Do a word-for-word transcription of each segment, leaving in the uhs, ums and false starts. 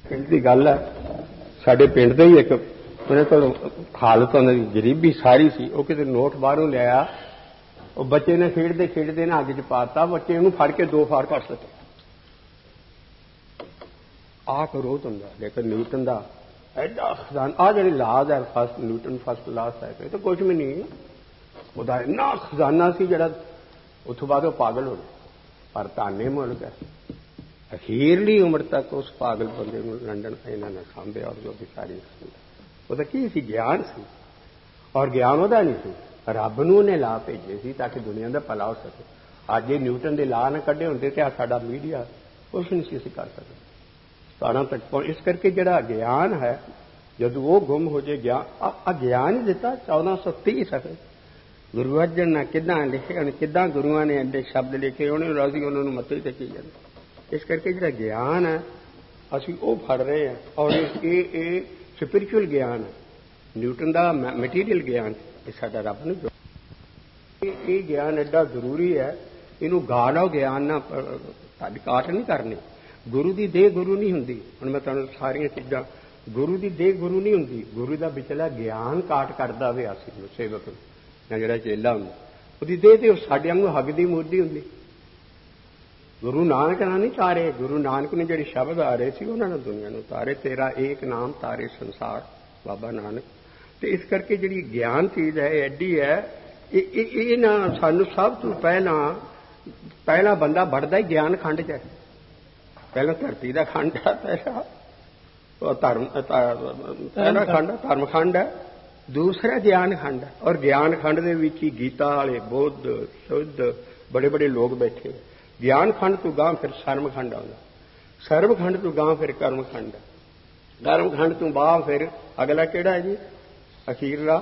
ਪਿੰਡ ਦੀ ਗੱਲ ਹੈ, ਸਾਡੇ ਪਿੰਡ ਦੇ ਹੀ ਇੱਕ ਉਹਨੇ ਕੋਲ ਹਾਲਤ ਉਹਨਾਂ ਦੀ ਗਰੀਬੀ ਸਾਰੀ ਸੀ। ਉਹ ਕਿਤੇ ਨੋਟ ਬਾਹਰੋਂ ਲਿਆਇਆ, ਉਹ ਬੱਚੇ ਨੇ ਖੇਡਦੇ ਖੇਡਦੇ ਨੇ ਅੱਗ 'ਚ ਪਾਤਾ, ਬੱਚੇ ਉਹਨੂੰ ਫੜ ਕੇ ਦੋ ਫਾੜ ਕੱਟ ਸਕੇ। ਆਹ ਕਰੋਧ ਹੁੰਦਾ। ਲੇਕਿਨ ਨਿਊਟਨ ਦਾ ਐਡਾ ਖਜ਼ਾਨਾ, ਆਹ ਜਿਹੜੀ ਲਾਜ ਹੈ ਫਸਟ ਨਿਊਟਨ ਫਸਟ ਲਾਸ ਹੈ, ਇਹ ਤਾਂ ਕੁਝ ਵੀ ਨਹੀਂ। ਉਹਦਾ ਇੰਨਾ ਖਜ਼ਾਨਾ ਸੀ ਜਿਹੜਾ ਉੱਥੋਂ ਬਾਅਦ ਉਹ ਪਾਗਲ ਹੋ ਗਿਆ। ਪਰ ਤਾਨੇ ਮੁੱਲ ਗਿਆ। ਅਖੀਰਲੀ ਉਮਰ ਤੱਕ ਉਸ ਪਾਗਲ ਬੰਦੇ ਨੂੰ ਲੰਡਨ ਇਹਨਾਂ ਨੇ ਸਾਂਭਿਆ। ਔਰ ਜੋ ਸਾਰੀ ਉਹਦਾ ਕੀ ਸੀ? ਗਿਆਨ ਸੀ। ਔਰ ਗਿਆਨ ਉਹਦਾ ਨਹੀਂ ਸੀ, ਰੱਬ ਨੂੰ ਉਹਨੇ ਲਾ ਭੇਜੇ ਸੀ ਤਾਂ ਕਿ ਦੁਨੀਆ ਦਾ ਭਲਾ ਹੋ ਸਕੇ। ਅੱਜ ਇਹ ਨਿਊਟਨ ਦੇ ਲਾ ਨਾ ਕੱਢੇ ਹੁੰਦੇ ਤੇ ਆ ਸਾਡਾ ਮੀਡੀਆ ਕੁਛ ਨਹੀਂ ਸੀ ਅਸੀਂ ਕਰ ਸਕਦੇ ਸਤਾਰਾਂ ਤੱਕ ਪਹੁੰਚ। ਇਸ ਕਰਕੇ ਜਿਹੜਾ ਗਿਆਨ ਹੈ, ਜਦੋਂ ਉਹ ਗੁੰਮ ਹੋ ਜੇ, ਗਿਆਨ ਅਗਿਆਨ ਹੀ ਦਿੱਤਾ। ਚੌਦਾਂ ਸੌ ਤੀਹ ਸਫੇ ਗੁਰੂ ਅਰਜਨ ਨੇ ਕਿੱਦਾਂ ਲਿਖੇ ਹਨ, ਕਿੱਦਾਂ ਗੁਰੂਆਂ ਨੇ ਐਡੇ ਸ਼ਬਦ ਲਿਖੇ, ਉਹਨੇ ਰਾਜ਼ੀ ਉਹਨਾਂ ਨੂੰ ਮੱਥੇ ਟੇਕੀ ਜਾਂਦੇ। ਇਸ ਕਰਕੇ ਜਿਹੜਾ ਗਿਆਨ ਹੈ ਅਸੀਂ ਉਹ ਫੜ ਰਹੇ ਹਾਂ। ਔਰ ਇਹ ਇਹ ਸਪਿਰਿਚੁਅਲ ਗਿਆਨ ਹੈ। ਨਿਊਟਨ ਦਾ ਮਟੀਰੀਅਲ ਗਿਆਨ ਇਹ ਸਾਡਾ ਰੱਬ ਨੂੰ ਇਹ ਗਿਆਨ ਐਡਾ ਜ਼ਰੂਰੀ ਹੈ। ਇਹਨੂੰ ਗਾੜੋ ਗਿਆਨ ਨਾਲ ਤੁਹਾਡੀ ਕਾਟ ਨਹੀਂ ਕਰਨੀ। ਗੁਰੂ ਦੀ ਦੇਹ ਗੁਰੂ ਨਹੀਂ ਹੁੰਦੀ। ਹੁਣ ਮੈਂ ਤੁਹਾਨੂੰ ਸਾਰੀਆਂ ਚੀਜ਼ਾਂ, ਗੁਰੂ ਦੀ ਦੇਹ ਗੁਰੂ ਨਹੀਂ ਹੁੰਦੀ। ਗੁਰੂ ਦਾ ਵਿਚਲਾ ਗਿਆਨ ਕਾਟ ਕਰਦਾ ਵੇ ਅਸੀਂ ਨੂੰ, ਸੇਵਕ ਨੂੰ, ਜਾਂ ਜਿਹੜਾ ਚੇਲਾ ਹੁੰਦਾ, ਉਹਦੀ ਦੇਹ ਤੇ ਸਾਡੇ ਵਾਂਗੂ ਹੱਗਦੀ ਮੁੱਦੀ ਹੁੰਦੀ। ਗੁਰੂ ਨਾਨਕ ਨਾਲ ਨਹੀਂ ਤਾਰੇ। ਗੁਰੂ ਨਾਨਕ ਨੇ ਜਿਹੜੇ ਸ਼ਬਦ ਆ ਰਹੇ ਸੀ ਉਹਨਾਂ ਨੇ ਦੁਨੀਆ ਨੂੰ ਤਾਰੇ। ਤੇਰਾ ਏਕ ਨਾਮ ਤਾਰੇ ਸੰਸਾਰ, ਬਾਬਾ ਨਾਨਕ। ਤੇ ਇਸ ਕਰਕੇ ਜਿਹੜੀ ਗਿਆਨ ਚੀਜ਼ ਹੈ ਐਡੀ ਹੈ, ਇਹ ਇਹ ਨਾ ਸਾਨੂੰ ਸਭ ਤੋਂ ਪਹਿਲਾਂ ਪਹਿਲਾ ਬੰਦਾ ਵੜਦਾ ਹੀ ਗਿਆਨ ਖੰਡ 'ਚ ਹੈ। ਪਹਿਲਾਂ ਧਰਤੀ ਦਾ ਖੰਡ ਹੈ, ਪਹਿਲਾ ਧਰਮ ਪਹਿਲਾ ਖੰਡ ਧਰਮ ਖੰਡ ਹੈ, ਦੂਸਰਾ ਗਿਆਨ ਖੰਡ ਹੈ। ਔਰ ਗਿਆਨ ਖੰਡ ਦੇ ਵਿੱਚ ਹੀ ਗੀਤਾ ਵਾਲੇ, ਬੁੱਧ, ਸ਼ੁੱਧ ਬੜੇ ਬੜੇ ਲੋਕ ਬੈਠੇ। ਗਿਆਨ ਖੰਡ ਤੋਂ ਗਾਂ ਫਿਰ ਸਰਮ ਖੰਡ ਆਉਂਦਾ, ਸਰਮ ਖੰਡ ਤੋਂ ਗਾਂ ਫਿਰ ਕਰਮ ਖੰਡ, ਕਰਮ ਖੰਡ ਤੋਂ ਬਾਅਦ ਫਿਰ ਅਗਲਾ ਕਿਹੜਾ ਹੈ ਜੀ? ਅਖੀਰਲਾ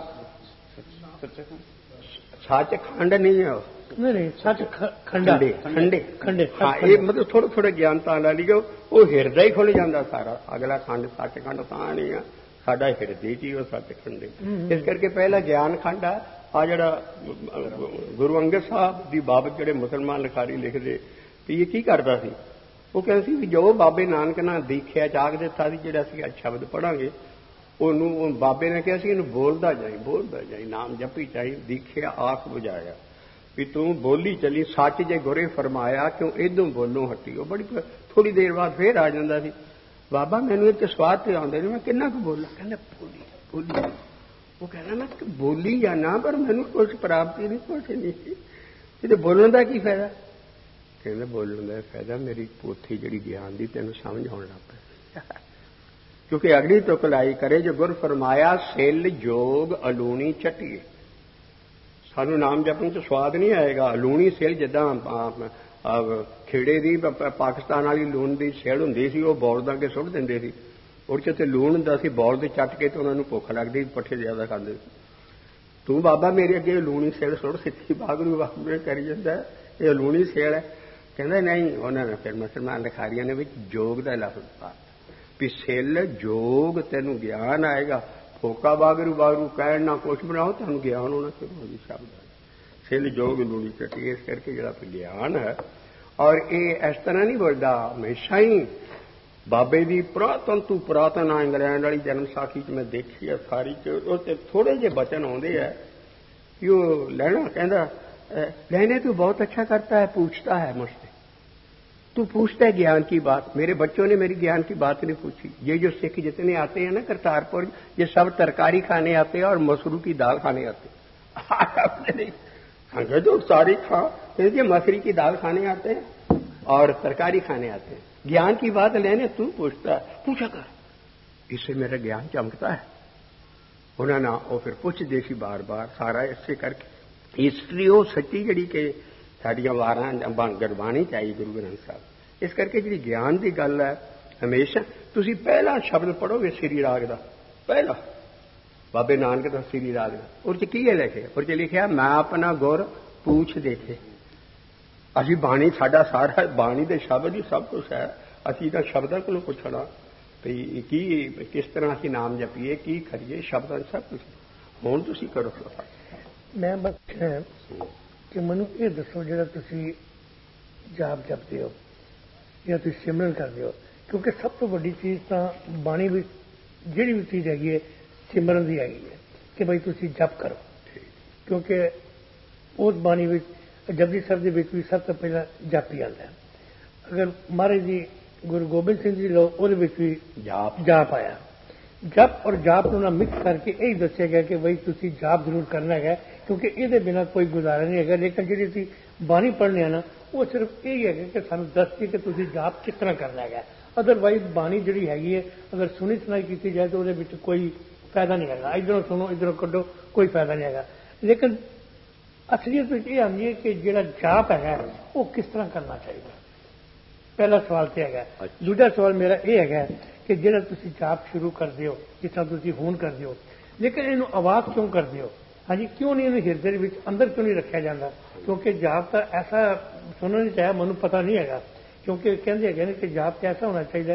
ਸੱਚ ਖੰਡ ਨਹੀਂ ਹੈ, ਨਹੀਂ ਸੱਚ ਖੰਡੇ ਖੰਡੇ ਖੰਡੇ। ਹਾਂ, ਇਹ ਮਤਲਬ ਥੋੜਾ ਥੋੜਾ ਗਿਆਨ ਤਾਂ ਲੈ ਲਿਓ, ਉਹ ਹਿਰਦਾ ਹੀ ਖੁੱਲ ਜਾਂਦਾ ਸਾਰਾ। ਅਗਲਾ ਖੰਡ ਸੱਚ ਖੰਡ ਤਾਂ ਨਹੀਂ ਆ, ਸਾਡਾ ਹਿਰਦੇ 'ਚ ਹੀ ਉਹ ਸੱਚ ਖੰਡੇ। ਇਸ ਕਰਕੇ ਪਹਿਲਾ ਗਿਆਨ ਖੰਡ ਆ। ਆ ਜਿਹੜਾ ਗੁਰੂ ਅੰਗਦ ਸਾਹਿਬ ਦੀ ਬਾਬਤ ਜਿਹੜੇ ਮੁਸਲਮਾਨ ਲਿਖਾਰੀ ਲਿਖਦੇ ਵੀ ਇਹ ਕੀ ਕਰਦਾ ਸੀ, ਉਹ ਕਹਿੰਦੇ ਸੀ ਵੀ ਜੋ ਬਾਬੇ ਨਾਨਕ ਨਾਲ ਦੀਖਿਆ ਚਾਕ ਦਿੱਤਾ ਸੀ, ਜਿਹੜਾ ਅਸੀਂ ਅੱਜ ਸ਼ਬਦ ਪੜਾਂਗੇ, ਉਹਨੂੰ ਬਾਬੇ ਨੇ ਕਿਹਾ ਸੀ ਇਹਨੂੰ ਬੋਲਦਾ ਜਾਈ, ਬੋਲਦਾ ਜਾਈ, ਨਾਮ ਜਪੀ ਜਾਈ, ਦੀਖਿਆ ਆਖ ਬੁਝਾਇਆ ਵੀ ਤੂੰ ਬੋਲੀ ਚੱਲੀ, ਸੱਚ ਜੇ ਗੁਰੇ ਫਰਮਾਇਆ ਕਿਉਂ ਇਦੋਂ ਬੋਲੋਂ ਹਟੀ। ਉਹ ਬੜੀ ਥੋੜੀ ਦੇਰ ਬਾਅਦ ਫੇਰ ਆ ਜਾਂਦਾ ਸੀ, ਬਾਬਾ ਮੈਨੂੰ ਇਹ ਤੇ ਸਵਾਦ ਤੇ ਆਉਂਦੇ ਨੇ, ਮੈਂ ਕਿੰਨਾ ਕੁ ਬੋਲਾਂ? ਕਹਿੰਦਾ ਬੋਲੀ ਬੋਲੀ। ਉਹ ਕਹਿੰਦਾ ਮੈਂ ਬੋਲੀ ਜਾਂ ਨਾ, ਪਰ ਮੈਨੂੰ ਕੁਛ ਪ੍ਰਾਪਤੀ ਨਹੀਂ, ਕੁਛ ਨਹੀਂ। ਇਹਦੇ ਬੋਲਣ ਦਾ ਕੀ ਫਾਇਦਾ? ਕਹਿੰਦਾ ਬੋਲਣ ਦਾ ਫਾਇਦਾ ਮੇਰੀ ਪੋਥੀ ਜਿਹੜੀ ਗਿਆਨ ਦੀ ਤੈਨੂੰ ਸਮਝ ਆਉਣ ਲੱਗ ਪਈ। ਕਿਉਂਕਿ ਅਗਲੀ ਤੁਕ ਲਾਈ ਕਰੇ ਜੋ ਗੁਰ ਫਰਮਾਇਆ, ਸਿਲ ਜੋਗ ਅਲੂਣੀ ਚਟੀਏ। ਸਾਨੂੰ ਨਾਮ ਜਪਣ 'ਚ ਸਵਾਦ ਨਹੀਂ ਆਏਗਾ। ਲੂਣੀ ਸਿਲ ਜਿੱਦਾਂ ਖੇੜੇ ਦੀ ਪਾਕਿਸਤਾਨ ਵਾਲੀ ਲੂਣ ਦੀ ਸਿਲ ਹੁੰਦੀ ਸੀ, ਉਹ ਬੌਲ ਦਾ ਕੇ ਸੁੱਟ ਦਿੰਦੇ ਸੀ। ਉਹਦੇ 'ਚ ਤੇ ਲੂਣ ਹੁੰਦਾ ਸੀ, ਬੌਲ ਦੇ ਚੱਟ ਕੇ ਤੇ ਉਹਨਾਂ ਨੂੰ ਭੁੱਖ ਲੱਗਦੀ, ਪੱਠੇ ਜ਼ਿਆਦਾ ਖਾਂਦੇ ਸੀ। ਤੂੰ ਬਾਬਾ ਮੇਰੇ ਅੱਗੇ ਲੂਣੀ ਸਿਲ ਸੁੱਟ ਸਿੱਖੀ, ਬਾਗਰੂ ਬਾਗਰੂ ਕਰੀ ਜਾਂਦਾ, ਇਹ ਲੂਣੀ ਸਿਲ ਹੈ। ਕਹਿੰਦਾ ਨਹੀਂ। ਉਹਨਾਂ ਨੇ ਫਿਰ ਮੁਸਲਮਾਨ ਲਿਖਾਰੀਆਂ ਨੇ ਵਿੱਚ ਜੋਗ ਦਾ ਲਫ਼ਜ਼ ਪਾ ਵੀ ਸਿਲ ਜੋਗ, ਤੈਨੂੰ ਗਿਆਨ ਆਏਗਾ। ਫੋਕਾ ਬਾਗਰੂ ਬਾਗਰੂ ਕਹਿਣ ਨਾ ਕੁਛ ਬਣਾਓ, ਤੁਹਾਨੂੰ ਗਿਆਨ ਹੋਣਾ ਸ਼ੁਰੂ ਹੋ ਜੀ ਸ਼ਬਦ ਸਿਲ ਜੋਗ ਲੂਣੀ ਚਟੀ। ਇਸ ਕਰਕੇ ਜਿਹੜਾ ਗਿਆਨ ਹੈ, ਔਰ ਇਹ ਇਸ ਤਰ੍ਹਾਂ ਨਹੀਂ ਬੋਲਦਾ, ਹਮੇਸ਼ਾ ਹੀ ਬਾਬੇ ਦੀ ਪੁਰਾਤਨ ਤੋਂ ਪੁਰਾਤਨ ਆ। ਇੰਗਲੈਂਡ ਵਾਲੀ ਜਨਮ ਸਾਖੀ 'ਚ ਮੈਂ ਦੇਖੀ ਆ ਸਾਰੀ, 'ਚ ਉਹ ਤੇ ਥੋੜੇ ਜਿਹੇ ਬਚਨ ਆਉਂਦੇ ਆ ਕਿ ਉਹ ਲੈਣਾ ਕਹਿੰਦਾ लेने तू बहुत अच्छा करता है, पूछता है मुझसे, तू पूछता है ज्ञान की बात। मेरे बच्चों ने मेरी ज्ञान की बात नहीं पूछी। ये जो सिख जितने आते हैं ना करतारपुर, ये सब तरकारी खाने आते हैं और मसरू की दाल खाने आते हैं। हाँ जो सारी खा, ये मसरी की दाल खाने आते हैं और तरकारी खाने आते हैं। ज्ञान की बात लेने तू पूछता है, पूछा कर, इससे मेरा ज्ञान चमकता है। उन्होंने वो फिर पुछ देसी बार बार सारा इससे करके हिस्ट्री वो सच्ची जी कि साड़ियाँ वारां गुरबाणी चाहिए गुरु ग्रंथ साहब। इस करके जी ज्ञान की गल है, हमेशा तुसी पहला शब्द पढ़ोगे श्री राग का, पहला बाबे नानक का श्री राग का, उस की है लिखे, उस लिखा मैं अपना गुर पूछ देखे। असी बाणी साडा सारा बाणी के शब्द ही सब कुछ है। असी तो शब्दों को पुछना भी की किस तरह असी नाम जपीए, की करिए, शब्दां सब कुछ। हुण तुसी करो। मैं बस कि मैनू ये दसो, जो तुसी जाप जपते हो या तुसी सिमरन करते हो, क्योंकि सब तो बड़ी चीज़ तो बाणी भी ਜਿਹੜੀ भी चीज़ हैगी है सिमरन की हैगी है कि भाई तुसी जप करो क्योंकि उस बाणी में जपजी साहब के भी सब तो पहला जप ही आता है। अगर महाराज जी गुरु गोबिंद सिंह जी लो वो भी जाप जाप आया जप और जाप को ना मिक्स करके यही दसिया गया कि भाई तुसी जाप जरूर करना है क्योंकि ये बिना कोई गुजारा नहीं है। लेकिन जी असी बाणी पढ़ने ना वो सिर्फ यही है कि सानू दसती कि तुसी जाप किस तरह करना है। अदरवाइज बाणी जी हैगी है अगर सुनी सुनाई की जाए तो वो कोई फायदा नहीं है। इधरों सुनो इधरों कड्डो कोई फायदा नहीं है। लेकिन असलियत यह आती है कि जो जाप है वो किस तरह करना चाहिए। पहला सवाल तो है। दूसरा सवाल मेरा यह है कि जो तुम जाप शुरू करते हो जिस तरह तुम हून करते हो लेकिन इनू आवाज क्यों करते हो। हाँ जी क्यों नहीं इन्हें हिरदे में अंदर क्यों नहीं रखा जाता क्योंकि जाप का ऐसा सुनना नहीं चाहे मैं पता नहीं है क्योंकि कहते हैं कि जाप तो ऐसा होना चाहिए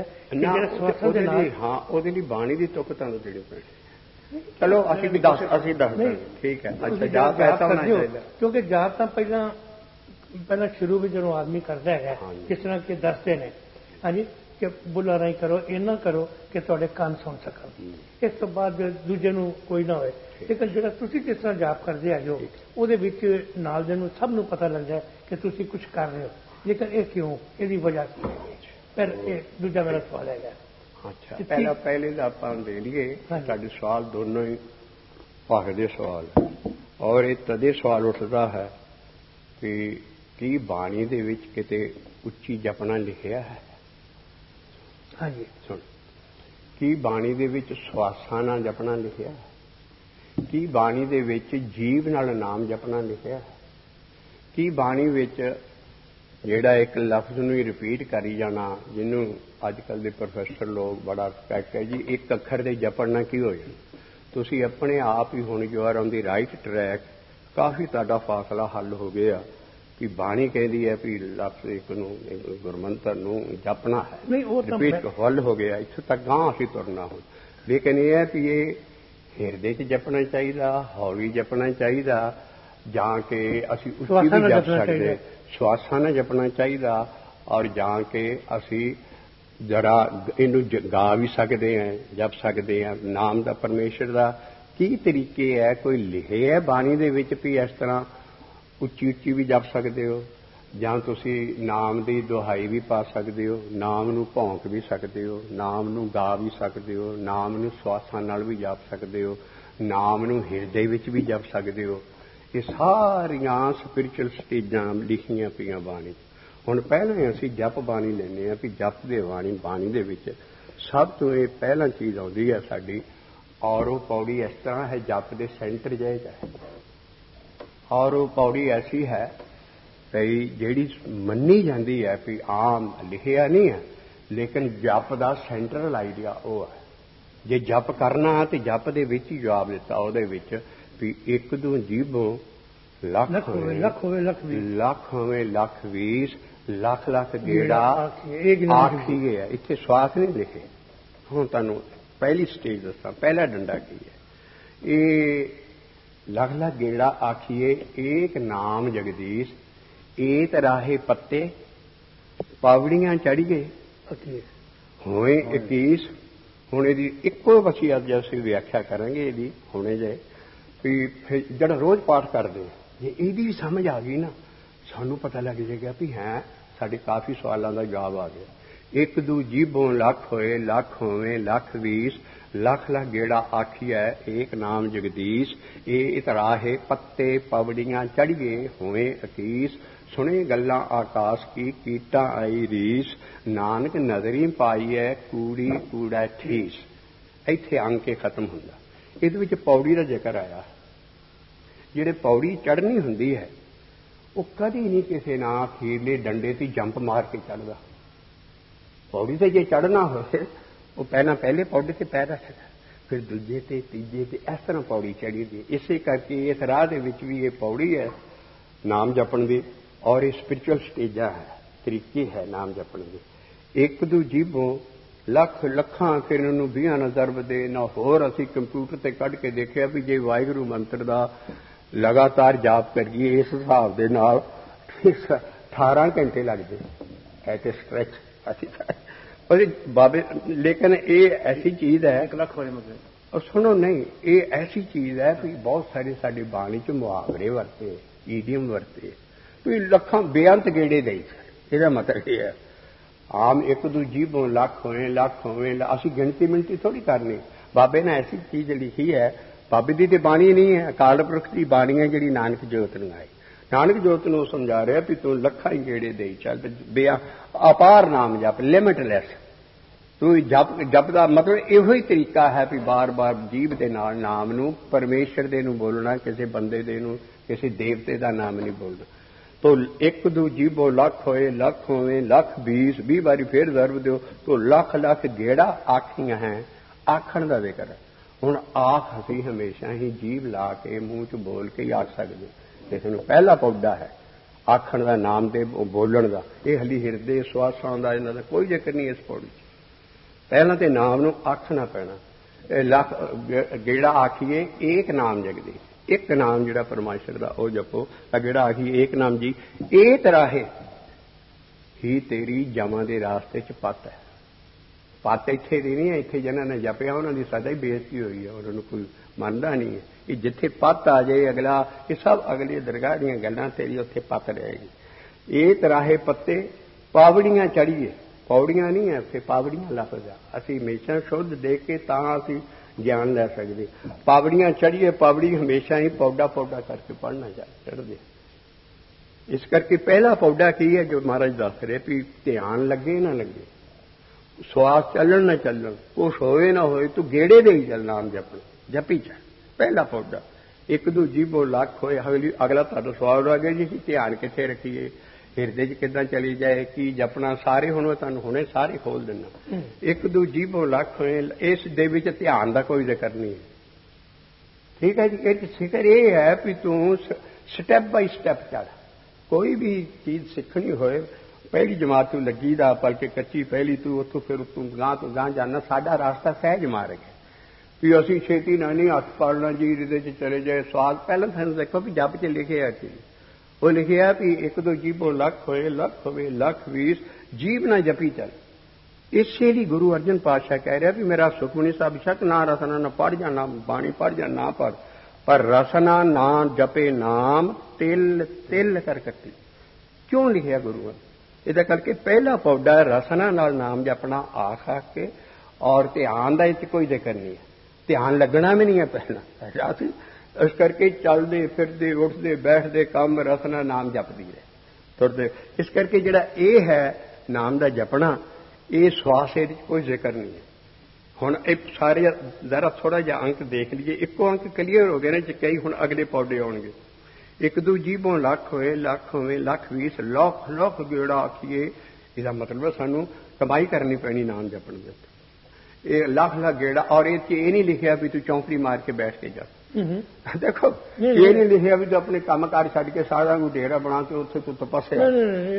हाँ बाणी की तुक तुहानू देनी पैनी। चलो असं भी दस असं दस ठीक है। अच्छा जाप ऐसा होना चाहिए क्योंकि जाप तो पहला पहला शुरू में जो आदमी करता है किस तरह के दसते हैं हाँ जी कि बुला नहीं करो इना करो कि थोड़े कान सुन सकन इस तो बाद दूजे नू कोई ना होए। लेकिन जो तुसी किस तरह जाप करते है जो वो नाल दे नू सब नू पता लग जाए कि तुसी कुछ कर रहे हो। लेकिन ये क्यों यदी वजह की फिर दूजा मेरा सवाल है। अच्छा पहला पहले का आप दे लिए साढ़े सवाल दोनों ही भाग दे सवाल और ये तदे सवाल उठता है कि की बाणी दे विच किते उच्ची जपना लिखिया है। हाँ जी सुन की बाणी दे विच श्वासां नाल जपना लिखिया है। की बाणी दे विच जीव नाल नाम जपना लिखिया है। की बाणी विच ਜਿਹੜਾ एक लफ्ज ਨੂੰ रिपीट करी जाना जिन्हों अजकल के प्रोफैसर लोग बड़ा रिस्पैक्ट है जी एक अखर के जपड़ना की हो जाए तुसी अपने आप ही हुण you are on the right track काफ़ी तुहाडा फासला हल हो गया कि बाणी कहती है भी लफ्ज एक गुरमंत्र नूं जपना है रिपीट हल हो गया इत्थों तक गांह असीं तुरना हो। लेकिन यह है कि ये हिरदे च जपना चाहिए हौली जपना चाहिए जां के असीं उच्ची भी जप सकते श्वासां नाल जपना चाहिए और जां के असी जरा इनू गा भी सकते हैं जप सकते हैं नाम दा परमेश्वर दा की तरीके है कोई लिखे है बाणी दे विच भी इस तरह उच्ची उच्ची भी जप सकते हो जां तुसी नाम दी दुहाई भी पा सकते हो नाम नू भौंक भी सकते हो नाम नू गा भी सकते हो नाम नू श्वासां नाल भी जप सकते हो नाम नू हिरदे विच भी जप सकते हो। ये सारिया स्पिरिचुअल स्टेजां लिखियां पईयां बाणी हुण पहले असीं जप बाणी लैने भी जप दे बाणी बाणी दे विच सब तो ये पहला चीज़ आउंदी है साडी और वो पौड़ी इस तरह है जप दे सेंटर जाए है और वो पौड़ी ऐसी है भई जिहड़ी मन्नी जाती है भी आम लिखिया नहीं है लेकिन जप का सेंट्रल आइडिया वो है जे जप करना तो जप दे विच ही जवाब दिता उहदे विच भी एक दो जीभों लख होवे लख होवे लख लख होवे लख वीस लख लख गेड़ा आखिए है इत्थे श्वास नहीं लिखे। हुण तुहानूं पहली स्टेज दसां पहला डंडा की है ये लख लख गेड़ा आखिए एक नाम जगदीश एत राहे पत्ते पावड़ियां चढ़िए होए इक्कीस हुण इहदी इक्को बची अज असीं व्याख्या करांगे इहदी हुणे जे भी जड़ा रोज पाठ करते जे यदी भी समझ आ गई ना सानू पता लग जाएगा भी है साढ़े काफ़ी सवालों का जवाब आ गया। एक दू जीभों लख होए लख होवे लख वीस लख लख गेड़ा आखिया एक नाम जगदीश ए इतराहे पत्ते पवड़ियां चढ़िए होए अकीस सुने गल्लां आकाश की कीटा आई रीस नानक नजरी पाई है कूड़ी कूड़ा ठीस इत्थे अंग के खत्म हुंदा। ਇਹਦੇ ਵਿੱਚ पौड़ी का जिक्र आया ਜਿਹੜੇ पौड़ी चढ़नी ਹੁੰਦੀ है वो कभी नहीं किसी ना अखीरले डंडे से जंप मार के चढ़ता। पौड़ी से जे चढ़ना हो वो पहला पहले पौड़ी से पैर रखता फिर दूजे ते तीजे ते इस तरह पौड़ी चढ़ी दी। इसे करके इस राह दे विच भी ये पौड़ी है नाम जपण दी और ये स्पिरिचुअल स्टेजा है तरीके है नाम जपण दे। एक दू जीभों लख लखां फिर इन्होंने बीहां ना दरब दे ना होर असीं कंप्यूटर ते कढ के देखिया भी जे वाहिगुरू मंत्र दा लगातार जाप करिए इस हिसाब दे नाल अठारह घंटे लगदे है ते स्ट्रैच और बाबे लेकिन ये ऐसी चीज है एक लाख होए मगर और सुनो नहीं ये ऐसी चीज है कि बहुत सारी साडी बाणी च मुहावरे वरते ईडियम वरते तो लखां बेअंत गेड़े दई ਇਹਦਾ मतलब ये है आम एक दू जीबों लख होए लख होए असी गिनती मिनती थोड़ी करनी बाबे ने ऐसी चीज लिखी है बाबे दी ते बाणी नहीं है अकाल पुरख दी बाणी है जिहड़ी नानक जोत नूं आई नानक जोत नूं समझा रहा भी तू लखां ही गेड़े दई चल बेआ अपार नाम जप लिमिटलैस तू जप जप का मतलब इहो ही तरीका है भी बार बार जीव के नाल नाम नूं परमेश्वर दे नूं बोलना किसी बंदे दे नूं किसी देवते का नाम नहीं बोलना तो एक दू जीबो लख होए लख होवे लख बीस भी बारी फिर दर्ब दो तो लख लख गेड़ा आखियां हैं आखण का जिक्र हुण आख असीं हमेशा ही जीव ला के मूँह च बोल के ही आख सकते किसी नूं पहला पौधा है आखण का नाम दे बोलण का यह हली हिरदे श्वासां का इन्हां दा कोई जिक्र नहीं इस पौड़ी पहला तो नाम नूं आखना पैना लख गेड़ा आखिए एक नाम जगदी एक नाम जिहड़ा परमेश्वर दा ओ जपो गेड़ा आखिए एक नाम जी एक राहे ही तेरी जमा दे रास्ते च पत है पत इत्थे दी नहीं है इत्थे जिन्हां ने जपिया उन्हां दी सदा ही बेइज्जती होई है उन्हां नूं कोई मनदा नहीं है कि जिथे पत आ जाए अगला ये सब अगली दरगाह दीयां गल्लां तेरी उत्थे पत रहेगी एक राहे पत्ते पावड़ियां चढ़िए पौड़ियां नहीं है उत्थे पावड़ियां लफज आ असीं हमेशा शुद्ध देख के तां असीं ज्ञान लै सकते पावड़ियां चढ़िए पावड़ी हमेशा ही पौधा पौधा करके पढ़ना चढ़ते इस करके पहला पौधा की है जो महाराज दस रहे भी ध्यान लगे ना लगे श्वास चलन ना चलन कुछ होए ना होए तू गेड़े दे ही चल नाम जपन जपी चल पहला पौधा एक दू जीबो लख होए अगली अगला तुहाडा सवाल आ गया जी कि ध्यान कित्थे रखिए हिरदे च किदां चली जाए कि जपना सारे हुण तुहानूं हुणे सारे खोल दिना एक दू जीबो लख होए इस दे विच ध्यान दा कोई जिक्र नहीं है ठीक है जी एक जिक्र ये है कि तू स्टैप बाई स्टैप चल कोई भी चीज सीखनी होए पहली जमात तू लगी दा बल्कि कच्ची पहली तू उत्थों फिर तू गां तो गां जाना साडा रास्ता सहज मार्ग है भी असीं छेती ना नहीं हथ पड़ना जी हिरदे च चले जाए सवाल पहले तुहानूं देखो भी जप च लिखे है कि वो लिखे है कि एक दो जीबो लख होए लख होवे लख बीस जीव ना जपी चल इसे लिए गुरु अर्जन पातशाह कह रहा भी मेरा सुखमनी साहब शक ना रसना ना पढ़ जा ना बाणी पढ़ जा ना पढ़ पर रसना ना जपे नाम तिल तिल कर कट्टी क्यों लिखा गुरु इहदा करके पहला पौधा रसना नाल नाम जपना आख आख के और ध्यान का कोई जिक्र नहीं है ध्यान लगना भी नहीं है पहला इस करके चलते फिरते उठते बैठते कम रसना नाम जपदी रहे तुरते इस करके जिहड़ा ये है नाम का जपना ये श्वास कोई जिक्र नहीं है हुण एक सारे जरा थोड़ा जिहा अंक देख लीजिए इक्को अंक क्लीयर हो गए ने कई हुण अगले पौधे आउणगे एक दू जीबों लख होए लख होवे लख बीस लख लख गेड़ा आखिए इसका मतलब सानू कमाई करनी पैनी नाम जपण दे ये लख लख गेड़ा और ये नहीं लिखा भी तू चौंकड़ी मार के बैठ के जा देखो ये नहीं लिखा भी तू अपने काम कार छड्ड के सारा नूं डेरा बना के उत्थे तू तपस्या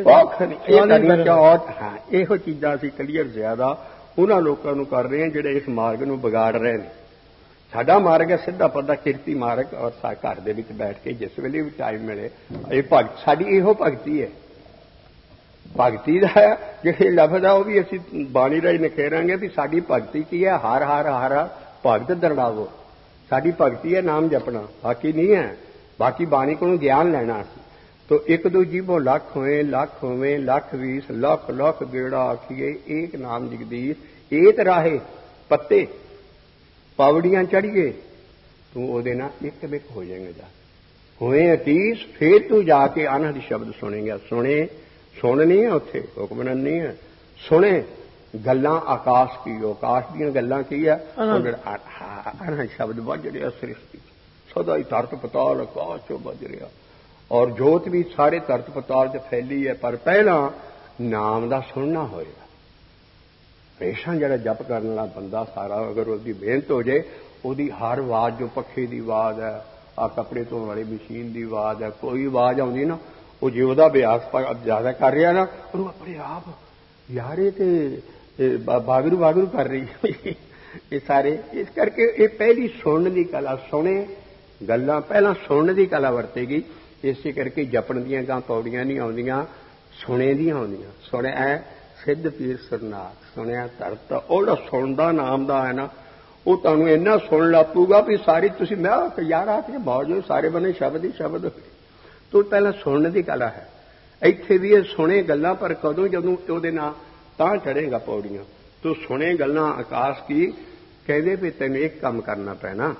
और हाँ इहो चीज़ां असीं क्लीयर ज्यादा उन्हां लोकां नूं कर रहे हैं जिहड़े इस मार्ग नूं बिगाड़ रहे हैं साडा मार्ग है सीधा पता किरती मार्ग और घर दे विच बैठ के जिस वेले भी टाइम मिले ये भगत साडी इहो भगती है भगती का जिहड़े लफ्ज़ आ भी असीं बाणी राही निखेरांगे भी साडी भगती की है हर हर हर भगत दरड़ावो साडी भगती है नाम जपना बाकी नहीं है बाकी बाणी को ज्ञान लेना असीं तो एक दो जीबो लख होए लख होवे लख बीस लख लख गेड़ा आखिए एक नाम जगदीश एक राहे पत्ते पावड़ियां चढ़िए तू ओदे नाल एक बिक हो जाएगा जा होए अतीस फिर तू जाके अनहद शब्द सुनेगा सुने सुन नहीं है उत्थे हुक्मन नहीं है सुने गल्लां आकाश की आकाश दीयां गल्लां की है अनहद शब्द बज रहा सृष्टि सदा ही तरत पताल आकाश चो बज रहा और जोत भी सारे तरत पताल च फैली है पर पहला नाम दा सुनना होएगा हमेशा जिहड़ा जप करने वाला बंदा सारा अगर उसकी मेहनत हो जाए उसकी हर आवाज़ जो पखे की आवाज़ है आ कपड़े धोने वाली मशीन की आवाज़ है कोई आवाज़ आती ना वो जो वह अभ्यास ज्यादा कर रहा ना उन्होंने अपने आप यार ये बागरू बागरू कर रही ये सारे इस करके ये पहली सुनने की कला सुने गल्लां पहला सुनने की कला वरतेगी इस करके जपन दियां गां पौड़ियां नहीं आउंदियां सुने दियां आउंदियां सुने ऐ ਸਿੱਧ ਪੀਰ ਸਰਨਾਥ ਸੁਣਿਆ ਧਰਤ। ਉਹ ਜਿਹੜਾ ਸੁਣਦਾ ਨਾਮ ਦਾ ਹੈ ਨਾ, ਉਹ ਤੁਹਾਨੂੰ ਇੰਨਾ ਸੁਣ ਲੱਪੂਗਾ ਵੀ ਸਾਰੀ ਤੁਸੀਂ ਮੈਂ ਯਾਰ ਆ ਕੇ ਬਹੁਤ ਜੋ ਸਾਰੇ ਬੰਨੇ ਸ਼ਬਦ ਹੀ ਸ਼ਬਦ ਹੋਏ। ਤੂੰ ਪਹਿਲਾਂ ਸੁਣਨ ਦੀ ਕਲਾ ਹੈ। ਇੱਥੇ ਵੀ ਇਹ ਸੁਣੇ ਗੱਲਾਂ, ਪਰ ਕਦੋਂ ਜਦੋਂ ਉਹਦੇ ਨਾਲ ਤਾਂ ਚੜ੍ਹੇਗਾ ਪੌੜੀਆਂ। ਤੂੰ ਸੁਣੇ ਗੱਲਾਂ ਆਕਾਸ਼ ਕੀ ਕਹਿੰਦੇ ਵੀ ਤੈਨੂੰ ਇੱਕ ਕੰਮ ਕਰਨਾ ਪੈਣਾ,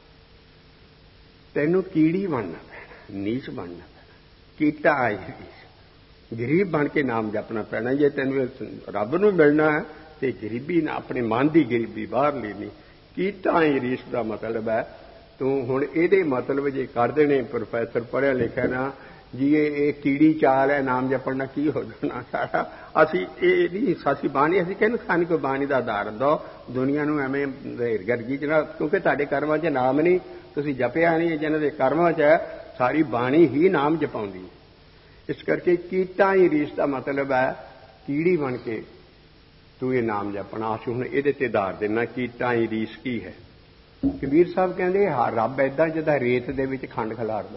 ਤੈਨੂੰ ਕੀੜੀ ਬਣਨਾ ਪੈਣਾ, ਨੀਚ ਬਣਨਾ ਪੈਣਾ, ਕੀਟਾ ਆਈ ਗਰੀਬ ਬਣ ਕੇ ਨਾਮ ਜਪਣਾ ਪੈਣਾ। ਜੇ ਤੈਨੂੰ ਰੱਬ ਨੂੰ ਮਿਲਣਾ ਹੈ ਤੇ ਗਰੀਬੀ ਨਾ, ਆਪਣੇ ਮਨ ਦੀ ਗਰੀਬੀ ਬਾਹਰ ਲੈਣੀ। ਕੀਟਾ ਆਈ ਰੀਸ ਦਾ ਮਤਲਬ ਹੈ ਤੂੰ ਹੁਣ ਇਹਦੇ ਮਤਲਬ ਜੇ ਕਰ ਦੇਣੇ ਪ੍ਰੋਫੈਸਰ ਪੜ੍ਹਿਆ ਲਿਖਿਆ ਨਾ ਜੀ ਇਹ ਇਹ ਕੀੜੀ ਚਾਲ ਹੈ ਨਾਮ ਜਪਣ ਨਾਲ ਕੀ ਹੋ ਜਾਣਾ ਸਾਰਾ। ਅਸੀਂ ਇਹ ਨਹੀਂ ਸਾਸੀ ਬਾਣੀ ਅਸੀਂ ਕਹਿੰਦੇ ਸਾਨੂੰ ਕੋਈ ਬਾਣੀ ਦਾ ਆਧਾਰ ਦਿਓ, ਦੁਨੀਆ ਨੂੰ ਐਵੇਂ ਗਰਗੀ ਚ ਨਾ, ਕਿਉਂਕਿ ਤੁਹਾਡੇ ਕਰਮਾਂ 'ਚ ਨਾਮ ਨਹੀਂ, ਤੁਸੀਂ ਜਪਿਆ ਨਹੀਂ। ਜਿਹਨਾਂ ਦੇ ਕਰਮਾਂ 'ਚ ਹੈ ਸਾਰੀ ਬਾਣੀ ਹੀ ਨਾਮ ਜਪਾਉਂਦੀ। ਇਸ ਕਰਕੇ ਕੀਟਾਂ ਹੀ ਰੀਸ ਦਾ ਮਤਲਬ ਹੈ ਕੀੜੀ ਬਣ ਕੇ ਤੂੰ ਇਹ ਨਾਮ ਜਪਣਾ। ਅਸੀਂ ਹੁਣ ਇਹਦੇ ਤੇ ਆਧਾਰ ਦੇਣਾ ਕੀਟਾਂ ਹੀ ਰੀਸ ਕੀ ਹੈ। ਕਬੀਰ ਸਾਹਿਬ ਕਹਿੰਦੇ ਹਾਂ ਰੱਬ ਏਦਾਂ ਜਿੱਦਾਂ ਰੇਤ ਦੇ ਵਿੱਚ ਖੰਡ ਖਿਲਾਰਦਾ।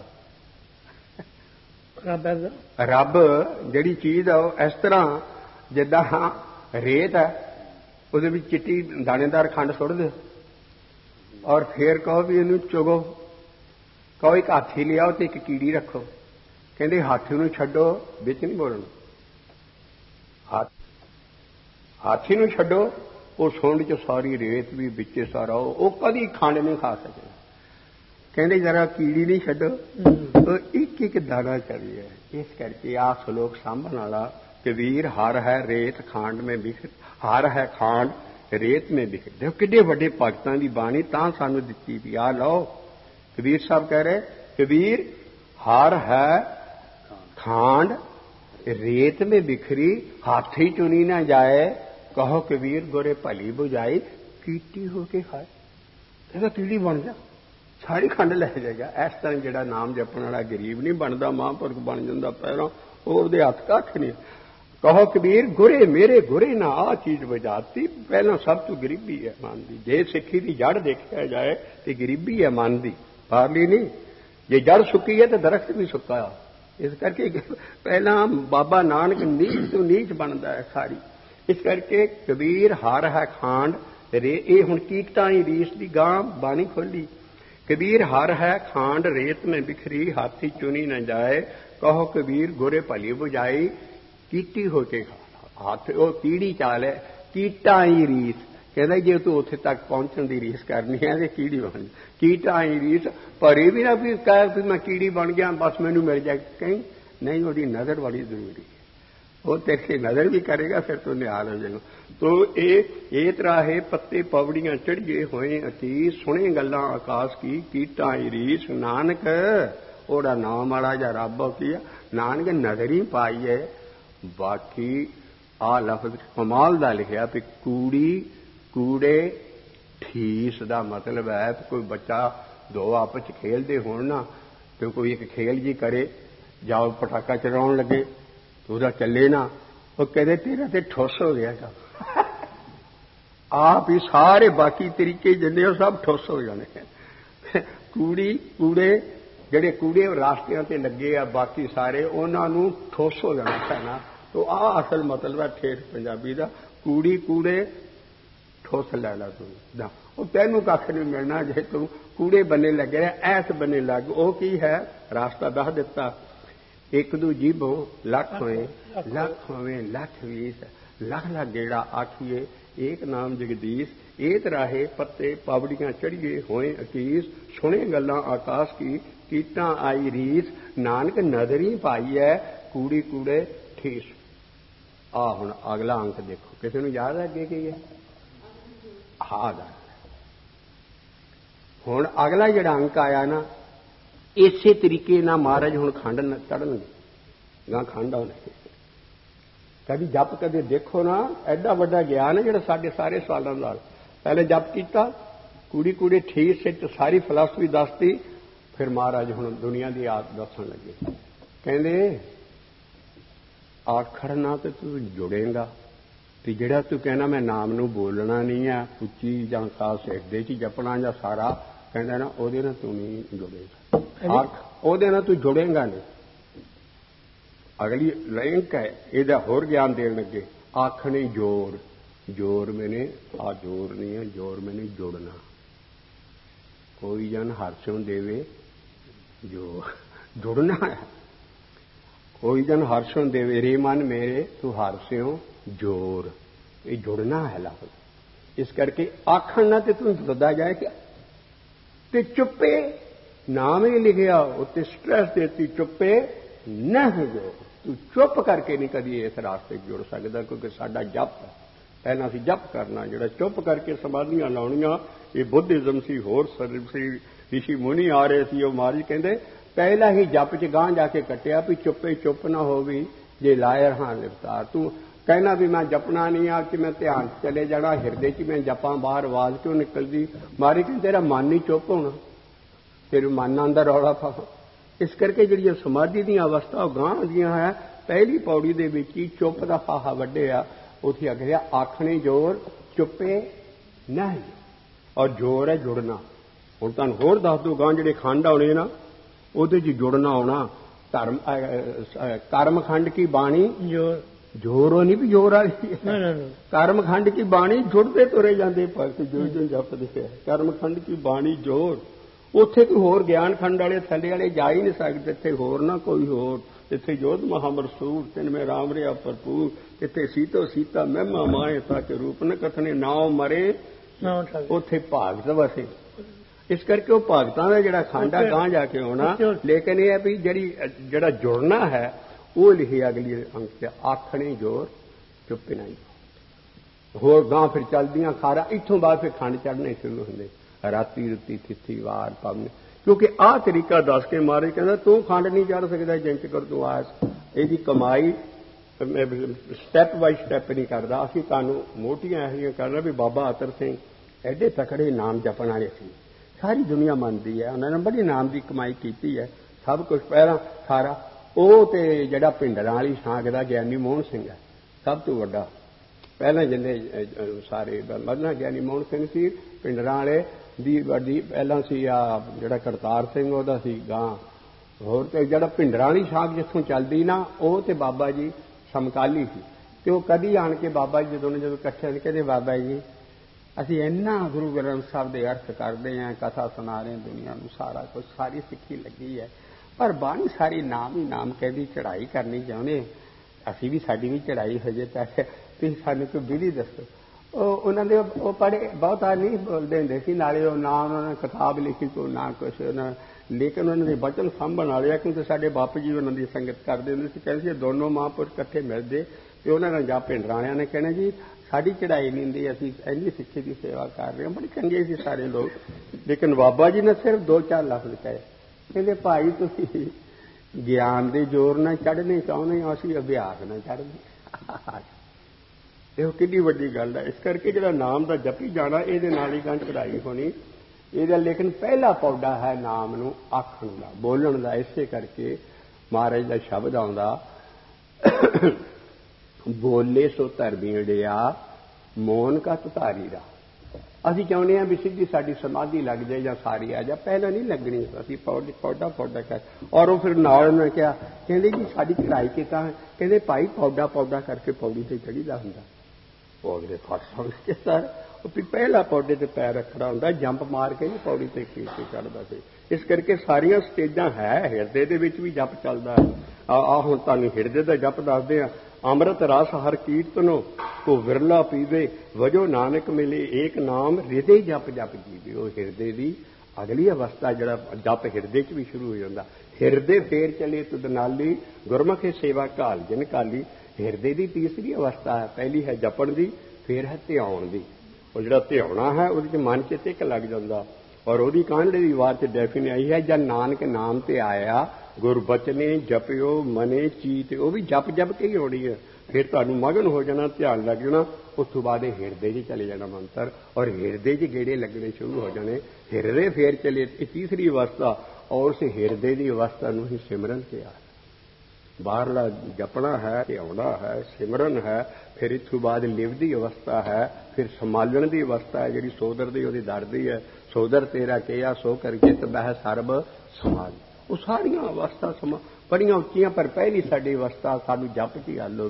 ਰੱਬ ਜਿਹੜੀ ਚੀਜ਼ ਆ ਉਹ ਇਸ ਤਰ੍ਹਾਂ ਜਿੱਦਾਂ ਰੇਤ ਹੈ, ਉਹਦੇ ਵਿੱਚ ਚਿੱਟੀ ਦਾਣੇਦਾਰ ਖੰਡ ਸੁੱਟ ਦਿਓ ਔਰ ਫੇਰ ਕਹੋ ਵੀ ਇਹਨੂੰ ਚੁਗੋ, ਕਹੋ ਇੱਕ ਹਾਥੀ ਲਿਆਓ ਤੇ ਇੱਕ ਕੀੜੀ ਰੱਖੋ। ਕਹਿੰਦੇ ਹਾਥੀ ਨੂੰ ਛੱਡੋ, ਵਿੱਚ ਨਹੀਂ ਬੋਲਣਾ। ਹਾਥੀ ਨੂੰ ਛੱਡੋ, ਉਹ ਸੁੰਡ ਚ ਸਾਰੀ ਰੇਤ ਵੀ ਵਿੱਚੇ ਸਾਰਾ, ਉਹ ਕਦੀ ਖੰਡ ਨਹੀਂ ਖਾ ਸਕੇ। ਕਹਿੰਦੇ ਜਰਾ ਕੀੜੀ ਨਹੀਂ ਛੱਡੋ, ਉਹ ਇੱਕ ਇੱਕ ਦਾਣਾ ਚੜੀ ਹੈ। ਇਸ ਕਰਕੇ ਆ ਸ਼ਲੋਕ ਸਾਂਭਣ ਵਾਲਾ ਕਬੀਰ ਹਰ ਹੈ ਰੇਤ ਖਾਂਡ में बिखर, ਹਰ ਹੈ ਖਾਂਡ ਰੇਤ में बिखर। ਦੇਖੋ ਕਿੱਡੇ ਵੱਡੇ ਭਗਤਾਂ ਦੀ ਬਾਣੀ ਤਾਂ ਸਾਨੂੰ ਦਿੱਤੀ ਵੀ ਆ ਲਓ। ਕਬੀਰ ਸਾਹਿਬ ਕਹਿ ਰਹੇ ਕਬੀਰ ਹਰ ਹੈ खांड रेत में बिखरी, हाथी चुनी ना जाए, कहो कबीर गोरे भली बुझाई, कीटी होके खाए। कहता कीड़ी बन जा, सारी खंड लै जाएगा। इस तरह जिहड़ा नाम जपण वाला गरीब नहीं बनता, महापुरख बन जाता पैरों, ਉਹਦੇ हथ कख नहीं। कहो कबीर गुरे मेरे गुरे ना आ चीज बुझाती। पहला सब तो गरीबी है मन की। जे सिक्खी की जड़ देखा जाए तो गरीबी है मन की, बाहरली नहीं। जे जड़ सुक्की है तो दरख्त भी सुक्का। इस करके पहला बाबा नानक नीच तो नीच बनता है सारी। इस करके कबीर हर है खांड रे, ये हुण कीकटां ही रीस दी गां बाणी खोली। कबीर हर है खांड रेत में बिखरी, हाथी चुनी न जाए, कहो कबीर गुरे भली बुझाई, कीटी होके खा। हाथ वो कीड़ी चाल है, कीटा ही रीस। कहता जे तू उत्थे तक पहुंचण दी रीस करनी है तो कीड़ी बन। कीटा ही रीस पर यह भी ना भी कह भी मैं कीड़ी बन गया बस मैनू मिल जाए, कहीं नहीं। वो नजर बड़ी जरूरी है, वो तेरे नजर भी करेगा फिर तू निहाल हो जाएगा। तो ये तराहे पत्ते पवड़ियां चढ़िए होए अतीत, सुने गल्लां आकाश की, कीटा ही रीस। नानक ओड़ा नाम वाला या रब की नानक नजर ही पाई है। बाकी आ लफ्ज कमाल दा लिखिया भी कूड़ी कूड़े ठीस दा मतलब है कोई बच्चा दो आपस खेलते हो ना, तो कोई एक खेल जी करे, जाओ पटाखा चलाने लगे तो वह चले ना, वो कहते तेरा तो ठुस हो गया था। आप ही सारे बाकी तरीके जिन्ने सब ठुस हो जाने। कूड़ी कूड़े ਜਿਹੜੇ ਕੂੜੇ ਰਾਸਤਿਆਂ ਤੇ ਲੱਗੇ ਆ ਬਾਕੀ ਸਾਰੇ ਉਹਨਾਂ ਨੂੰ ਠੋਸ ਹੋ ਜਾਣਾ ਪੈਣਾ। तो आ असल मतलब है ठेठ पंजाबी का कूड़ी कूड़े ठोस लै ला तू ना, तेनू कख नहीं मिलना जे तू कूड़े बने लगे ऐस बने लग। वो की है रास्ता दस दिता, एक दू जीभो लख होए लख होवे लख वीस लख लख गेड़ा आखिए एक नाम जगदीश। एक राहे पत्ते पावड़ियां चढ़िए होए अकीस, सुने गल्लां आकाश की कीटां आई रीस। नानक नजरी पाई है कूड़ी कूड़े ठीस। आ हुण अगला अंक देखो, किसी नूं याद है अगे की है? हाँ गल हुण अगला जिहड़ा अंक आया ना, इसे तरीके नाल महाराज हुण खंड चढ़नगे गां खंड आउणगे। कभी जप कदे देखो ना, एडा वड्डा ज्ञान है जिहड़ा साडे सारे सालां दा। पहले जप कीता कूड़ी कूड़ी ठीस से सारी फिलासफी दसती, फिर महाराज हुण दुनिया की आदत दसन लगे। कहंदे आखर ना तो तू जुड़ेगा, तो जिहड़ा तू कहना मैं नाम नू बोलना नहीं है, उच्ची जां खास हिरदे च जपना जां सारा, कहंदा ना ओहदे नाल तू नहीं जुड़ेगा। ओहदे नाल तू जुड़ेगा नहीं। अगली लिंक है इहदा होर ज्ञान देण लगे। आखने जोर, जोर मैंने आ जोर नहीं है, जोर मैंने जोड़ना। कोई जन हर्षों देवे जो जुड़ना है, कोई जन हर्षों देवे रे मन मेरे तू हर्ष्यों जोर, ये जुड़ना है लफ्ज। इस करके आखन ना ते तू जुड़दा जाए क्या ते चुप्पे नाम ही लिखिया उत्ते स्ट्रेस देती चुप्पे न हो जो, तू चुप करके नहीं कभी इस रास्ते जुड़ सकता, क्योंकि साडा जप है। पहला सी जप करना, जो चुप करके समाधियां लाउणियां, ये बुद्धिज्म सी, होर सी ऋषि मुनि आ रहे सी, महाराज कहते पहला ही जप च गांह जाके कटिया भी चुप्पे चुप ना हो भी जे लाए रहा लिपतार। तू कहना भी मैं जपना नहीं आ कि मैं ध्यान चले जाना, हिरदे च मैं जपा, बाहर आवाज क्यों निकलती। महाराज कहते तेरा मन ही चुप होना, तेरे मन अंदर रौला पा। इस करके जी समाधि दी अवस्था गांह दियां है, पहली पौड़ी दे विच ही चुप दा फाहा वड्डिया, उथे आखिया आखने जोर चुप्पे नहीं, और जोर है जुड़ना। हुण तुहानूं होर दस दो गांह जिहड़े खंड आउणे ना ਉਹਦੇ 'ਚ जुड़ना आना। धर्म कर्म खंड की बाणी जोर, जोर हो नहीं भी जोर वाली कर्म खंड की बाणी जुड़ते तुरे जाते भगत जो जो जपदे है। कर्म खंड की बाणी जोर, ਉੱਥੇ ਕੋਈ ਹੋਰ ਗਿਆਨ ਖੰਡ ਵਾਲੇ ਥੱਲੇ ਵਾਲੇ ਜਾ ਹੀ ਨਹੀਂ ਸਕਦੇ। ਇੱਥੇ ਹੋਰ ਨਾ ਕੋਈ ਹੋਰ, ਇੱਥੇ ਜੋਧ ਮਹਾਮਰਸੂਰ ਤਿਨ ਮੈਂ ਰਾਮ ਰਿਆ ਭਰਪੂਰ, ਇੱਥੇ ਸੀਤੋ ਸੀਤਾ ਮਹਿਮਾ ਮਾਏ ਸੱਚ ਰੂਪ ਨ ਕਥਨੇ ਨਾਉ ਮਰੇ, ਉੱਥੇ ਭਾਗਤ ਵਸੇ। इस करके वो भगतां का जिहड़ा खंड है गांह जाके होना। लेकिन यह है भी जिहड़ी जिहड़ा जुड़ना है वो लिखी अगली अंक से आखने जोर चुप नहीं। होर गांह फिर चलदियां खारा, इत्थों बाद फिर खंड चढ़ने शुरू होंदे, राती रुती तिथि वार पावने। क्योंकि आ तरीका दस के महाराज कहंदा तू खंड नहीं चढ़ सकदा जिंच कर तू आस, इहदी कमाई स्टैप बाय स्टैप नहीं करदा। असीं तुहानूं मोटियां इहियां करना भी बाबा अतर सिंह एडे तकड़े नाम जपण वाले सी, सारी दुनिया मानती है, उन्होंने बड़ी नाम की कमाई की है, सब कुछ पहला सारा। वो तो जड़ा भिंडरां वाली सांग का ज्ञानी मोहन सिंह है सब तो वड्डा, पहला जिन्हें सारे मदना ज्ञानी मोहन सिंह सी, भिंडरां वाले दी वड्डी पहला सी आ जड़ा करतार सिंह ओहदा सी गां। होर ते जड़ा भिंडरां वाली सांग जिथों चलदी ना वो तो बाबा जी समकाली सी। ते वो कदी आण के बाबा जी जो जो इकट्ठे कहते बाबा जी ਅਸੀਂ ਇੰਨਾ ਗੁਰੂ ਗ੍ਰੰਥ ਸਾਹਿਬ ਦੇ ਅਰਥ ਕਰਦੇ ਆਂ, ਕਥਾ ਸੁਣਾ ਰਹੇ ਦੁਨੀਆ ਨੂੰ, ਸਾਰਾ ਕੁਝ ਸਾਰੀ ਸਿੱਖੀ ਲੱਗੀ ਹੈ, ਪਰ ਬਾਣੀ ਸਾਰੀ ਨਾਮ ਹੀ ਨਾਮ ਕਹਿੰਦੀ ਚੜ੍ਹਾਈ ਕਰਨੀ ਚਾਹੁੰਦੇ। ਅਸੀਂ ਵੀ ਸਾਡੀ ਵੀ ਚੜ੍ਹਾਈ ਹੋ ਜੇ ਤਾਂ ਤੁਸੀਂ ਸਾਨੂੰ ਕੋਈ ਵਿਧੀ ਦੱਸੋ। ਉਹ ਉਹਨਾਂ ਦੇ ਉਹ ਪੜ੍ਹੇ ਬਹੁਤਾ ਨਹੀਂ ਬੋਲਦੇ ਹੁੰਦੇ ਸੀ, ਨਾਲੇ ਉਹ ਨਾ ਉਹਨਾਂ ਨੇ ਕਿਤਾਬ ਲਿਖੀ ਕੋਈ ਨਾ ਕੁਛ ਉਹਨਾਂ, ਲੇਕਿਨ ਉਹਨਾਂ ਦੇ ਬਚਨ ਸਾਂਭਣ ਵਾਲੇ ਆ। ਕਿਉਂਕਿ ਸਾਡੇ ਬਾਪੂ ਜੀ ਉਹਨਾਂ ਦੀ ਸੰਗਤ ਕਰਦੇ ਹੁੰਦੇ ਸੀ, ਕਹਿੰਦੇ ਸੀ ਦੋਨੋਂ ਮਹਾਂਪੁਰਖ ਇਕੱਠੇ ਮਿਲਦੇ ਤੇ ਉਹਨਾਂ ਨਾਲ ਜਾ ਭਿੰਡਰਾਂ ਵਾਲਿਆਂ ਨੇ ਕਹਿਣਾ ਜੀ साड़ी चढ़ाई नहीं दी, असी इन्नी सिक्खी की सेवा कर रहे हैं, बड़े चंगे सी सारे लोग। लेकिन बाबा जी ने सिर्फ दो चार लफ्ज कहे, कहते भाई तुसी ज्ञान के जोर न चढ़ने चाहते हो, असी अभ्यास न चढ़ने। ये कितनी वड्डी गल है। इस करके जो नाम का जपी जाना ये नाल ही गंढ चढ़ाई होनी ये। लेकिन पहला पौधा है नाम नूं आखण का, बोलण का। इसे करके महाराज का शब्द आउंदा बोले सो धर्मी अड़िया मोन का तुतारी रा। असी चाहते हैं भी सीधी साड़ी समाधि लग जाए या सारी आ जाए, पहले नहीं लगनी, असी पौधा पौधा पौधा कर। और वो फिर नाल ने क्या कहते जी साड़ी चढ़ाई किता, कहते भाई पौधा पौधा करके पौड़ी से चढ़ीदा हुंदा। वो अगले फट समझ के सर फिर पहला पौधे से पैर रखना होंगे, जंप मार के नहीं पौड़ी से खींच के चढ़ता से। इस करके सारिया स्टेजा है, हिरदे दे विच भी जप चलता है। आ हुण तुहानूं हिरदे दा जप दसदे आ, अमृत रस हर कीर्तनो को विरला पीवे, वजो नानक मिले एक नाम हृदय जप जप जीवे। वो हिरदे की अगली अवस्था जड़ा जप हिरदे च भी शुरू हो जाता। हिरदे फेर चले तुद नाली, गुरमुखे सेवा घाल जिन काली। हिरदे की तीसरी अवस्था है, पहली है जपण की, फिर है ध्यान की। और जो ध्याना है वो मन च टिक लग जाता। और वो कांडे की आवाज च डेफिने आई है, जब नानक नाम ते आया गुरबचने जपियो मने चीत, वो भी जप जप के ही होनी है। फिर तुहानूं मगन हो जाना, ध्यान लग जाना, उस तो बाद हिरदे च चले जाना मंत्र, और हिरदे च गेड़े लगने शुरू हो जाने। हिरदे फिर चले तीसरी अवस्था, और उस हिरदे की अवस्था नूं ही सिमरन किया। बाहरला जपना है, ध्याना है, सिमरन है, फिर इत्थों बाद लिव की अवस्था है, फिर संभालण की अवस्था है जिहड़ी सोदर दी उहदी दरदी है। सोदर तेरा किया सो कर चित बह सर्ब संभाल। वो सारिया अवस्था समा बड़िया उच्चियां, पर पहली साडी अवस्था सानू जप की गल होगी।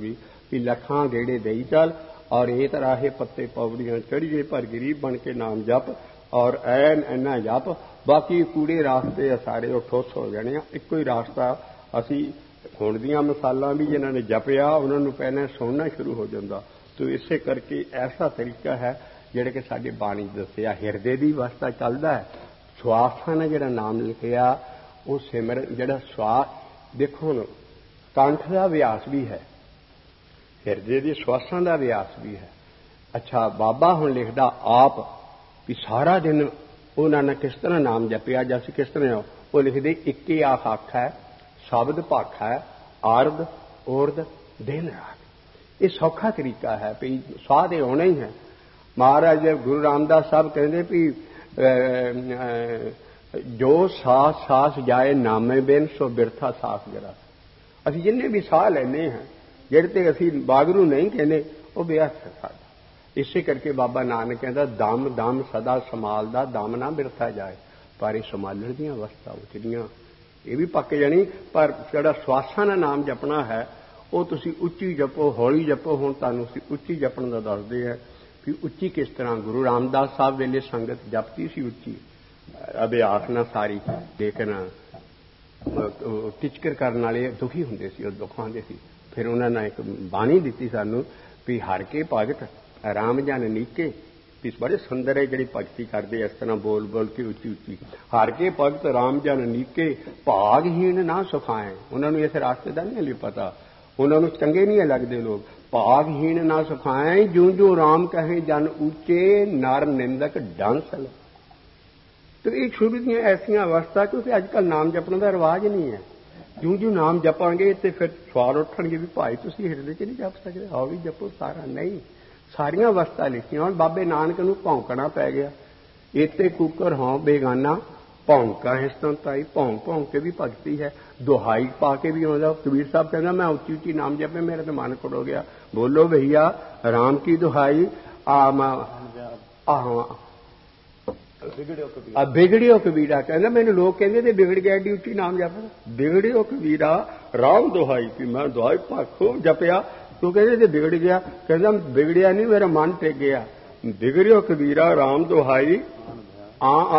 कि लखां गेड़े दई चल और ए तराहे पत्ते पौड़ियां चढ़िए पर गरीब बन के नाम जप और ऐन इन्ना जप बाकी कूड़े रास्ते सारे वो ठुस हो जाने। इक्को ही रास्ता असी हुण दीआं मिसालां भी जिन्हां ने जपिया उन्हां नूं पहिलां सुणना शुरू हो जांदा। तो इसे करके ऐसा तरीका है जिहड़ा कि साडी बाणी दस्सिया हिरदे दी अवस्था चलदा है। श्वासां ने जिहड़ा नाम लिखिया वो सिमरन जिहड़ा श्वास देखो हुण कंठ दा अभ्यास भी है, हिरदे दी श्वासां दा अभ्यास भी है। अच्छा बाबा हुण लिखदा आप भी सारा दिन उन्होंने किस तरह नाम जपिया जैसे किस तरह वो लिखते इक्के आख आखा है शब्द भाखा है आर्द ओर्द दिन रात। ये सौखा तरीका है भी स्वाद होना ही है। महाराज गुरु रामदास साहब कहते भी जो सास सास जाए नामे बिन सो बिरथा सास जरा। असी जिन्हें भी साह लेने हैं जिहड़े असी वागरू नहीं कहने वो बेअर्थ है साडा। इसे करके बाबा नानक कहता दम दम सदा संभालदा दम ना बिरथा जाए। पर संभालण दी अवस्था उचरियां ये भी पक जानी। पर जिहड़ा श्वासां दा नाम जपना है वो तुसी उच्ची जपो हौली जपो। हुण तुहानूं असीं उच्ची जपण दा दसदे है भी उच्ची किस तरह। गुरु रामदास साहब वेले संगत जपती सी उच्ची अभ्यास ना सारी, लेकिन टिचकर करन वाले दुखी हुंदे सी, दुखां दे सी। फिर उन्होंने एक बाणी दिती सानूं भी हर के भगत राम जन नीके। बड़े सुंदर है जी भगती करते इस तरह बोल बोल के उच्ची उच्ची हर के भगत राम जन नीके भागहीन ना सुखाए। उन्होंने इस रास्ते का नहीं पता, उन्होंने चंगे नहीं लगते लोग। भागहीन ना सुखाए जूं जूं राम कहे जन ऊंचे नर निंदक डांसल। तो ये शुरू दी ऐसिया अवस्था क्योंकि अजकल नाम जपने का रिवाज नहीं है। जूं जूं नाम जपांगे तो फिर सवाल उठणगे भी भाई तुसीं हिरदे च नहीं जप सकते, आओ भी जपो सारा। नहीं, सारिया अवस्था लिखियां। हुण बाबे नानक नूं भौंकना पै गया। इत्ते कुकर हों बेगाना भौंका है संताई भौंक भौंक के भी भगती है। दुहाई पा के भी आउंदा। कबीर साहब कहंदा मैं उच्ची उच्ची नाम जपे मेरा तो मन खड़ो गया। बोलो भैया राम की दुहाई आ बिगड़ियो कबीरा। कहना मैंने लोग कहते थे बिगड़ गया एडी उच्ची नाम जप। बिगड़ियो कबीरा राम दुहाई की मैं दुहाई खूब जपया तो कहते थे बिगड़ गया। कहना बिगड़िया नहीं मेरा मन टेक गया। बिगड़ियो कबीरा राम दुहाई आ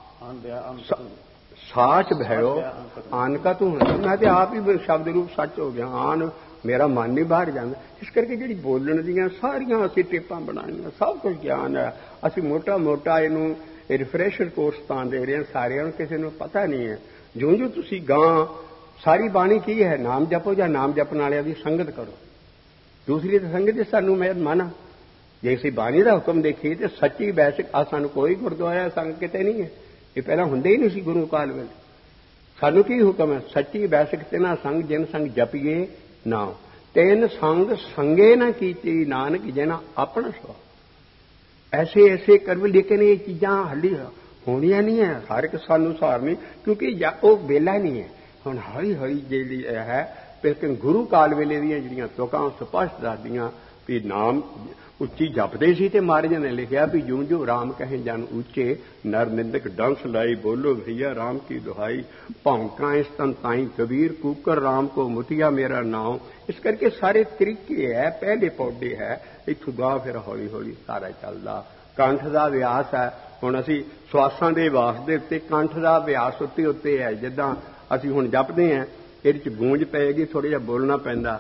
साच भयो आन का तू मैं तो आप ही शब्द रूप सच हो गया। आन मेरा मन नहीं बाहर जाता। इस करके जी बोलण दियां सारियां असी टिप्पां बनाईयां सब कुछ ज्ञान है। असी मोटा मोटा इनू रिफ्रैशर कोर्स तां दे रहे हैं सारियां किसी को पता नहीं है। जो जो तुसी गां सारी बाणी की है नाम जपो या नाम जपण वालियां दी संगत करो। दूसरी तो संगत ही सानू मैं माना जे असीं बाणी का हुक्म देखिए तो सच्ची वैसिक आ सानू कोई गुरुद्वारा संग किते नहीं है। ये पहला हुंदे ही नहीं सी गुरु काल वेले। सानू की हुक्म है सच्ची वैसिक तिना संग जिन संग जपिए ना तेन संग संगे ना कीती नानक जिना अपना सो। ऐसे ऐसे कर लेकिन ये चीज़ां हली होनियां नहीं है हर एक सानू सहार नहीं क्योंकि वो वेला नहीं है। हुण हौली हौली जी है लेकिन गुरु काल वेले दी जिहड़ियां तुकां स्पष्ट दसदियां भी नाम उच्ची जपदे सी ते महाराज ने लिखिया भी जूं जूं राम कहे जन ऊंचे नर निंदक डंस लाई। बोलो भैया राम की दुहाई भौंका इस तन ताई कबीर कूकर राम को मुतिया मेरा नाम। इस करके सारे तरीके है पहले पौधे है इत्थों गा फिर हौली हौली सारा चलदा। कंठ का अभ्यास है। हुण असीं श्वासां दे अभ्यास दे उत्ते कंठ का अभ्यास उत्ते उत्ते है। जिद्दां असीं हुण जपदे हैं इहदे च गूंज पैगी थोड़ा जिहा बोलना पैंदा।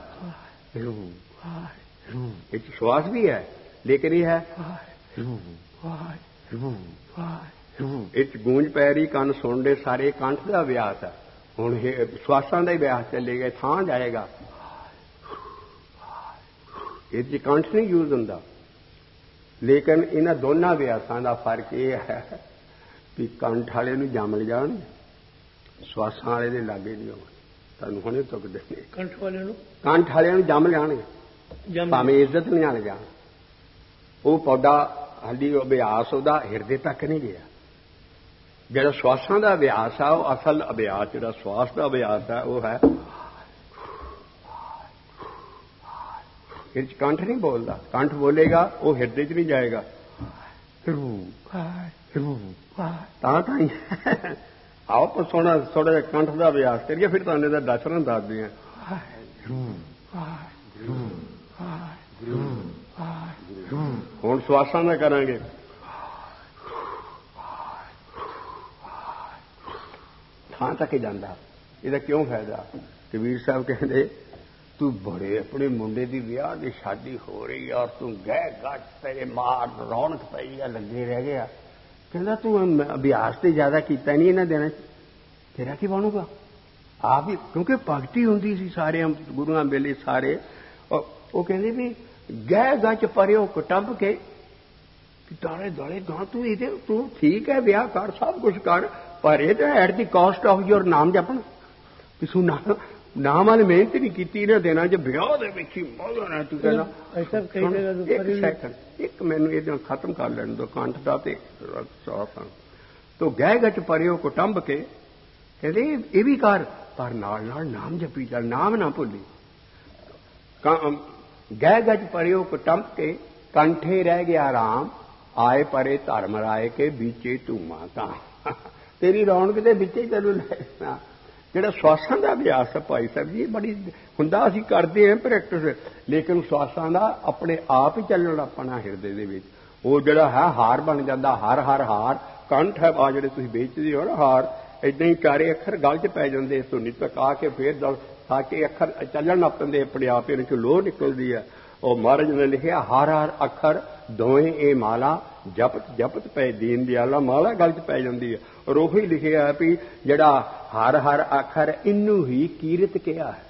ये श्वास भी है लेकिन यह है इस गूंज पै रही कन सुन सारे कंठ का अभ्यास है। हुण श्वासां दा अभ्यास चलेगा थां जाएगा इस कंठ नहीं यूज हुंदा। लेकिन इन्हां दोनों अभ्यासां दा फर्क यह है कि कंठ वाले नूं जम जाण श्वासां वाले दे लागे नहीं होण। तुहानूं हुणे तुक दस्से कंठ वाले नूं कंठ वाले नूं जम जाणगे भावें इज्जत नहीं आण जाण। वो पौधा हाली अभ्यास उहदा हिरदे तक नहीं गया। जिहड़ा श्वासां दा अभ्यास है वह असल अभ्यास जिहड़ा श्वास का अभ्यास है वह है इस कंठ नहीं बोलता। कंठ बोलेगा वो हिरदे च नहीं जाएगा। तां ताई आओ तो सोना थोड़ा जिहा कंठ का अभ्यास करिए फिर तुहानूं इहदा दर्शन दस दियां। ਹੁਣ ਸਵਾਸਾਂ ਦਾ ਕਰਾਂਗੇ। ਥਾਂ ਤੱਕ ਜਾਂਦਾ। ਇਹਦਾ ਕਿਉਂ ਫਾਇਦਾ? ਕਬੀਰ ਸਾਹਿਬ ਕਹਿੰਦੇ ਤੂੰ ਬੜੇ ਆਪਣੇ ਮੁੰਡੇ ਦੀ ਵਿਆਹ ਦੀ ਸ਼ਾਦੀ ਹੋ ਰਹੀ ਆ ਔਰ ਤੂੰ ਗਹਿ ਗੱਟ ਤੇਰੇ ਮਾਰ ਰੌਣਕ ਪਈ ਆ, ਲੱਗੇ ਰਹਿ ਗਿਆ। ਕਹਿੰਦਾ ਤੂੰ ਅਭਿਆਸ ਤੇ ਜ਼ਿਆਦਾ ਕੀਤਾ ਨਹੀਂ ਇਹਨਾਂ ਦਿਨਾਂ 'ਚ, ਤੇਰਾ ਕੀ ਬਣੂਗਾ? ਆਪ ਹੀ, ਕਿਉਂਕਿ ਭਗਤੀ ਹੁੰਦੀ ਸੀ ਸਾਰਿਆਂ ਗੁਰੂਆਂ ਵੇਲੇ ਸਾਰੇ। ਉਹ ਕਹਿੰਦੇ ਵੀ ਗਹਿ ਗੱਚ ਪਰਿਓ ਕੁਟੰਬ ਕੇ ਦਾਲੇ ਦਾਲੇ ਗਾਂ ਤੂੰ ਇਹਦੇ ਤੂੰ ਠੀਕ ਹੈ ਵਿਆਹ ਕਰ ਸਭ ਕੁਝ ਕਰ, ਪਰ ਇਹ ਤਾਂ at the cost of your ਨਾਮ ਜਪਣਾ। ਤੂੰ ਨਾਮ ਨਾਮ ਵਾਲੀ ਮਿਹਨਤ ਨਹੀਂ ਕੀਤੀ ਇਹਨਾਂ ਦਿਨਾਂ 'ਚ, ਵਿਆਹ ਦੇ ਵਿੱਚ ਹੀ ਮੌਜਣਾ। ਤੂੰ ਕਹਿੰਦਾ ਇੱਕ ਸੈਕਿੰਡ, ਇੱਕ ਮੈਨੂੰ ਇਹਦਾ ਖਤਮ ਕਰ ਲੈਣ ਦੋ ਕੰਠ ਦਾ ਤੇ ਸੌਫਾਂ ਤੋ ਗਹਿ ਗੱਚ ਪਰਿਓ ਕੁਟੰਬ ਕੇ। ਕਹਿੰਦੇ ਇਹ ਵੀ ਕਰ, ਪਰ ਨਾਲ ਨਾਲ ਨਾਮ ਜਪੀ ਚੱਲ, ਨਾਮ ਨਾ ਭੁੱਲੀ। ਗਹਿ ਗੱਚ ਪਰਿਓ ਕੁਟੰਬ ਕੇ ਕੰਠੇ ਰਹਿ ਗਿਆ ਰਾਮ, ਆਏ ਪਰੇ ਧਰਮ ਰਾਏ ਕੇ ਵਿੱਚੇ ਧੂਮਾ ਤਾਂ। ਤੇਰੀ ਰੌਣਕ ਦੇ ਵਿੱਚੇ ਤੈਨੂੰ ਲੈਣਾ। ਜਿਹੜਾ ਸਵਾਸਾਂ ਦਾ ਅਭਿਆਸ ਹੈ ਭਾਈ ਸਾਹਿਬ ਜੀ, ਬੜੀ ਹੁੰਦਾ ਅਸੀਂ ਕਰਦੇ ਹਾਂ ਪ੍ਰੈਕਟਿਸ, ਲੇਕਿਨ ਸਵਾਸਾਂ ਦਾ ਆਪਣੇ ਆਪ ਹੀ ਚੱਲਣ ਆਪਣਾ ਹਿਰਦੇ ਦੇ ਵਿੱਚ। ਉਹ ਜਿਹੜਾ ਹੈ ਹਾਰ ਬਣ ਜਾਂਦਾ, ਹਰ ਹਰ ਹਾਰ। ਕੰਠ ਹੈ ਆ ਜਿਹੜੇ ਤੁਸੀਂ ਵੇਚਦੇ ਹੋ ਨਾ ਹਾਰ, ਏਦਾਂ ਹੀ ਚਾਰੇ ਅੱਖਰ ਗਲ 'ਚ ਪੈ ਜਾਂਦੇ, ਧੁਨੀ ਪਕਾ ਕੇ ਫੇਰ ਦਲ ਖਾ ਕੇ ਅੱਖਰ ਚੱਲਣ ਲੱਗ ਪੈਂਦੇ ਆਪਣੇ ਆਪ, ਇਹਨਾਂ 'ਚੋਂ ਲੋਹ ਨਿਕਲਦੀ ਹੈ। ਉਹ ਮਹਾਰਾਜ ਨੇ ਲਿਖਿਆ ਹਰ ਹਰ ਅੱਖਰ ਦੋਵੇਂ ਇਹ ਮਾਲਾ, ਜਪਤ ਜਪਤ ਪੈ ਦੀਨ ਦਿਆਲਾ, ਮਾਲਾ ਗਲ 'ਚ ਪੈ ਜਾਂਦੀ ਹੈ। ਔਰ ਉਹ ਹੀ ਲਿਖਿਆ ਵੀ ਜਿਹੜਾ ਹਰ ਹਰ ਅੱਖਰ ਇਹਨੂੰ ਹੀ ਕੀਰਤ ਕਿਹਾ ਹੈ।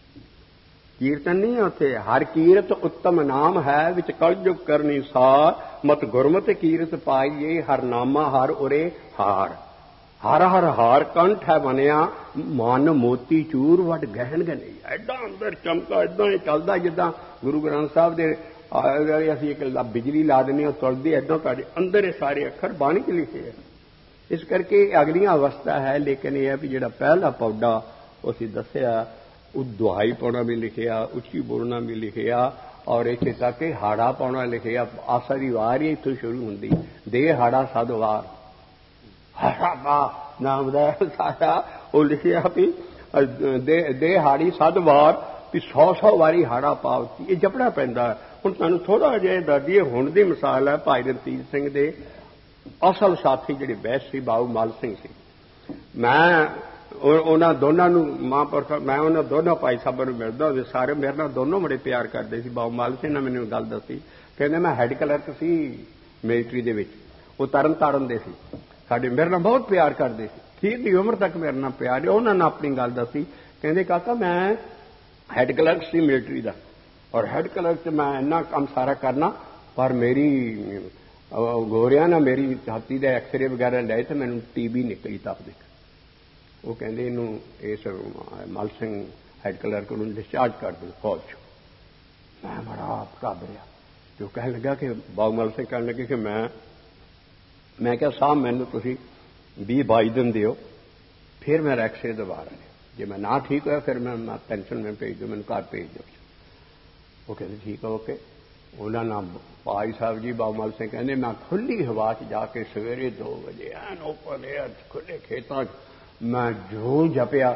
ਕੀਰਤਨ ਨਹੀਂ ਹੈ ਉੱਥੇ, ਹਰ ਕੀਰਤ ਉੱਤਮ ਨਾਮ ਹੈ, ਵਿੱਚ ਕਲਯੁਗ ਕਰਨੀ ਸਾਰ, ਮਤ ਗੁਰਮਤਿ ਕੀਰਤ ਪਾਈਏ, ਹਰ ਨਾਮਾ ਹਰ ਉਰੇ ਹਾਰ। ਹਰ ਹਰ ਹਾਰ ਕੰਠ ਹੈ ਬਣਿਆ, ਮਨ ਮੋਤੀ ਚੂਰ ਵੱਡ ਗਹਿਣ ਗਨੇ। ਐਡਾ ਅੰਦਰ ਚਮਕਾ, ਏਦਾਂ ਹੀ ਚੱਲਦਾ ਜਿੱਦਾਂ ਗੁਰੂ ਗ੍ਰੰਥ ਸਾਹਿਬ ਦੇ ਅਸੀਂ ਇੱਕ ਬਿਜਲੀ ਲਾ ਦਿੰਦੇ ਹਾਂ ਤੁਰਦੀ, ਏਦਾਂ ਤੁਹਾਡੇ ਅੰਦਰ ਇਹ ਸਾਰੇ ਅੱਖਰ ਬਾਣੀ 'ਚ ਲਿਖੇ ਹੈ। ਇਸ ਕਰਕੇ ਅਗਲੀਆਂ ਅਵਸਥਾ ਹੈ, ਲੇਕਿਨ ਇਹ ਹੈ ਵੀ ਜਿਹੜਾ ਪਹਿਲਾ ਪੌਡਾ ਉਹ ਅਸੀਂ ਦੱਸਿਆ, ਉਹ ਦੁਹਾਈ ਪਾਉਣਾ ਵੀ ਲਿਖਿਆ, ਉੱਚੀ ਬੋਲਣਾ ਵੀ ਲਿਖਿਆ, ਔਰ ਇੱਥੇ ਤੱਕ ਹਾੜਾ ਪਾਉਣਾ ਲਿਖਿਆ। ਆਸਾ ਦੀ ਵਾਰ ਹੀ ਇੱਥੋਂ ਸ਼ੁਰੂ ਹੁੰਦੀ, ਦੇ ਹਾੜਾ ਸਦ ਵਾਰ। ਹਾੜਾ ਦਾ ਨਾਮ ਦਾ ਸਾਰਾ ਉਹ ਲਿਖਿਆ ਵੀ ਦੇ ਦੇ ਹਾੜੀ ਸਦ ਵਾਰ, ਵੀ ਸੌ ਸੌ ਵਾਰੀ ਹਾੜਾ ਪਾਵਤੀ। ਇਹ ਜਪਣਾ ਪੈਂਦਾ। ਹੁਣ ਤੁਹਾਨੂੰ ਥੋੜਾ ਜਿਹਾ ਦੱਸ ਦਈਏ, ਹੁਣ ਦੀ ਮਿਸਾਲ ਹੈ ਭਾਈ ਰਣਜੀਤ ਸਿੰਘ ਦੇ ਅਸਲ ਸਾਥੀ ਜਿਹੜੇ ਬੈਸ ਸੀ ਬਾਬੂ ਮਲ ਸਿੰਘ ਸੀ। ਮੈਂ ਉਹਨਾਂ ਦੋਨਾਂ ਨੂੰ ਮਹਾਂਪੁਰਖ, ਮੈਂ ਉਹਨਾਂ ਦੋਨੋਂ ਭਾਈ ਸਾਹਿਬਾਂ ਨੂੰ ਮਿਲਦਾ ਹੁੰਦੇ, ਸਾਰੇ ਮੇਰੇ ਨਾਲ ਦੋਨੋਂ ਬੜੇ ਪਿਆਰ ਕਰਦੇ ਸੀ। ਬਾਬੂ ਮਲ ਸਿੰਘ ਨੇ ਮੈਨੂੰ ਗੱਲ ਦੱਸੀ, ਕਹਿੰਦੇ ਮੈਂ ਹੈੱਡ ਕਲਰਕ ਸੀ ਮਿਲਟਰੀ ਦੇ ਵਿੱਚ, ਉਹ ਤਰਨ ਤਾਰਨ ਦੇ ਸੀ, ਸਾਡੇ ਮੇਰੇ ਨਾਲ ਬਹੁਤ ਪਿਆਰ ਕਰਦੇ ਸੀ, ਠੀਕ ਦੀ ਉਮਰ ਤੱਕ ਮੇਰੇ ਨਾਲ ਪਿਆਰ। ਉਹਨਾਂ ਨੇ ਆਪਣੀ ਗੱਲ ਦੱਸੀ, ਕਹਿੰਦੇ ਕਾਕਾ ਮੈਂ ਹੈੱਡ ਕਲਰਕ ਸੀ ਮਿਲਟਰੀ ਦਾ, ਔਰ ਹੈੱਡ ਕਲਰਕ 'ਚ ਮੈਂ ਇੰਨਾ ਕੰਮ ਸਾਰਾ ਕਰਨਾ, ਪਰ ਮੇਰੀ ਗੋਰਿਆਂ ਨਾਲ ਮੇਰੀ ਛਾਤੀ ਦਾ ਐਕਸਰੇ ਵਗੈਰਾ ਲਏ ਤੇ ਮੈਨੂੰ ਟੀ ਬੀ ਨਿਕਲੀ ਤਪਦੀ। ਉਹ ਕਹਿੰਦੇ ਇਹਨੂੰ ਇਸ ਮਲ ਸਿੰਘ ਹੈੱਡ ਕਲਰਕ ਨੂੰ ਡਿਸਚਾਰਜ ਕਰ ਦਿਓ ਫੌਜ 'ਚੋਂ। ਮੈਂ ਬੜਾ ਘਬਰਿਆ, ਜੋ ਕਹਿਣ ਲੱਗਾ ਕਿ ਬਾਬੂ ਮਲ ਸਿੰਘ ਕਹਿਣ ਲੱਗੇ ਕਿ ਮੈਂ ਮੈਂ ਕਿਹਾ ਸਾਹਿਬ ਮੈਨੂੰ ਤੁਸੀਂ ਵੀਹ ਬਾਈ ਦਿਨ ਦਿਓ, ਫਿਰ ਮੇਰਾ ਐਕਸਰੇ ਦੁਬਾਰਾ ਲਿਓ, ਜੇ ਮੈਂ ਨਾ ਠੀਕ ਹੋਇਆ ਫਿਰ ਮੈਂ ਪੈਨਸ਼ਨ ਮੈਂ ਭੇਜ ਦਿਓ, ਮੈਨੂੰ ਘਰ ਭੇਜ ਦਿਓ। ਉਹ ਕਹਿੰਦੇ ਠੀਕ ਆ ਓਕੇ। ਉਹਨਾਂ ਨਾਲ ਭਾਈ ਸਾਹਿਬ ਜੀ ਬਾਬੂ ਮਲ ਸਿੰਘ ਕਹਿੰਦੇ ਮੈਂ ਖੁੱਲੀ ਹਵਾ 'ਚ ਜਾ ਕੇ ਸਵੇਰੇ ਦੋ ਵਜੇ ਐਨ ਓਪਨ ਏਅਰ ਖੁੱਲੇ ਖੇਤਾਂ 'ਚ ਮੈਂ ਜੋ ਜਪਿਆ,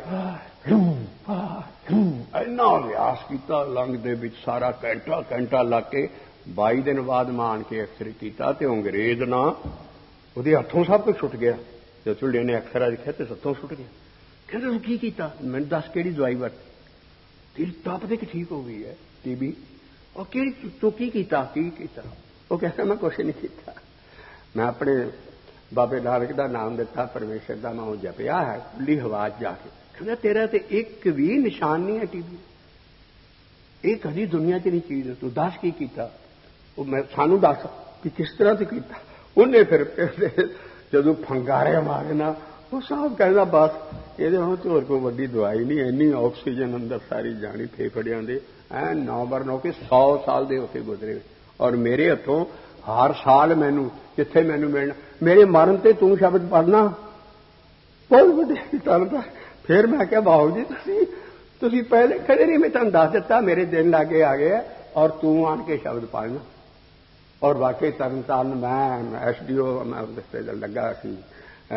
ਇੰਨਾ ਅਭਿਆਸ ਕੀਤਾ ਲੰਘ ਦੇ ਵਿੱਚ ਸਾਰਾ ਘੰਟਾ ਘੰਟਾ ਲੱਗ ਕੇ ਬਾਈ ਦਿਨ ਬਾਅਦ ਮੈਂ ਆਣ ਕੇ ਐਕਸਰੇ ਕੀਤਾ ਤੇ ਅੰਗਰੇਜ਼ ਨਾ ਉਹਦੇ ਹੱਥੋਂ ਸਭ ਕੁਝ ਛੁੱਟ ਗਿਆ। ਜਦੋਂ ਚੁੱਲੇ ਨੇ ਐਕਸਰਾ ਦੇਖਿਆ ਤੇ ਹੱਥੋਂ ਛੁੱਟ ਗਿਆ। ਕਹਿੰਦੇ ਤੂੰ ਕੀ ਕੀਤਾ? ਮੈਨੂੰ ਦੱਸ ਕਿਹੜੀ ਦਵਾਈ ਵਰਤੀ? ਤੇਰੀ ਤਪ ਦੇ ਕਿ ਠੀਕ ਹੋ ਗਈ ਹੈ ਟੀ ਬੀ। ਉਹ ਕਿਹੜੀ ਤੂੰ ਕੀ ਕੀਤਾ ਕੀ ਕੀਤਾ? ਉਹ ਕਹਿੰਦਾ ਮੈਂ ਕੁਛ ਨਹੀਂ ਕੀਤਾ, ਮੈਂ ਆਪਣੇ ਬਾਬੇ ਨਾਨਕ ਦਾ ਨਾਮ ਦਿੱਤਾ, ਪਰਮੇਸ਼ਰ ਦਾ ਨਾਮ ਜਪਿਆ ਹੈ ਖੁੱਲੀ ਹਵਾ 'ਚ ਜਾ ਕੇ। ਕਹਿੰਦਾ ਤੇਰਾ ਤੇ ਇੱਕ ਵੀ ਨਿਸ਼ਾਨ ਨਹੀਂ ਹੈ ਟੀ ਬੀ, ਇਹ ਕਦੀ ਦੁਨੀਆ 'ਚ ਨਹੀਂ ਚੀਜ਼। ਤੂੰ ਦੱਸ ਕੀ ਕੀਤਾ? ਉਹ ਮੈਂ ਸਾਨੂੰ ਦੱਸ ਕਿ ਕਿਸ ਤਰ੍ਹਾਂ ਤੇ ਕੀਤਾ। ਉਹਨੇ ਫਿਰ ਜਦੋਂ ਫੰਗਾਰੇ ਮਾਰੇ ਨਾ, ਉਹ ਸਾਹਿਬ ਕਹਿੰਦਾ ਬਸ ਇਹਦੇ ਹੁਣ ਤੇ ਹੋਰ ਕੋਈ ਵੱਡੀ ਦਵਾਈ ਨਹੀਂ, ਇੰਨੀ ਆਕਸੀਜਨ ਅੰਦਰ ਸਾਰੀ ਜਾਣੀ ਫੇਫੜਿਆਂ ਦੇ, ਐ ਨੌ ਬਰ ਨੌ ਕੇ ਸੌ ਸਾਲ ਦੇ ਉੱਥੇ ਗੁਜ਼ਰੇ। ਔਰ ਮੇਰੇ ਹੱਥੋਂ ਹਰ ਸਾਲ ਮੈਨੂੰ ਜਿੱਥੇ ਮੈਨੂੰ ਮਿਲਣਾ, ਮੇਰੇ ਮਰਨ ਤੇ ਤੂੰ ਸ਼ਬਦ ਪੜ੍ਹਨਾ ਬਹੁਤ ਵੱਡੀ ਤਰਦਾ। ਫਿਰ ਮੈਂ ਕਿਹਾ ਬਾਬੂ ਜੀ ਤੁਸੀਂ ਤੁਸੀਂ ਪਹਿਲੇ ਖੜੇ ਨਹੀਂ, ਮੈਂ ਤੁਹਾਨੂੰ ਦੱਸ ਦਿੱਤਾ ਮੇਰੇ ਦਿਨ ਲਾਗੇ ਆ ਗਏ ਔਰ ਤੂੰ ਆਣ ਕੇ ਸ਼ਬਦ ਪੜ੍ਹਨਾ। ਔਰ ਵਾਕਈ ਤਰਨ ਤਾਰਨ ਮੈਂ ਐਸ ਡੀ ਓ ਮੈਂ ਰਸਤੇ ਲੱਗਾ ਸੀ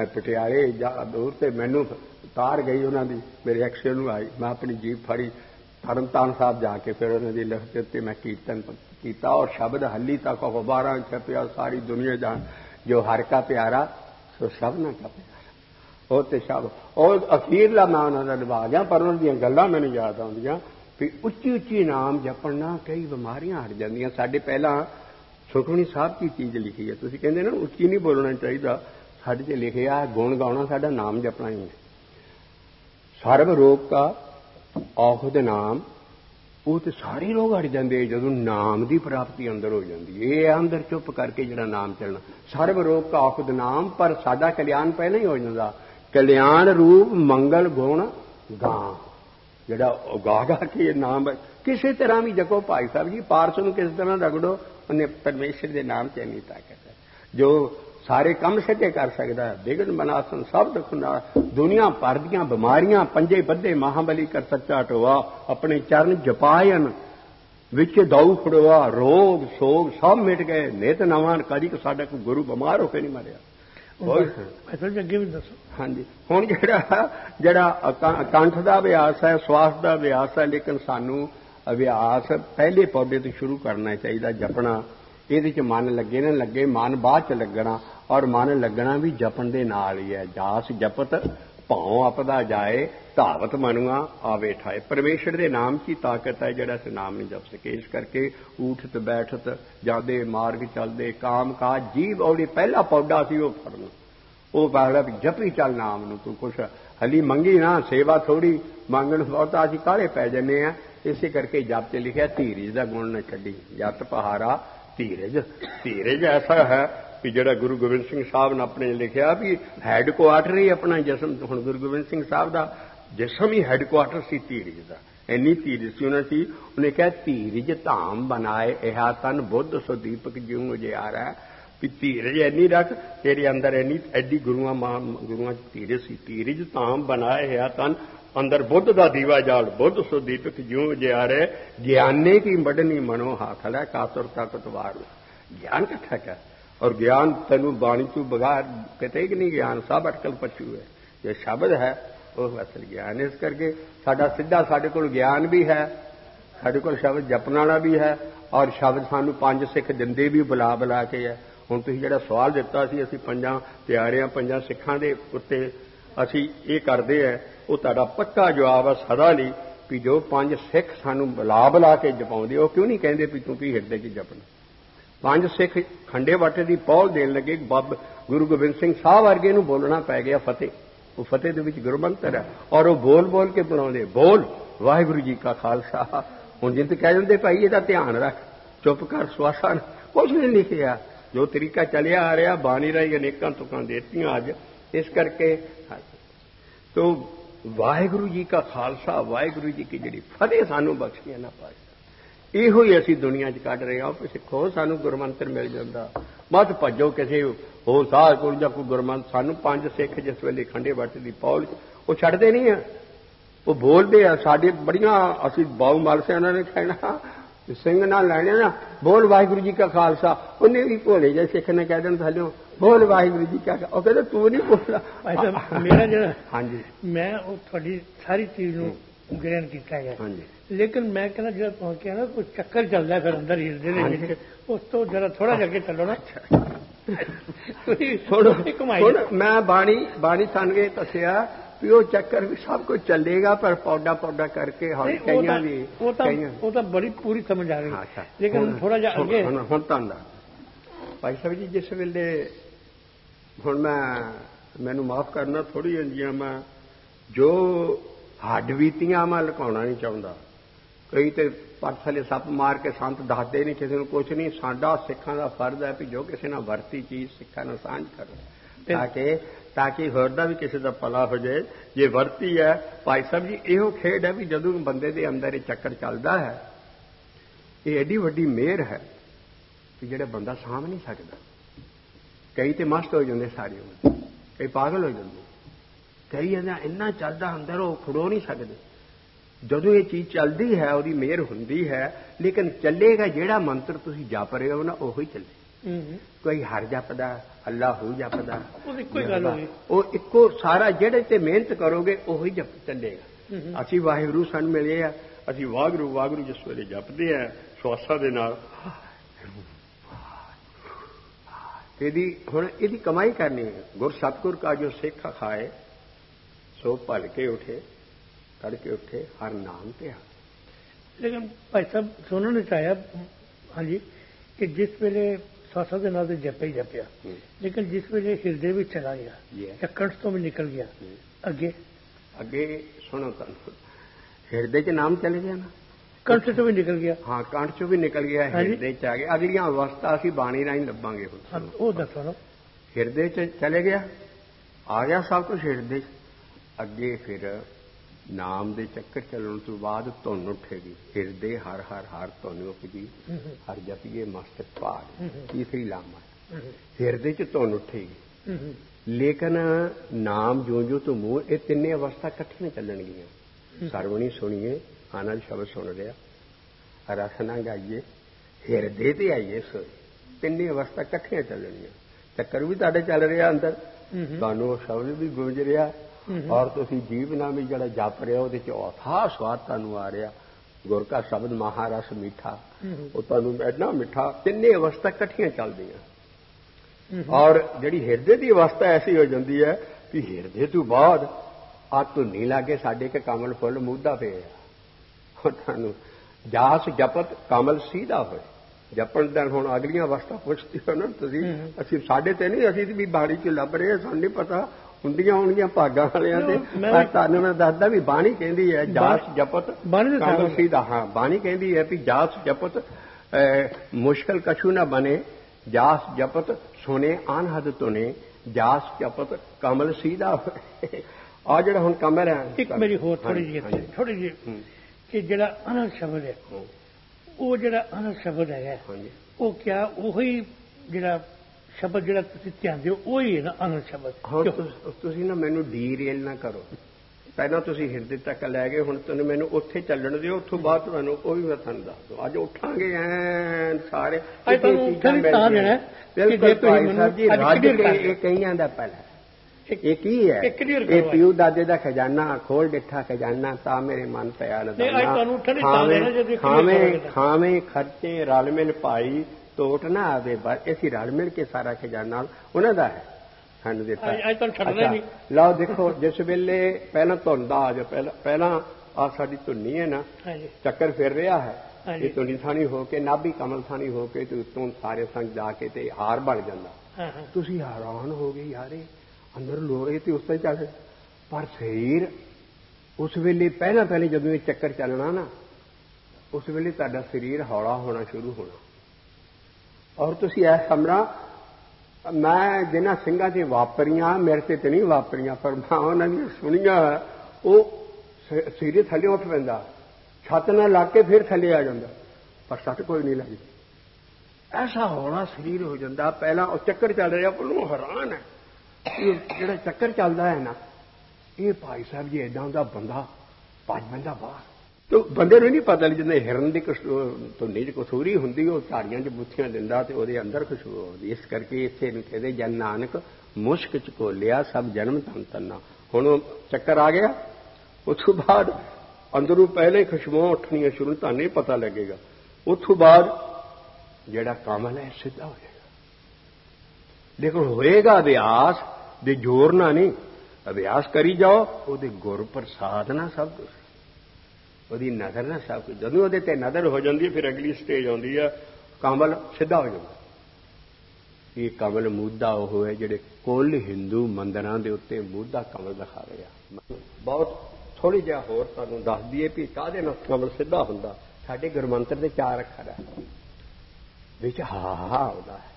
ਪਟਿਆਲੇ ਜਾ ਦੂਰ ਤੇ ਮੈਨੂੰ ਤਾਰ ਗਈ ਉਹਨਾਂ ਦੀ, ਮੇਰੇ ਐਕਸੀਡੈਂਟ ਨੂੰ ਆਈ, ਮੈਂ ਆਪਣੀ ਜੀਪ ਫੜੀ ਤਰਨਤਾਰਨ ਸਾਹਿਬ ਜਾ ਕੇ ਫਿਰ ਉਹਨਾਂ ਦੀ ਲਿਖਤ ਉੱਤੇ ਮੈਂ ਕੀਰਤਨ ਕੀਤਾ ਔਰ ਸ਼ਬਦ ਹੱਲੀ ਤੱਕ ਅਖਬਾਰਾਂ ਛਪਿਆ ਸਾਰੀ ਦੁਨੀਆ ਜਾਣ ਜੋ ਹਰ ਕਾ ਪਿਆਰਾ ਸੋ ਸਭਨਾ ਕਾ ਪਿਆਰਾ। ਉਹ ਤੇ ਸ਼ਬਦ ਉਹ ਅਖੀਰਲਾ ਮੈਂ ਉਹਨਾਂ ਦਾ ਨਿਭਾ ਗਿਆ, ਪਰ ਉਹਨਾਂ ਦੀਆਂ ਗੱਲਾਂ ਮੈਨੂੰ ਯਾਦ ਆਉਂਦੀਆਂ ਵੀ ਉੱਚੀ ਉੱਚੀ ਨਾਮ ਜਪਣ ਨਾਲ ਕਈ ਬਿਮਾਰੀਆਂ ਹਟ ਜਾਂਦੀਆਂ। ਸਾਡੇ ਪਹਿਲਾਂ ਸੁਖਮਨੀ ਸਾਹਿਬ ਕੀ ਚੀਜ਼ ਲਿਖੀ ਹੈ, ਤੁਸੀਂ ਕਹਿੰਦੇ ਨਾ ਉੱਚੀ ਨਹੀਂ ਬੋਲਣਾ ਚਾਹੀਦਾ, ਸਾਡੇ 'ਚ ਲਿਖਿਆ ਗੁਣ ਗਾਉਣਾ ਸਾਡਾ ਨਾਮ ਜਪਣਾ ਹੀ ਹੈ। ਸਰਬ ਰੋਗ ਕਾ ਔਖਦ ਨਾਮ, ਉਹ ਤੇ ਸਾਰੇ ਰੋਗ ਹਟ ਜਾਂਦੇ ਜਦੋਂ ਨਾਮ ਦੀ ਪ੍ਰਾਪਤੀ ਅੰਦਰ ਹੋ ਜਾਂਦੀ ਹੈ। ਇਹ ਅੰਦਰ ਚੁੱਪ ਕਰਕੇ ਜਿਹੜਾ ਨਾਮ ਚੱਲਣਾ, ਸਰਬ ਰੋਗ ਕਾ ਔਖਦ ਨਾਮ, ਪਰ ਸਾਡਾ ਕਲਿਆਣ ਪਹਿਲਾਂ ਹੀ ਹੋ ਜਾਂਦਾ। ਕਲਿਆਣ ਰੂਪ ਮੰਗਲ ਗੁਣ ਗਾਂ, ਜਿਹੜਾ ਗਾ ਗਾ ਕੇ ਨਾਮ ਕਿਸੇ ਤਰ੍ਹਾਂ ਵੀ ਜਪੋ। ਭਾਈ ਸਾਹਿਬ ਜੀ ਪਾਰਸ ਨੂੰ ਕਿਸ ਤਰ੍ਹਾਂ ਰਗੜੋ, ਉਹਨੇ ਪਰਮੇਸ਼ਰ ਦੇ ਨਾਮ 'ਚ ਇੰਨੀ ਤਾਕਤ ਹੈ ਜੋ ਸਾਰੇ ਕੰਮ ਸਿੱਧੇ ਕਰ ਸਕਦਾ ਹੈ। ਵਿਗਨ ਬਨਾਸਨ ਸਭ ਦੁਖਨਾ, ਦੁਨੀਆ ਭਰ ਦੀਆਂ ਬਿਮਾਰੀਆਂ ਪੰਜੇ ਬੱਧੇ ਮਹਾਬਲੀ ਕਰ ਸੱਚਾ ਟੋਆ, ਆਪਣੇ ਚਰਨ ਜਪਾਇਨ ਵਿੱਚ ਦਊ ਫੜਵਾ, ਰੋਗ ਸੋਗ ਸਭ ਮਿਟ ਗਏ। ਨਿਤ ਨਵਾਂ ਕਦੀ ਕਿ ਸਾਡਾ ਕੋਈ ਗੁਰੂ ਬਿਮਾਰ ਹੋ ਕੇ ਨਹੀਂ ਮਰਿਆ। ਅੱਗੇ ਵੀ ਦੱਸੋ। ਹਾਂਜੀ, ਹੁਣ ਜਿਹੜਾ ਜਿਹੜਾ ਕੰਠ ਦਾ ਅਭਿਆਸ ਹੈ, ਸਵਾਸ ਦਾ ਅਭਿਆਸ ਹੈ, ਲੇਕਿਨ ਸਾਨੂੰ ਅਭਿਆਸ ਪਹਿਲੇ ਪੌਦੇ ਤੋਂ ਸ਼ੁਰੂ ਕਰਨਾ ਚਾਹੀਦਾ ਜਪਣਾ। ਇਹਦੇ 'ਚ ਮਨ ਲੱਗੇ ਨਾ ਲੱਗੇ, ਮਨ ਬਾਅਦ 'ਚ ਲੱਗਣਾ, ਔਰ ਮਨ ਲੱਗਣਾ ਵੀ ਜਪਣ ਦੇ ਨਾਲ ਹੀ ਹੈ। ਜਾਸ ਜਪਤ ਭਾਉ ਆਪਦਾ ਜਾਏ, ਧਾਵਤ ਮਨੁਆ ਆਵੇ ਠਾਏ। ਪਰਮੇਸ਼ਰ ਦੇ ਨਾਮ 'ਚ ਹੀ ਤਾਕਤ ਹੈ, ਜਿਹੜਾ ਅਸੀਂ ਨਾਮ ਨਹੀਂ ਜਪ ਸਕੇ। ਇਸ ਕਰਕੇ ਊਠਤ ਬੈਠਤ ਜਾਂਦੇ ਮਾਰਗ ਚੱਲਦੇ ਕਾਮ ਕਾਜ ਜੀਵ ਔੜੀ ਪਹਿਲਾ ਪੌਦਾ ਸੀ ਉਹ ਫੜਨਾ, ਉਹ ਬਾਹਲਾ ਵੀ ਜਪੀ ਚੱਲ ਨਾਮ ਨੂੰ। ਤੂੰ ਕੁਛ ਹਲੀ ਮੰਗੀ ਨਾ, ਸੇਵਾ ਥੋੜੀ ਮੰਗਣ ਬਹੁਤਾ ਅਸੀਂ ਕਾਹਲੇ ਪੈ ਜੰਨੇ ਆ। ਇਸੇ ਕਰਕੇ ਜਪ 'ਚ ਲਿਖਿਆ ਧੀਰਜ ਦਾ ਗੁਣ ਨਾ ਛੱਡੀ, ਜਤ ਪਹਾਰਾ ਧੀਰਜ। ਧੀਰਜ ਐਸਾ ਹੈ ਕਿ ਜਿਹੜਾ ਗੁਰੂ ਗੋਬਿੰਦ ਸਿੰਘ ਸਾਹਿਬ ਨੇ ਆਪਣੇ ਲਿਖਿਆ ਵੀ ਹੈੱਡ ਕੁਆਟਰ ਹੀ ਆਪਣਾ ਜਿਸਮ। ਹੁਣ ਗੁਰੂ ਗੋਬਿੰਦ ਸਿੰਘ ਸਾਹਿਬ ਦਾ ਜਿਸਮ ਹੀ ਹੈੱਡ ਕੁਆਟਰ ਸੀ ਧੀਰਜ ਦਾ, ਇੰਨੀ ਧੀਰਜ ਸੀ ਉਹਨਾਂ ਸੀ। ਉਹਨੇ ਕਿਹਾ ਧੀਰਜ ਧਾਮ ਬਣਾਏ ਇਹਾ ਤਨ ਬੁੱਧ ਸੋ ਦੀਪਕ ਜਿਉਂ ਉਜਿਆਰਾ, ਵੀ ਧੀਰਜ ਇੰਨੀ ਰੱਖ ਤੇਰੇ ਅੰਦਰ ਇੰਨੀ ਐਡੀ ਗੁਰੂਆਂ ਮਾਂ ਗੁਰੂਆਂ 'ਚ ਧੀਰਜ ਸੀ। ਧੀਰਜ ਧਾਮ ਬਣਾਏ ਇਹਾ ਤਨ ਅੰਦਰ ਬੁੱਧ ਦਾ ਦੀਵਾ ਜਾਲ, ਬੁੱਧ ਸੋ ਦੀਪਕ ਜਿਉਂ ਉਜਿਆਰੇ, ਗਿਆਨੇ ਕੀ ਮੜਨੀ ਮਨੋ ਹਾਥ ਲੈ ਕਾਤੁਰ ਤਾਕਤਵਾਰ। ਗਿਆਨ ਇਕੱਠਾ ਕਰ, ਔਰ ਗਿਆਨ ਤੈਨੂੰ ਬਾਣੀ ਤੋਂ ਬਗੈਰ ਕਿਤੇ ਕਿ ਨਹੀਂ ਗਿਆਨ, ਸਭ ਅਟਕਲ ਪਛੂ ਹੈ। ਜੇ ਸ਼ਬਦ ਹੈ ਉਹ ਅਸਲ ਗਿਆਨ। ਇਸ ਕਰਕੇ ਸਾਡਾ ਸਿੱਧਾ ਸਾਡੇ ਕੋਲ ਗਿਆਨ ਵੀ ਹੈ, ਸਾਡੇ ਕੋਲ ਸ਼ਬਦ ਜਪਣ ਵਾਲਾ ਵੀ ਹੈ, ਔਰ ਸ਼ਬਦ ਸਾਨੂੰ ਪੰਜ ਸਿੱਖ ਦਿੰਦੇ ਵੀ ਬੁਲਾ ਬੁਲਾ ਕੇ ਹੈ। ਹੁਣ ਤੁਸੀਂ ਜਿਹੜਾ ਸਵਾਲ ਦਿੱਤਾ ਸੀ, ਅਸੀਂ ਪੰਜਾਂ ਪਿਆਰਿਆਂ ਪੰਜਾਂ ਸਿੱਖਾਂ ਦੇ ਉੱਤੇ ਅਸੀਂ ਇਹ ਕਰਦੇ ਹੈ, ਉਹ ਤੁਹਾਡਾ ਪੱਕਾ ਜਵਾਬ ਹੈ ਸਦਾ ਲਈ ਵੀ ਜੋ ਪੰਜ ਸਿੱਖ ਸਾਨੂੰ ਬੁਲਾ ਬੁਲਾ ਕੇ ਜਪਾਉਂਦੇ, ਉਹ ਕਿਉਂ ਨਹੀਂ ਕਹਿੰਦੇ ਵੀ ਤੂੰ ਵੀ ਹਿਰਦੇ 'ਚ ਜਪਣਾ। ਪੰਜ ਸਿੱਖ ਖੰਡੇ ਵਾਟੇ ਦੀ ਪੌਲ ਦੇਣ ਲੱਗੇ, ਬੱਬ ਗੁਰੂ ਗੋਬਿੰਦ ਸਿੰਘ ਸਾਹਿਬ ਵਰਗੇ ਨੂੰ ਬੋਲਣਾ ਪੈ ਗਿਆ ਫਤਿਹ। ਉਹ ਫਤਿਹ ਦੇ ਵਿੱਚ ਗੁਰਮੰਤਰ ਹੈ, ਔਰ ਉਹ ਬੋਲ ਬੋਲ ਕੇ ਬੁਲਾਉਂਦੇ, ਬੋਲ ਵਾਹਿਗੁਰੂ ਜੀ ਕਾ ਖਾਲਸਾ। ਹੁਣ ਜਿੰਦ ਕਹਿ ਦਿੰਦੇ ਭਾਈ ਇਹਦਾ ਧਿਆਨ ਰੱਖ, ਚੁੱਪ ਕਰ, ਸਵਾਸਾਂ ਕੁਛ ਨਹੀਂ ਲਿਖਿਆ, ਜੋ ਤਰੀਕਾ ਚੱਲਿਆ ਆ ਰਿਹਾ ਬਾਣੀ ਰਾਹੀਂ ਅਨੇਕਾਂ ਤੁਕਾਂ ਦੇਤੀਆਂ ਅੱਜ। ਇਸ ਕਰਕੇ ਤੋ ਵਾਹਿਗੁਰੂ ਜੀ ਕਾ ਖਾਲਸਾ, ਵਾਹਿਗੁਰੂ ਜੀ ਕੀ ਜਿਹੜੀ ਫਤਿਹ ਸਾਨੂੰ ਬਖਸ਼ੀਆਂ ਨਾ ਪਾਏ, ਇਹੋ ਹੀ ਅਸੀਂ ਦੁਨੀਆ 'ਚ ਕੱਢ ਰਹੇ ਹਾਂ। ਸਿੱਖੋ ਸਾਨੂੰ ਗੁਰਮੰਤਰ ਮਿਲ ਜਾਂਦਾ, ਮਤ ਭੱਜੋ ਕਿਸੇ ਹੋਰ ਸਾਹ ਕੋਲ ਜਾਂ ਕੋਈ ਗੁਰਮੰਤਰ। ਸਾਨੂੰ ਪੰਜ ਸਿੱਖ ਜਿਸ ਵੇਲੇ ਖੰਡੇ ਵਾਟੇ ਦੀ ਪੌਲ ਉਹ ਛੱਡਦੇ ਨਹੀਂ ਆ, ਉਹ ਬੋਲਦੇ ਆ। ਸਾਡੇ ਬੜੀਆਂ ਅਸੀਂ ਬਾਊ ਮਾਲਸਿਆਂ ਨੇ ਕਹਿਣਾ ਸਿੰਘ ਨਾਲ ਲੈਣੇ ਨਾ, ਬੋਲ ਵਾਹਿਗੁਰੂ ਜੀ ਕਾ ਖਾਲਸਾ। ਉਹਨੇ ਵੀ ਭੋਲੇ ਜਿਹੇ ਸਿੱਖ ਨੇ ਕਹਿ ਦੇਣਾ ਥੱਲਿਓ ਬੋਲ ਵਾਹਿਗੁਰੂ ਜੀ ਕਾ, ਉਹ ਕਹਿੰਦਾ ਤੂੰ ਨਹੀਂ ਬੋਲਦਾ। ਮੇਰਾ ਜਿਹੜਾ ਹਾਂਜੀ ਮੈਂ ਉਹ ਤੁਹਾਡੀ ਸਾਰੀ ਚੀਜ਼ ਨੂੰ ਗ੍ਰਹਿਣ ਕੀਤਾ ਹੈ, ਹਾਂਜੀ, ਲੇਕਿਨ ਮੈਂ ਕਹਿੰਦਾ ਜਿਹੜਾ ਤੁਹਾਨੂੰ ਕਿਹਾ ਨਾ ਕੋਈ ਚੱਕਰ ਚੱਲਦਾ ਫਿਰ ਅੰਦਰ ਹਿਰਦੇ ਦੇ ਵਿੱਚ, ਉਸ ਤੋਂ ਜਰਾ ਥੋੜਾ ਜਿਹਾ ਅੱਗੇ ਚੱਲੋ ਨਾ। ਹੁਣ ਮੈਂ ਬਾਣੀ ਬਾਣੀ ਸਾਨੂੰ ਇਹ ਦੱਸਿਆ ਵੀ ਉਹ ਚੱਕਰ ਵੀ ਸਭ ਕੁਝ ਚੱਲੇਗਾ, ਪਰ ਪੌਡਾ ਪੌਡਾ ਕਰਕੇ ਹੁਣ ਕਈਆਂ ਦੀ ਉਹ ਤਾਂ ਉਹ ਤਾਂ ਬੜੀ ਪੂਰੀ ਸਮਝ ਆ ਗਈ, ਲੇਕਿਨ ਥੋੜਾ ਜਿਹਾ ਅੱਗੇ ਹੁਣ ਤੁਹਾਨੂੰ ਭਾਈ ਸਾਹਿਬ ਜੀ ਜਿਸ ਵੇਲੇ ਹੁਣ ਮੈਂ ਮੈਨੂੰ ਮਾਫ ਕਰਨਾ ਥੋੜੀ ਹੁੰਦੀਆਂ, ਮੈਂ ਜੋ ਹੱਡ ਬੀਤੀਆਂ ਮੈਂ ਲੁਕਾਉਣਾ ਨਹੀਂ ਚਾਹੁੰਦਾ। ਕਈ ਤੇ ਪੱਟ ਥੱਲੇ ਸੱਪ ਮਾਰ ਕੇ ਸੰਤ ਦੱਸਦੇ ਨਹੀਂ ਕਿਸੇ ਨੂੰ ਕੁਛ ਨਹੀਂ। ਸਾਡਾ ਸਿੱਖਾਂ ਦਾ ਫਰਜ਼ ਹੈ ਵੀ ਜੋ ਕਿਸੇ ਨਾਲ ਵਰਤੀ ਚੀਜ਼ ਸਿੱਖਾਂ ਨਾਲ ਸਾਂਝ ਕਰੋ, ਤਾਂ ਕਿ ਤਾਂ ਕਿ ਹੋਰ ਦਾ ਵੀ ਕਿਸੇ ਦਾ ਭਲਾ ਹੋ ਜਾਏ। ਜੇ ਵਰਤੀ ਹੈ ਭਾਈ ਸਾਹਿਬ ਜੀ, ਇਹੋ ਖੇਡ ਹੈ ਵੀ ਜਦੋਂ ਬੰਦੇ ਦੇ ਅੰਦਰ ਇਹ ਚੱਕਰ ਚੱਲਦਾ ਹੈ, ਇਹ ਐਡੀ ਵੱਡੀ ਮਿਹਰ ਹੈ ਕਿ ਜਿਹੜਾ ਬੰਦਾ ਸਾਂਭ ਨਹੀਂ ਸਕਦਾ। ਕਈ ਤੇ ਮਸਤ ਹੋ ਜਾਂਦੇ ਸਾਰੀ ਉਮਰ, ਕਈ ਪਾਗਲ ਹੋ ਜਾਂਦੇ, ਕਈ ਇੰਨਾ ਚੱਲਦਾ ਅੰਦਰ ਉਹ ਖੜੋ ਨਹੀਂ ਸਕਦੇ। ਜਦੋਂ ਇਹ ਚੀਜ਼ ਚੱਲਦੀ ਹੈ ਉਹਦੀ ਮਿਹਰ ਹੁੰਦੀ ਹੈ, ਲੇਕਿਨ ਚੱਲੇਗਾ ਜਿਹੜਾ ਮੰਤਰ ਤੁਸੀਂ ਜਪ ਰਹੇ ਹੋ ਨਾ ਉਹੀ ਚੱਲੇ। ਕੋਈ ਹਰ ਜਪਦਾ, ਅੱਲਾਹੂ ਜਪਦਾ, ਉਹ ਇੱਕੋ ਹੀ ਗੱਲ ਹੋਈ, ਉਹ ਇੱਕੋ ਸਾਰਾ ਜਿਹੜੇ ਤੇ ਮਿਹਨਤ ਕਰੋਗੇ ਉਹੀ ਜਪ ਚੱਲੇਗਾ। ਅਸੀਂ ਵਾਹਿਗੁਰੂ ਸਾਨੂੰ ਮਿਲੇ ਆ, ਅਸੀਂ ਵਾਹਿਗੁਰੂ ਵਾਹਿਗੁਰੂ ਜਿਸ ਵੇਲੇ ਜਪਦੇ ਆ ਸਵਾਸਾਂ ਦੇ ਨਾਲ, ਇਹਦੀ ਹੁਣ ਇਹਦੀ ਕਮਾਈ ਕਰਨੀ ਹੈ। ਗੁਰ ਸਤਿਗੁਰ ਕਾ ਜੋ ਸਿੱਖ ਖਾਏ ਸੋ ਭਲ ਕੇ ਉਠੇ, ਤੜਕੇ ਉੱਠੇ ਹਰ ਨਾਮ ਤੇ ਆ। ਲੇਕਿਨ ਭਾਈ ਸਾਹਿਬ ਸੁਣਨ ਵਿੱਚ ਆਇਆ ਹਾਂਜੀ ਕਿ ਜਿਸ ਵੇਲੇ ਸਵਾਸਾਂ ਦੇ ਨਾਲ ਤੇ ਜਪਿਆ ਹੀ ਜਪਿਆ, ਲੇਕਿਨ ਜਿਸ ਵੇਲੇ ਹਿਰਦੇ ਵਿੱਚ ਚਲਾ ਗਿਆ ਜਾਂ ਕੰਠ ਤੋਂ ਵੀ ਨਿਕਲ ਗਿਆ, ਅੱਗੇ ਅੱਗੇ ਸੁਣੋ ਤੁਹਾਨੂੰ, ਹਿਰਦੇ 'ਚ ਨਾਮ ਚਲੇ ਗਿਆ ਨਾ, ਕੰਠ ਚੋਂ ਵੀ ਨਿਕਲ ਗਿਆ। ਹਾਂ, ਕੰਠ ਚੋਂ ਵੀ ਨਿਕਲ ਗਿਆ, ਹਿਰਦੇ 'ਚ ਆ ਗਿਆ। ਅਗਲੀਆਂ ਅਵਸਥਾ ਅਸੀਂ ਬਾਣੀ ਰਾਹੀਂ ਲੱਭਾਂਗੇ। ਹੁਣ ਉਹ ਦੱਸੋ ਨਾ, ਹਿਰਦੇ 'ਚ ਚਲੇ ਗਿਆ, ਆ ਗਿਆ ਸਭ ਕੁਝ ਹਿਰਦੇ 'ਚ। ਅੱਗੇ ਫਿਰ ਨਾਮ ਦੇ ਚੱਕਰ ਚੱਲਣ ਤੋਂ ਬਾਅਦ ਧੁਨ ਉੱਠੇਗੀ, ਹਿਰਦੇ ਹਰ ਹਰ ਹਰ ਧੁਨ ਉੱਠਦੀ, ਹਰ ਜਪੀਏ ਮਸਤਕ ਭਾਗ। ਤੀਸਰੀ ਲਾਮਾ ਹਿਰਦੇ 'ਚ ਧੁਨ ਉੱਠੇਗੀ, ਲੇਕਿਨ ਨਾਮ ਜਿਉਂ ਜਿਉਂ ਤੋਂ ਮੂੰਹ, ਇਹ ਤਿੰਨੇ ਅਵਸਥਾ ਇਕੱਠੀਆਂ ਚੱਲਣਗੀਆਂ। ਸਰਵਣੀ ਸੁਣੀਏ, ਆਨੰਦ ਸ਼ਬਦ ਸੁਣ ਰਿਹਾ, ਰਸਨਾ ਗਾਈਏ, ਹਿਰਦੇ ਤੇ ਆਈਏ ਸੋਈ, ਤਿੰਨੇ ਅਵਸਥਾ ਇਕੱਠੀਆਂ ਚੱਲਣੀਆਂ। ਚੱਕਰ ਵੀ ਤੁਹਾਡੇ ਚੱਲ ਰਿਹਾ ਅੰਦਰ, ਤੁਹਾਨੂੰ ਉਹ ਸ਼ਬਦ ਵੀ ਗੂੰਜ ਰਿਹਾ, ਔਰ ਤੁਸੀਂ ਜੀਵ ਨਾਲ ਵੀ ਜਿਹੜਾ ਜਪ ਰਿਹਾ ਉਹਦੇ 'ਚ ਅਥਾਹ ਸਵਾਦ ਤੁਹਾਨੂੰ ਆ ਰਿਹਾ। ਗੁਰ ਕਾ ਸ਼ਬਦ ਮਹਾਰਸ ਮਿੱਠਾ, ਉਹ ਤੁਹਾਨੂੰ ਇੰਨਾ ਮਿੱਠਾ। ਤਿੰਨੇ ਅਵਸਥਾ ਇਕੱਠੀਆਂ ਚੱਲਦੀਆਂ, ਔਰ ਜਿਹੜੀ ਹਿਰਦੇ ਦੀ ਅਵਸਥਾ ਐਸੀ ਹੋ ਜਾਂਦੀ ਹੈ ਕਿ ਹਿਰਦੇ ਤੋਂ ਬਾਅਦ ਆ ਧੁਨੀ ਲਾਗੇ ਸਾਡੇ ਕੇ ਕਮਲ ਫੁੱਲ ਮੂਧਾ ਪਿਆ, ਤੁਹਾਨੂੰ ਜਾਸ ਜਪਤ ਕਮਲ ਸੀਧਾ ਹੋਏ। ਜਪਣ ਦਾ ਹੁਣ ਅਗਲੀਆਂ ਅਵਸਥਾ ਪੁੱਛਦੀ ਹੋ ਨਾ ਤੁਸੀਂ, ਅਸੀਂ ਸਾਡੇ ਤੇ ਨਹੀਂ, ਅਸੀਂ ਵੀ ਬਾਣੀ 'ਚ ਲੱਭ ਰਹੇ, ਸਾਨੂੰ ਨਹੀਂ ਪਤਾ ਹੁੰਦੀਆਂ ਹੋਣਗੀਆਂ ਭਾਗਾਂ ਵਾਲਿਆਂ ਤੇ। ਪਰ ਤੁਹਾਨੂੰ ਮੈਂ ਦੱਸਦਾ ਵੀ ਬਾਣੀ ਕਹਿੰਦੀ ਹੈ ਜਾਸ ਜਪਤ ਕਮਲ ਸੀਧਾ। ਹਾਂ, ਬਾਣੀ ਕਹਿੰਦੀ ਹੈ ਵੀ ਜਾਸ ਜਪਤ ਮੁਸ਼ਕਲ ਕਛੂ ਨਾ ਬਣੇ, ਜਾਸ ਜਪਤ ਸੁਣੇ ਅਨਹਦ ਤੁਨੇ, ਜਾਸ ਜਪਤ ਕਮਲ ਸੀਧਾ ਹੋਏ। ਆ ਜਿਹੜਾ ਹੁਣ ਕਮਲ ਹੈ, ਇੱਕ ਮੇਰੀ ਹੋਰ ਥੋੜੀ ਜਿਹੀ ਥੋੜੀ ਜਿਹੀ ਕਿ ਜਿਹੜਾ ਅਨਹਦ ਸ਼ਬਦ ਹੈ, ਉਹ ਜਿਹੜਾ ਅਨਹਦ ਸ਼ਬਦ ਹੈਗਾ, ਉਹ ਕਿਆ ਉਹੀ ਜਿਹੜਾ ਸ਼ਬਦ ਜਿਹੜਾ ਤੁਸੀਂ ਧਿਆਨ ਦਿਓ ਉਹੀ ਹੈ ਨਾ ਅਨਹਦ ਸ਼ਬਦ? ਤੁਸੀਂ ਨਾ ਮੈਨੂੰ ਡੀਰੇਲ ਨਾ ਕਰੋ, ਪਹਿਲਾਂ ਤੁਸੀਂ ਹਿਰਦੇ ਤੱਕ ਲੈ ਗਏ, ਹੁਣ ਤੁਹਾਨੂੰ ਮੈਨੂੰ ਉੱਥੇ ਚੱਲਣ ਦਿਓ, ਉੱਥੋਂ ਬਾਅਦ ਤੁਹਾਨੂੰ ਉਹ ਵੀ ਮੈਂ ਤੁਹਾਨੂੰ ਦੱਸ ਦੂੰ। ਅੱਜ ਉੱਠਾਂਗੇ ਐਨ ਸਾਰੇ ਬਿਲਕੁਲ ਭਾਈ ਸਾਹਿਬ ਜੀ, ਰੱਜ ਕੇ ਇਹ ਕਈਆਂ ਦਾ ਪਹਿਲਾਂ ਇਹ ਕੀ ਹੈ, ਇਹ ਪਿਓ ਦਾਦੇ ਦਾ ਖਜ਼ਾਨਾ ਖੋਲ ਡਿੱਠਾ ਖਜ਼ਾਨਾ, ਤਾਂ ਮੇਰੇ ਮਨ ਪਿਆ ਲਦਾਨਾ, ਖਾਵੇਂ ਖਾਵੇਂ ਖਰਚੇ ਰਲ ਮਿਲ ਪਾਈ, ਟੋਟ ਨਾ ਆਵੇ ਬਸ। ਅਸੀਂ ਰਲ ਮਿਲ ਕੇ ਸਾਰਾ ਖਜ਼ਾਨਾ ਉਹਨਾਂ ਦਾ ਹੈ, ਸਾਨੂੰ ਦਿੱਤਾ। ਲਓ ਦੇਖੋ, ਜਿਸ ਵੇਲੇ ਪਹਿਲਾਂ ਧੁਨ ਦਾ ਆ ਜਾ, ਪਹਿਲਾਂ ਪਹਿਲਾਂ ਆ ਸਾਡੀ ਧੁਨੀ ਹੈ ਨਾ, ਚੱਕਰ ਫਿਰ ਰਿਹਾ ਹੈ, ਇਹ ਧੁਨੀ ਥਾਣੀ ਹੋ ਕੇ ਨਾਭੀ ਕਮਲ ਥਾਣੀ ਹੋ ਕੇ ਤੇ ਉੱਤੋਂ ਸਾਰੇ ਸੰਗ ਜਾ ਕੇ ਤੇ ਹਾਰ ਬਣ ਜਾਂਦਾ। ਤੁਸੀਂ ਹੈਰਾਨ ਹੋ ਗਏ, ਯਾਰੇ ਅੰਦਰ ਲੋਏ ਤੇ ਉਸ ਤੇ ਚੱਲ, ਪਰ ਸਰੀਰ ਉਸ ਵੇਲੇ ਪਹਿਲਾਂ ਪਹਿਲੇ ਜਦੋਂ ਇਹ ਚੱਕਰ ਚੱਲਣਾ ਨਾ, ਉਸ ਵੇਲੇ ਤੁਹਾਡਾ ਸਰੀਰ ਹੌਲਾ ਹੋਣਾ ਸ਼ੁਰੂ ਹੋਣਾ। ਔਰ ਤੁਸੀਂ ਇਹ ਸਮਝਣਾ, ਮੈਂ ਜਿਹਨਾਂ ਸਿੰਘਾਂ ਤੇ ਵਾਪਰੀਆਂ, ਮੇਰੇ ਤੇ ਤੇ ਨਹੀਂ ਵਾਪਰੀਆਂ, ਪਰ ਮੈਂ ਉਹਨਾਂ ਦੀਆਂ ਸੁਣੀਆਂ, ਉਹ ਸਰੀਰ ਥੱਲੇ ਉੱਠ ਪੈਂਦਾ, ਛੱਤ ਨਾਲ ਲੱਗ ਕੇ ਫਿਰ ਥੱਲੇ ਆ ਜਾਂਦਾ, ਪਰ ਸੱਟ ਕੋਈ ਨਹੀਂ ਲੱਗਦੀ। ਐਸਾ ਹੌਲਾ ਸਰੀਰ ਹੋ ਜਾਂਦਾ। ਪਹਿਲਾਂ ਉਹ ਚੱਕਰ ਚੱਲ ਰਿਹਾ, ਪਰ ਉਹ ਹੈਰਾਨ ਹੈ, ਇਹ ਜਿਹੜਾ ਚੱਕਰ ਚੱਲਦਾ ਹੈ ਨਾ, ਇਹ ਭਾਈ ਸਾਹਿਬ ਜੀ ਏਦਾਂ ਦਾ ਬੰਦਾ ਭੱਜ ਪੈਂਦਾ ਬਾਹਰ। ਤੇ ਬੰਦੇ ਨੂੰ ਨਹੀਂ ਪਤਾ ਜਿੰਨੇ ਹਿਰਨ ਦੀ ਧੁੰਨੀ 'ਚ ਕਸੂਰੀ ਹੁੰਦੀ, ਉਹ ਝਾੜੀਆਂ 'ਚ ਬੁੱਥੀਆਂ ਦਿੰਦਾ ਤੇ ਉਹਦੇ ਅੰਦਰ ਖੁਸ਼ਬੂ ਆਉਂਦੀ। ਇਸ ਕਰਕੇ ਇੱਥੇ ਨੂੰ ਕਹਿੰਦੇ ਜਨ ਨਾਨਕ ਮੁਸ਼ਕ 'ਚ ਘੋਲਿਆ ਸਭ ਜਨਮ ਧਨ ਤੰਨਾ। ਹੁਣ ਉਹ ਚੱਕਰ ਆ ਗਿਆ, ਉਸ ਤੋਂ ਬਾਅਦ ਅੰਦਰੋਂ ਪਹਿਲੇ ਖੁਸ਼ਬੂਆਂ ਉੱਠਣੀਆਂ ਸ਼ੁਰੂ, ਤੁਹਾਨੂੰ ਨਹੀਂ ਪਤਾ ਲੱਗੇਗਾ। ਉਸ ਤੋਂ ਬਾਅਦ ਜਿਹੜਾ ਕਮਲ ਹੈ ਸਿੱਧਾ ਹੋ ਜਾਏਗਾ, ਲੇਕਿਨ ਹੋਏਗਾ ਅਭਿਆਸ ਦੇ ਜ਼ੋਰ ਨਾਲ ਨਹੀਂ। ਅਭਿਆਸ ਕਰੀ ਜਾਓ, ਉਹਦੇ ਗੁਰ ਪ੍ਰਸਾਦ ਨਾਲ ਸਭ ਕੁਝ, ਉਹਦੀ ਨਜ਼ਰ ਨਾਲ ਸਭ ਕੁਝ। ਜਦੋਂ ਉਹਦੇ ਤੇ ਨਜ਼ਰ ਹੋ ਜਾਂਦੀ, ਫਿਰ ਅਗਲੀ ਸਟੇਜ ਆਉਂਦੀ ਹੈ, ਕਮਲ ਸਿੱਧਾ ਹੋ ਜਾਂਦਾ। ਇਹ ਕਮਲ ਮੂਧਾ ਉਹ ਹੈ ਜਿਹੜੇ ਕੁੱਲ ਹਿੰਦੂ ਮੰਦਰਾਂ ਦੇ ਉੱਤੇ ਮੂਧਾ ਕਮਲ ਦਿਖਾਵੇ ਆ। ਬਹੁਤ ਥੋੜੀ ਜਿਹਾ ਹੋਰ ਤੁਹਾਨੂੰ ਦੱਸ ਦਈਏ ਵੀ ਕਾਹਦੇ ਨਾਲ ਕਮਲ ਸਿੱਧਾ ਹੁੰਦਾ। ਸਾਡੇ ਗੁਰਮੰਤਰ ਦੇ ਚਾਰ ਅੱਖਰ ਹੈ, ਵਿੱਚ ਹਾ ਹਾ ਆਉਂਦਾ ਹੈ।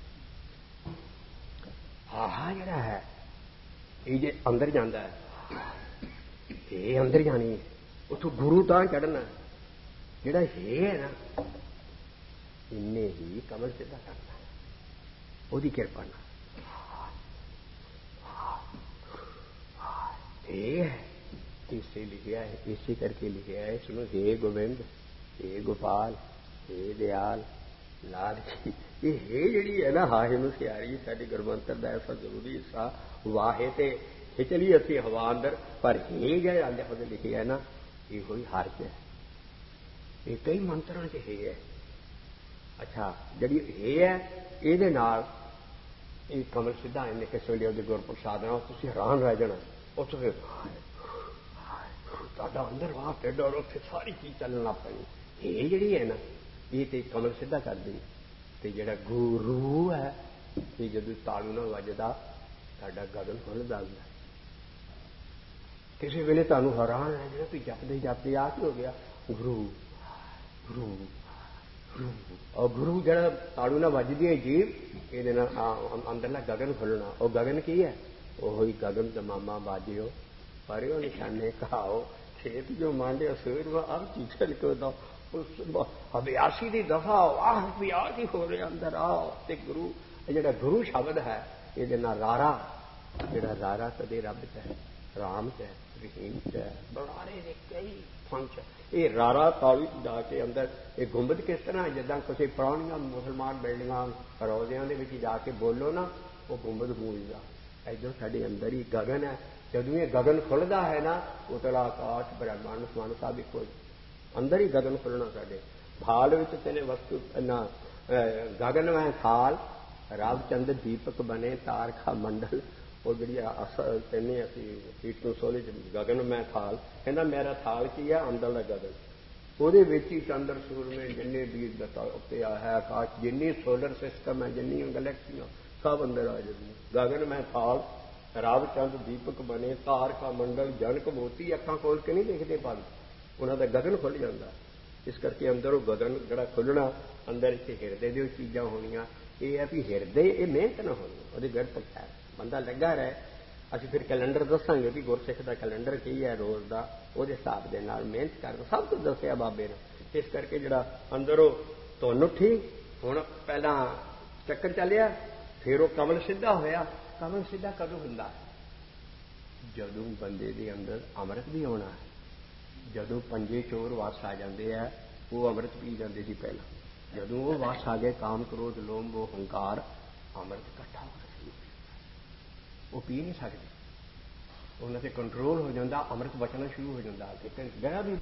ਹਾ ਹਾ ਜਿਹੜਾ ਹੈ, ਇਹ ਜੇ ਅੰਦਰ ਜਾਂਦਾ ਹੈ, ਇਹ ਅੰਦਰ ਜਾਣੀ ਹੈ, ਉੱਥੋਂ ਗੁਰੂ ਤਾਂ ਚੜ੍ਹਨਾ। ਜਿਹੜਾ ਇਹ ਹੈ ਨਾ, ਇੰਨੇ ਹੀ ਕਮਲ ਸਿੱਧਾ ਕਰਨਾ, ਉਹਦੀ ਕਿਰਪਾ ਨਾਲ। ਇਹ ਹੈ, ਇਸੇ ਲਿਖਿਆ ਹੈ, ਇਸੇ ਕਰਕੇ ਲਿਖਿਆ ਹੈ, ਸੁਣੋ, हे ਗੋਬਿੰਦ, हे ਗੋਪਾਲ, हे ਦਿਆਲ ਲਾਲ ਜੀ। ਇਹ ਹੈ ਜਿਹੜੀ ਹੈ ਨਾ, ਹਾਹੇ ਨੂੰ ਸਿਆਰੀ, ਸਾਡੇ ਗੁਰਮੰਤਰ ਦਾ ਐਸਾ ਜ਼ਰੂਰੀ ਹਿੱਸਾ। ਵਾਹੇ ਤੇ ਖਿੱਚ ਲਈ ਅਸੀਂ ਹਵਾ ਅੰਦਰ, ਪਰ ਇਹ ਜਿਹੜਾ ਲਫ਼ਜ਼ ਲਿਖਿਆ ਹੈ ਨਾ, ਇਹੋ ਹੀ ਹਰ ਚ ਹੈ। ਇਹ ਕਈ ਮੰਤਰਾਂ 'ਚ ਇਹ ਹੈ। ਅੱਛਾ, ਜਿਹੜੀ ਇਹ ਹੈ ਇਹਦੇ ਨਾਲ ਇਹ ਕਮਲ ਸਿੱਧਾ ਇਹਨੇ ਕਿਸੇ ਵੇਲੇ ਉਹਦੇ ਗੁਰਪ੍ਰਸਾਦ ਨਾਲ ਤੁਸੀਂ ਹੈਰਾਨ ਰਹਿ ਜਾਣਾ। ਉੱਥੇ ਫਿਰ ਤੁਹਾਡਾ ਅੰਦਰ ਵਾਹ ਤੇ ਡਰ, ਉੱਥੇ ਸਾਰੀ ਚੀਜ਼ ਚੱਲਣ ਲੱਗ ਪੈਣੀ। ਇਹ ਜਿਹੜੀ ਹੈ ਨਾ, ਇਹ ਤੇ ਕਮਲ ਸਿੱਧਾ ਕਰਦੀ। ਤੇ ਜਿਹੜਾ ਗੁਰੂ ਹੈ, ਇਹ ਜਦੋਂ ਤਾਲੂ ਨਾਲ ਵੱਜਦਾ ਤੁਹਾਡਾ ਗਗਨ ਖੁੱਲ੍ਹਦਾ ਹੁੰਦਾ। ਕਿਸੇ ਵੇਲੇ ਤੁਹਾਨੂੰ ਹੈਰਾਨ ਰਹਿ ਜਾਣਾ ਵੀ ਜਪਦੇ ਜਪਦੇ ਆ ਕੀ ਹੋ ਗਿਆ, ਗੁਰੂ ਗੁਰੂ ਗੁਰੂ। ਔਰ ਗੁਰੂ ਜਿਹੜਾ ਤਾਲੂ ਨਾਲ ਵੱਜਦੀ ਹੈ ਜੀਭ, ਇਹਦੇ ਨਾਲ ਅੰਦਰਲਾ ਗਗਨ ਖੁੱਲ੍ਹਣਾ। ਉਹ ਗਗਨ ਕੀ ਹੈ? ਉਹ ਹੀ ਗਗਨ ਦਮਾਮਾ ਬਾਜਿਓ ਪਰਿਓ ਨਿਸ਼ਾਨੇ ਕਹਾਓ, ਖੇਤ ਜੋ ਮਾਂਡਿਓ ਸਵੇਰ ਅਬ ਚੀਚਲ ਕੋ ਦੋ ਅਭਿਆਸੀ ਦੀ ਦਫਾ ਆਹ ਅਭਿਆਸ ਹੀ ਹੋ ਰਿਹਾ ਅੰਦਰ ਆਓ। ਤੇ ਗੁਰੂ ਜਿਹੜਾ ਗੁਰੂ ਸ਼ਬਦ ਹੈ, ਇਹਦੇ ਨਾਲ ਰਾਰਾ, ਜਿਹੜਾ ਰਾਰਾ ਕਦੇ ਰੱਬ ਚ ਹੈ, ਰਾਮ ਚ ਹੈ, ਰਹੀਮ ਚ ਹੈ, ਬੁਲਾਰੇ ਦੇ ਕਈ ਫੰਚ। ਇਹ ਰਾਰਾ ਤਾਲੂ ਜਾ ਕੇ ਅੰਦਰ ਇਹ ਗੁੰਬਦ ਕਿਸ ਤਰ੍ਹਾਂ ਜਿੱਦਾਂ ਕਿਸੇ ਪੁਰਾਣੀਆਂ ਮੁਸਲਮਾਨ ਬਿਲਡਿੰਗਾਂ ਰੌਜ਼ਿਆਂ ਦੇ ਵਿੱਚ ਜਾ ਕੇ ਬੋਲੋ ਨਾ, ਉਹ ਗੁੰਬਦ ਗੂੰਜਦਾ। ਇੱਧਰ ਸਾਡੇ ਅੰਦਰ ਹੀ ਗਗਨ ਹੈ। ਜਦੋਂ ਇਹ ਗਗਨ ਖੁੱਲ੍ਹਦਾ ਹੈ ਨਾ, ਉਤਲਾ ਆਕਾਸ਼ ਬ੍ਰਹਮੰਡ ਸਮਾਨ ਸਭ ਇੱਕੋ ਅੰਦਰ ਹੀ ਗਗਨ ਖੁੱਲ੍ਹਣਾ। ਸਾਡੇ ਥਾਲ ਵਿੱਚ ਤੇਨੇ ਵਸਤੂ ਨਾ ਗਗਨ ਮੈਂ ਥਾਲ ਰਵ ਚੰਦ ਦੀਪਕ ਬਣੇ ਤਾਰਖਾ ਮੰਡਲ। ਉਹ ਜਿਹੜੀ ਅਸਲ ਕਹਿੰਦੇ ਅਸੀਂ ਕੀਰਤਨ ਸੋਲੇ ਚ ਗਗਨ ਮੈਂ ਥਾਲ, ਕਹਿੰਦਾ ਮੇਰਾ ਥਾਲ ਕੀ ਹੈ? ਅੰਦਰਲਾ ਗਗਨ। ਉਹਦੇ ਵਿੱਚ ਹੀ ਚੰਦਰ ਸੂਰਮੇ ਜਿੰਨੇ ਵੀ ਉੱਤੇ ਆ ਹੈ ਆਕਾਸ਼, ਜਿੰਨੀ ਸੋਲਰ ਸਿਸਟਮ ਹੈ, ਜਿੰਨੀਆਂ ਗਲੈਕਸੀਆਂ ਸਭ ਅੰਦਰ ਆ ਜਾਂਦੀਆਂ। ਗਗਨ ਮੈਂ ਥਾਲ ਰਵ ਚੰਦ ਦੀਪਕ ਬਣੇ ਤਾਰਕਾ ਮੰਡਲ ਜਨਕ ਮੋਤੀ। ਅੱਖਾਂ ਖੋਲ ਕੇ ਨਹੀਂ ਦੇਖਦੇ ਪਲ, ਉਹਨਾਂ ਦਾ ਗਗਨ ਖੁੱਲ੍ਹ ਜਾਂਦਾ। ਇਸ ਕਰਕੇ ਅੰਦਰ ਉਹ ਗਗਨ ਜਿਹੜਾ ਖੁੱਲ੍ਹਣਾ, ਅੰਦਰ ਇੱਥੇ ਹਿਰਦੇ ਦੀ ਚੀਜ਼ਾਂ ਹੋਣੀਆਂ। ਇਹ ਹੈ ਵੀ ਹਿਰਦੇ ਇਹ ਮਿਹਨਤ ਨਾ ਹੋਣੀ, ਉਹਦੀ ਬਿਰਤ ਹੈ, ਬੰਦਾ ਲੱਗਾ ਰਹੇ। ਅਸੀਂ ਫਿਰ ਕੈਲੰਡਰ ਦੱਸਾਂਗੇ ਵੀ ਗੁਰਸਿੱਖ ਦਾ ਕੈਲੰਡਰ ਕੀ ਹੈ ਰੋਜ਼ ਦਾ, ਉਹਦੇ ਹਿਸਾਬ ਦੇ ਨਾਲ ਮਿਹਨਤ ਕਰਨਾ ਸਭ ਕੁਝ ਦੱਸਿਆ ਬਾਬੇ ਨੇ। ਇਸ ਕਰਕੇ ਜਿਹੜਾ ਅੰਦਰੋਂ ਧੁਨ ਉੱਠੀ, ਹੁਣ ਪਹਿਲਾਂ ਚੱਕਰ ਚੱਲਿਆ, ਫਿਰ ਉਹ ਕਮਲ ਸਿੱਧਾ ਹੋਇਆ। ਕਮਲ ਸਿੱਧਾ ਕਦੋਂ ਹੁੰਦਾ? ਜਦੋਂ ਬੰਦੇ ਦੇ ਅੰਦਰ ਅੰਮ੍ਰਿਤ ਵੀ ਆਉਣਾ ਹੈ। ਜਦੋਂ ਪੰਜੇ ਚੋਰ ਵਾਸ ਆ ਜਾਂਦੇ ਆ, ਉਹ ਅੰਮ੍ਰਿਤ ਪੀ ਜਾਂਦੇ ਸੀ ਪਹਿਲਾਂ। ਜਦੋਂ ਉਹ ਵਾਸ ਆ ਗਏ, ਕਾਮ ਕ੍ਰੋਧ ਲੋਭ ਮੋਹ ਹੰਕਾਰ, ਅੰਮ੍ਰਿਤ ਇਕੱਠਾ ਹੋ ਗਿਆ, ਉਹ ਪੀ ਨਹੀਂ ਸਕਦੇ। ਉਹਨਾਂ ਤੇ ਕੰਟਰੋਲ ਹੋ ਜਾਂਦਾ, ਅੰਮ੍ਰਿਤ ਬਚਣਾ ਸ਼ੁਰੂ ਹੋ ਜਾਂਦਾ। ਲੇਕਿਨ ਜਿਹੜਾ ਵੀ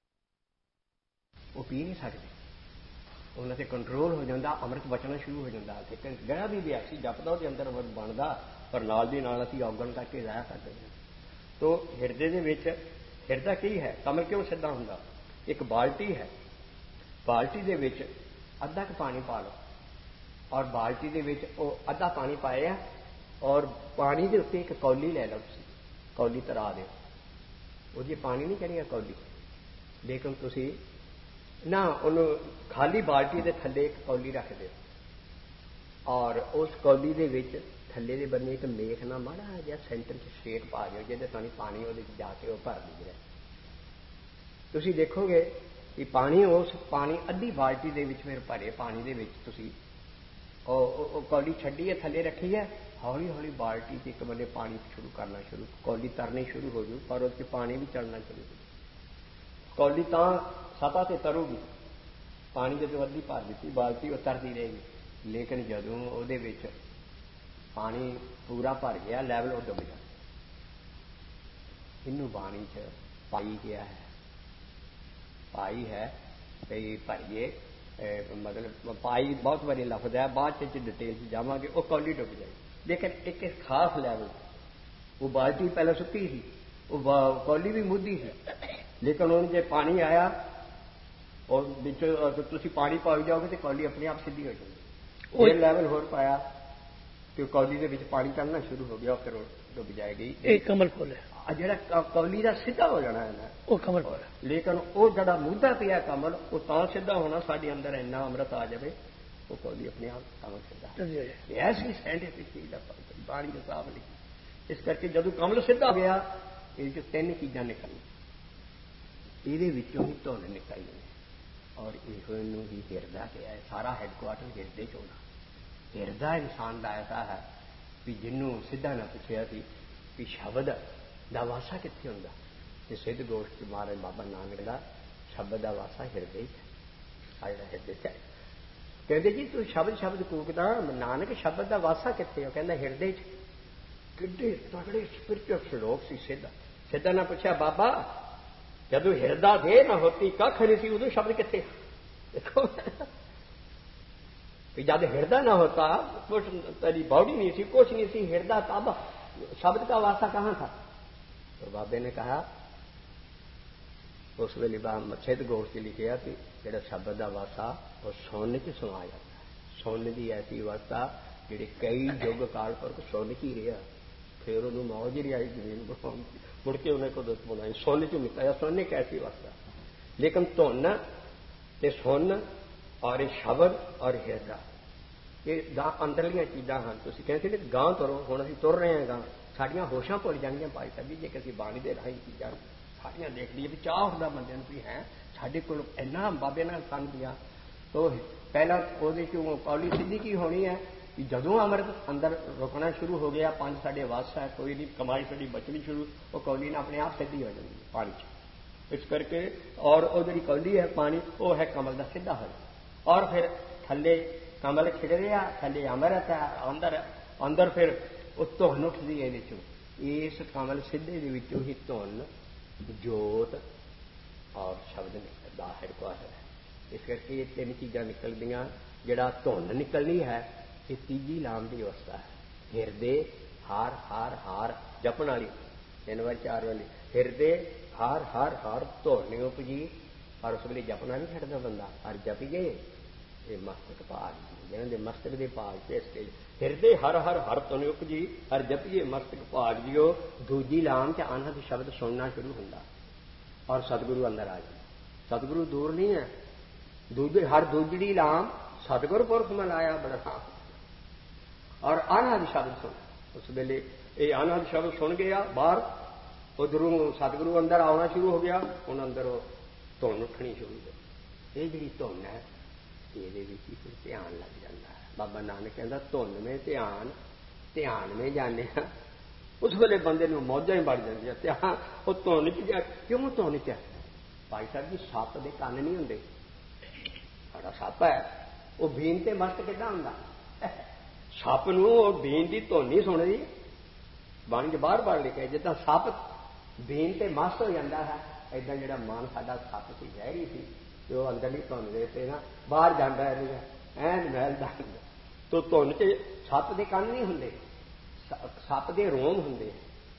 ਉਹ ਪੀ ਨਹੀਂ ਸਕਦੇ, ਉਹਨਾਂ ਤੇ ਕੰਟਰੋਲ ਹੋ ਜਾਂਦਾ, ਅੰਮ੍ਰਿਤ ਬਚਣਾ ਸ਼ੁਰੂ ਹੋ ਜਾਂਦਾ। ਲੇਕਿਨ ਜਿਹੜਾ ਵੀ ਵਿਅਕਤੀ ਜਪਦਾ ਉਹਦੇ ਅੰਦਰ ਅੰਮ੍ਰਿਤ ਬਣਦਾ, ਪਰ ਨਾਲ ਦੀ ਨਾਲ ਅਸੀਂ ਔਗਣ ਕਰਕੇ ਰਹਿ ਸਕਦੇ ਹਾਂ। ਤੋ ਹਿਰਦੇ ਦੇ ਵਿੱਚ, ਹਿਰਦਾ ਕੀ ਹੈ? ਕਮਲ ਕਿਉਂ ਸਿੱਧਾ ਹੁੰਦਾ? ਇੱਕ ਬਾਲਟੀ ਹੈ, ਬਾਲਟੀ ਦੇ ਵਿੱਚ ਅੱਧਾ ਕੁ ਪਾਣੀ ਪਾ ਲਓ, ਔਰ ਬਾਲਟੀ ਦੇ ਵਿੱਚ ਉਹ ਅੱਧਾ ਪਾਣੀ ਪਾਇਆ, ਔਰ ਪਾਣੀ ਦੇ ਉੱਤੇ ਇੱਕ ਕੌਲੀ ਲੈ ਲਓ, ਤੁਸੀਂ ਕੌਲੀ ਤਰਾ ਦਿਓ। ਉਹਦੀ ਪਾਣੀ ਨਹੀਂ ਚੜੇਗਾ ਕੌਲੀ, ਲੇਕਿਨ ਤੁਸੀਂ ਨਾ ਉਹਨੂੰ ਖਾਲੀ ਬਾਲਟੀ ਦੇ ਥੱਲੇ ਇੱਕ ਕੌਲੀ ਰੱਖ ਦਿਓ, ਔਰ ਉਸ ਕੌਲੀ ਦੇ ਵਿੱਚ ਥੱਲੇ ਦੇ ਬੰਨੇ ਇੱਕ ਮੇਖ ਨਾਲ ਮਾੜਾ ਜਿਹਾ ਸੈਂਟਰ 'ਚ ਛੇਕ ਪਾ ਦਿਓ, ਜਿਹਦੇ ਤੁਹਾਨੂੰ ਪਾਣੀ ਉਹਦੇ 'ਚ ਜਾ ਕੇ ਉਹ ਭਰ ਦਿੰਦਾ। ਤੁਸੀਂ ਦੇਖੋਗੇ ਕਿ ਪਾਣੀ, ਉਸ ਪਾਣੀ ਅੱਧੀ ਬਾਲਟੀ ਦੇ ਵਿੱਚ ਫਿਰ ਭਰੇ ਪਾਣੀ ਦੇ ਵਿੱਚ ਤੁਸੀਂ ਉਹ ਕੌਲੀ ਛੱਡੀ ਹੈ, ਥੱਲੇ ਰੱਖੀ ਹੈ, ਹੌਲੀ ਹੌਲੀ ਬਾਲਟੀ 'ਚ ਇੱਕ ਬੰਨੇ ਪਾਣੀ ਸ਼ੁਰੂ ਕਰਨਾ ਸ਼ੁਰੂ, ਕੌਲੀ ਤਰਨੀ ਸ਼ੁਰੂ ਹੋ ਜੂ, ਪਰ ਉਹਦੇ 'ਚ ਪਾਣੀ ਵੀ ਚੜਨਾ ਸ਼ੁਰੂ ਹੋ ਜੂ। ਕੌਲੀ ਤਾਂ ਸਤ੍ਹਾ ਤੇ ਤਰੂਗੀ, ਪਾਣੀ ਜਦੋਂ ਅੱਧੀ ਭਰ ਦਿੱਤੀ ਬਾਲਟੀ, ਉਹ ਤਰਦੀ ਰਹੇਗੀ। ਲੇਕਿਨ ਜਦੋਂ ਉਹਦੇ ਵਿੱਚ ਪਾਣੀ ਪੂਰਾ ਭਰ ਗਿਆ, ਲੈਵਲ ਉਹ ਡੁੱਬ ਜਾਂਦਾ। ਇਹਨੂੰ ਬਾਣੀ 'ਚ ਪਾਈ ਗਿਆ ਹੈ, ਪਾਈ ਹੈ ਵੀ ਭਰੀਏ, ਮਤਲਬ ਪਾਈ ਬਹੁਤ ਵਾਰੀ ਲਫ਼ਜ਼ ਹੈ, ਬਾਅਦ 'ਚ ਡਿਟੇਲ 'ਚ ਜਾਵਾਂਗੇ। ਉਹ ਕੌਲੀ ਡੁੱਬ ਜਾਏਗੀ। ਲੇਕਿਨ ਇੱਕ ਖਾਸ ਲੈਵਲ, ਉਹ ਬਾਲਟੀ ਪਹਿਲਾਂ ਸੁੱਕੀ ਸੀ, ਉਹ ਕੌਲੀ ਵੀ ਮੁੱਧੀ ਸੀ, ਲੇਕਿਨ ਉਹਨੂੰ ਜੇ ਪਾਣੀ ਆਇਆ ਔਰ ਵਿੱਚ ਤੁਸੀਂ ਪਾਣੀ ਪਾਈ ਜਾਓਗੇ ਤੇ ਕੌਲੀ ਆਪਣੇ ਆਪ ਸਿੱਧੀ ਹੋ ਜਾਏਗੀ। ਇਹ ਲੈਵਲ ਹੋਰ ਪਾਇਆ ਕਿ ਕੌਲੀ ਦੇ ਵਿੱਚ ਪਾਣੀ ਚੜਨਾ ਸ਼ੁਰੂ ਹੋ ਗਿਆ, ਫਿਰ ਉਹ ਡੁੱਬ ਜਾਏਗੀ। ਇਹ ਕਮਲ ਫੁੱਲ ਹੈ, ਜਿਹੜਾ ਕੌਲੀ ਦਾ ਸਿੱਧਾ ਹੋ ਜਾਣਾ ਹੈ ਉਹ ਕਮਲ ਫੁੱਲ। ਲੇਕਿਨ ਉਹ ਜਿਹੜਾ ਮੁੱਦਾ ਪਿਆ ਕਮਲ, ਉਹ ਤਾਂ ਸਿੱਧਾ ਹੋਣਾ ਸਾਡੇ ਅੰਦਰ ਇੰਨਾ ਅੰਮ੍ਰਿਤ ਆ ਜਾਵੇ, ਉਹ ਕੌਲੀ ਆਪਣੇ ਆਪ ਕਮਲ ਸਿੱਧਾ। ਐਸੀ ਸਾਇੰਟਿਫਿਕ ਚੀਜ਼ ਦਾ ਬਾਣੀ ਦੇ ਹਿਸਾਬ ਲਈ। ਇਸ ਕਰਕੇ ਜਦੋਂ ਕਮਲ ਸਿੱਧਾ ਗਿਆ, ਇਹ 'ਚ ਤਿੰਨ ਚੀਜ਼ਾਂ ਨਿਕਲੀਆਂ, ਇਹਦੇ ਵਿੱਚੋਂ ਹੀ ਧੁਨ ਨਿਕਲੀ ਹੈ, ਔਰ ਇਹੋ ਨੂੰ ਹੀ ਹਿਰਦਾ ਕਿਹਾ ਹੈ। ਸਾਰਾ ਹੈਡਕੁਆਟਰ ਹਿਰਦੇ 'ਚ ਹੋਣਾ। ਹਿਰਦਾ ਇਨਸਾਨ ਦਾ ਐਸਾ ਹੈ ਵੀ ਜਿਹਨੂੰ ਸਿੱਧਾ ਨਾ ਪੁੱਛਿਆ ਸੀ ਵੀ ਸ਼ਬਦ ਦਾ ਵਾਸਾ ਕਿੱਥੇ ਹੁੰਦਾ, ਤੇ ਸਿੱਧ ਗੋਸ਼ਟ ਮਹਾਰਾਜ ਬਾਬਾ ਨਾਨਕ ਦਾ ਸ਼ਬਦ ਦਾ ਵਾਸਾ ਹਿਰਦੇ 'ਚ ਆ, ਜਿਹੜਾ ਹਿਰਦੇ 'ਚ ਹੈ। ਕਹਿੰਦੇ ਜੀ ਤੂੰ ਸ਼ਬਦ ਸ਼ਬਦ ਕੂਕਦਾ, ਨਾਨਕ ਸ਼ਬਦ ਦਾ ਵਾਸਾ ਕਿੱਥੇ? ਉਹ ਕਹਿੰਦਾ ਹਿਰਦੇ 'ਚ। ਕਿੱਡੇ ਤਗੜੇ ਸਪਿਰਚੁਅਲ ਸ਼ਲੋਕ ਸੀ ਸਿੱਧਾ। ਸਿੱਧਾ ਨਾ ਪੁੱਛਿਆ ਬਾਬਾ ਜਦੋਂ ਹਿਰਦਾ ਦੇ ਨਾ ਹੋਤੀ ਕੱਖ ਨਹੀਂ ਸੀ ਉਦੋਂ ਸ਼ਬਦ ਕਿੱਥੇ। ਦੇਖੋ कि जब हृदय न होता कुछ तेरी बॉडी नहीं थी, कुछ नहीं थी, हृदय तब शब्द का वास्ता कहाँ था। तो बाबे ने कहा उस वेले मच्छेद गोश च लिखिया कि जेड़ा शब्द का वास्ता वो सुन च सुना जाता है। सुन की ऐसी अवस्था जी कई युग काल पर सुन च ही रहा, फिर उन्होंने मौज ही आई जमीन बनाने, मुड़ के उन्हें को बनाई सुन च निकलिया। सुन एक ऐसी अवस्था, लेकिन धुन ते सुन और शब्द और हिरदा ये गां अंदरलियां चीज़ां हैं। तुसीं कहते ने गां तुरो, हुण असीं तुर रहे हैं गां, साडियां होशां भुल जाणगीआं भाई साहब जी जे कि असीं बाणी दे राहीं चीज़ां सारियां देख लईए। भी चाह हुंदा बंदे नूं भी है साडे कोल इन्ना बाबे नाल सन दिया। तो पहला ਉਹਦੇ ਚੋਂ पौली सीधी की होनी है कि जदों अमृत अंदर रुकना शुरू हो गया, पंज साढ़े वस है, कोई नहीं कमाई साड़ी बचनी शुरू, वो कौली ने अपने आप सीधी हो जाती पानी च। इस करके और वो जी कौली है पानी वो है कमल का सीधा हल, और फिर थले कमल खिड़ रहा, थले अमृत है, अंदर अंदर फिर वो धुन उठती है विचों, इस कमल सीधे दे विचों ही धुन जोत और शब्द निकलता हेडक्वार्टर है। इस करके ये तीन चीज़ां निकल दियां। जिहड़ा धुन निकलनी है ये तीजी लाम की अवस्था है। हिरदे हार हार हार जपण वाली तीन बार चार वाली हिरदे हार हार हार धुन नहीं उपजी, और उस वेले जपना नहीं छड्डदा बंदा, और जपीए ये मस्तक भाग जिन्होंने मस्तक के भाग से स्टेज हिरदे हर हर हर धुन उपजी, और जपीए मस्तक भाग जियो। दूजी लाम च अनहद शब्द सुनना शुरू होंदा और सतगुरु अंदर आ जाए। सतगुरु दूर नहीं है, दूजे हर दूजड़ी लाम सतगुरु पुरख में लाया बड़ा साफ, और अनहद शब्द सुन। उस वेले ये अनहद शब्द सुन गया बाहर, उधरों सतगुरु अंदर आना शुरू हो गया, उन अंदर धुन उठनी शुरू हो गई। ये जी धुन है ये फिर ध्यान लग जाता है। बाबा नानक कहता धुन में ध्यान, ध्यान में जाने उस वेले बंदे नूं मौजां ही बढ़ जांदियां। ध्यान वो धुन च जा क्यों धुन च भाई साहब जी सप दे कन नहीं हुंदे, साडा सप है वो बीन ते मस्त किदां हुंदा, सप नूं बीन दी धुन नहीं सुणदी। बाणी च बार बार लिखिआ जिद्दां सप बीन ते मस्त हो जाता है, इदां जिहड़ा मन साडा सप सी जहरी सी ते वो अंदरली धुन दे ते ना बाहर जांदा है ऐन महलदा। तो धुन च सप दे कन नहीं हुंदे, सप दे रोम हुंदे।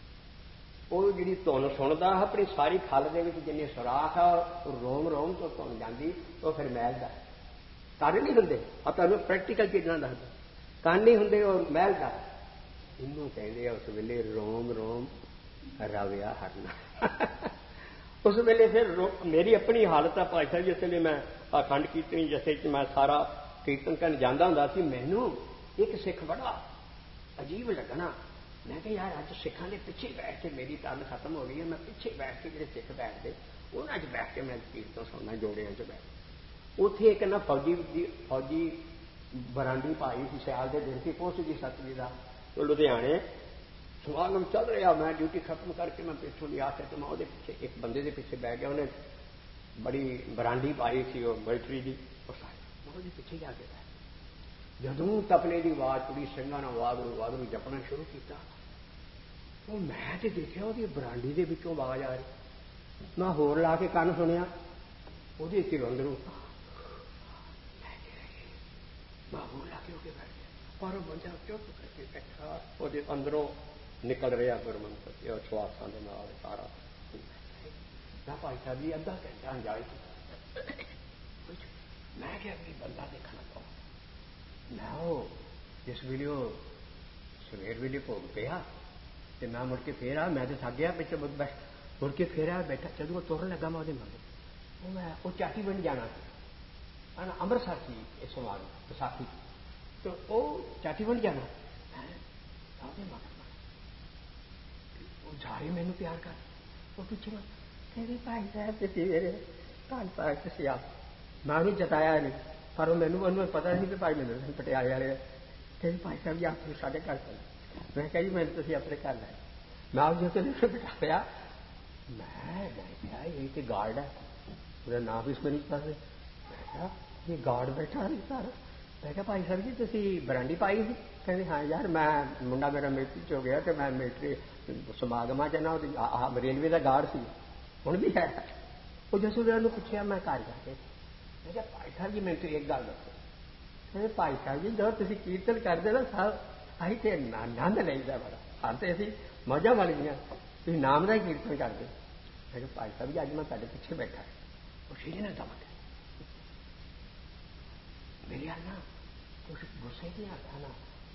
वो जिहड़ी धुन सुणदा अपनी सारी खल दे विच जिन्ने सुराख आ रोम रोम तो धुन जांदी, तो फिर महलदा। कन नहीं हुंदे, आ तुहानूं प्रैक्टिकल चीज़ां दसदा, कन नहीं हुंदे और महलदा। इनू कहते हैं उस वेले रोम रोम रविया हरना। उस वेले फिर मेरी अपनी हालत है भाई साहब, जिस वेले मैं अखंड कीर्तनी जैसे कि मैं सारा कीर्तन करन जांदा हुंदा सी, मैनू एक सिख बड़ा अजीब लगना। मैं कहा यार अज सिखां दे पिछे बैठ के मेरी तन खत्म हो गई है, मैं पिछे बैठ के जो सिख बैठते उन्होंने च बैठ के मैं कीर्तन सुनना जोड़ियां च बैठ। उत्थे एक ना फौजी फौजी बरांडी पाई सी, सियाल के दिन की पोस्ट की सतवी का, तो लुधियाने समागम चल रहा, मैं ड्यूटी खत्म करके मैं पिछों भी आके तो मैं वो पिछे एक बंदे के पिछे बह गया, उन्हें बड़ी बरांडी पाई थी वो मिलटरी की, और सारे पिछे जाके बैठ। जदों तपले की आवाज कुड़ी सिंघां नाल वागरू वागरू जपना शुरू किया, तो मैं तो देखा वो बरांडी के विचों आवाज आ रही। मैं होर ला के कन सुनिया, वो अंदरों मैं होर ला के होके बैठ गया, पर वो बंदा चुप करके बैठा, वो अंदरों निकल रहा गुरमंत्र श्वासां दे नाल सारा। मैं भाई साहब जी अद्धा घंटा अंजाई मैं क्या कि बंदा देखना पाऊँ। मैं वो जिस वेले सवेर वेले भोग पिया तो मैं मुड़ के फिर आ, मैं तो थक गया पिछले मुड़ के फिर आ बैठा। जदों तुरन लगा मैं वो मगर वो मैं वो चाटी बन जाना था, अमृतसर की इस समाज विसाखी, तो वो चाटी बन जाना मगर वो जारे मैनू प्यार कर, वो पिछले कहते भाई साहब तुसीं मेरे धन पाक तुसीं आप। मैं उन्हें जताया नहीं, पर मैनू उन्होंने पता नहीं कि भाई मैंने पटियाले वाले कहते भाई साहब जी आप साढ़े घर चल। मैं कहा जी मैंने तुसीं अपने घर लाए, मैं आप जो तो बिठाया, मैं क्या ये तो गार्ड है, मेरा नाम भी इसमें नहीं पता। मैं क्या ये गार्ड बैठा नहीं सारा। मैं क्या भाई साहब जी तुसीं बरांडी पाई थी? कहते हाँ यार मैं मुंडा मेरा मिलिट्री च हो गया तो मैं मिलिट्री समागमां च ना रेलवे का गार्ड सी, हुण भी है। ਉਹ ਜਸੋਦੇਵ ਨੂੰ ਪੁੱਛਿਆ, ਮੈਂ ਘਰ ਜਾ ਕੇ, ਮੈਂ ਕਿਹਾ ਭਾਈ ਸਾਹਿਬ ਜੀ ਮੈਨੂੰ ਇੱਕ ਗੱਲ ਦੱਸੋ। ਕਹਿੰਦੇ ਭਾਈ ਸਾਹਿਬ ਜੀ ਜਦੋਂ ਤੁਸੀਂ ਕੀਰਤਨ ਕਰਦੇ ਨਾ ਸਾਹਿਬ ਅਸੀਂ ਤੇ ਆਨੰਦ ਲਈਦਾ ਬੜਾ, ਹਾਂ ਤੇ ਅਸੀਂ ਮੌਜਾਂ ਵਾਲੀਆਂ, ਤੁਸੀਂ ਨਾਮ ਦਾ ਹੀ ਕੀਰਤਨ ਕਰਦੇ। ਮੈਂ ਕਿਹਾ ਭਾਈ ਸਾਹਿਬ ਜੀ ਅੱਜ ਮੈਂ ਤੁਹਾਡੇ ਪਿੱਛੇ ਬੈਠਾ, ਉਹ ਸ਼ੀਰੇ ਨੇ ਦਮ मेरे यार ना कुछ गुस्से नहीं आता ना,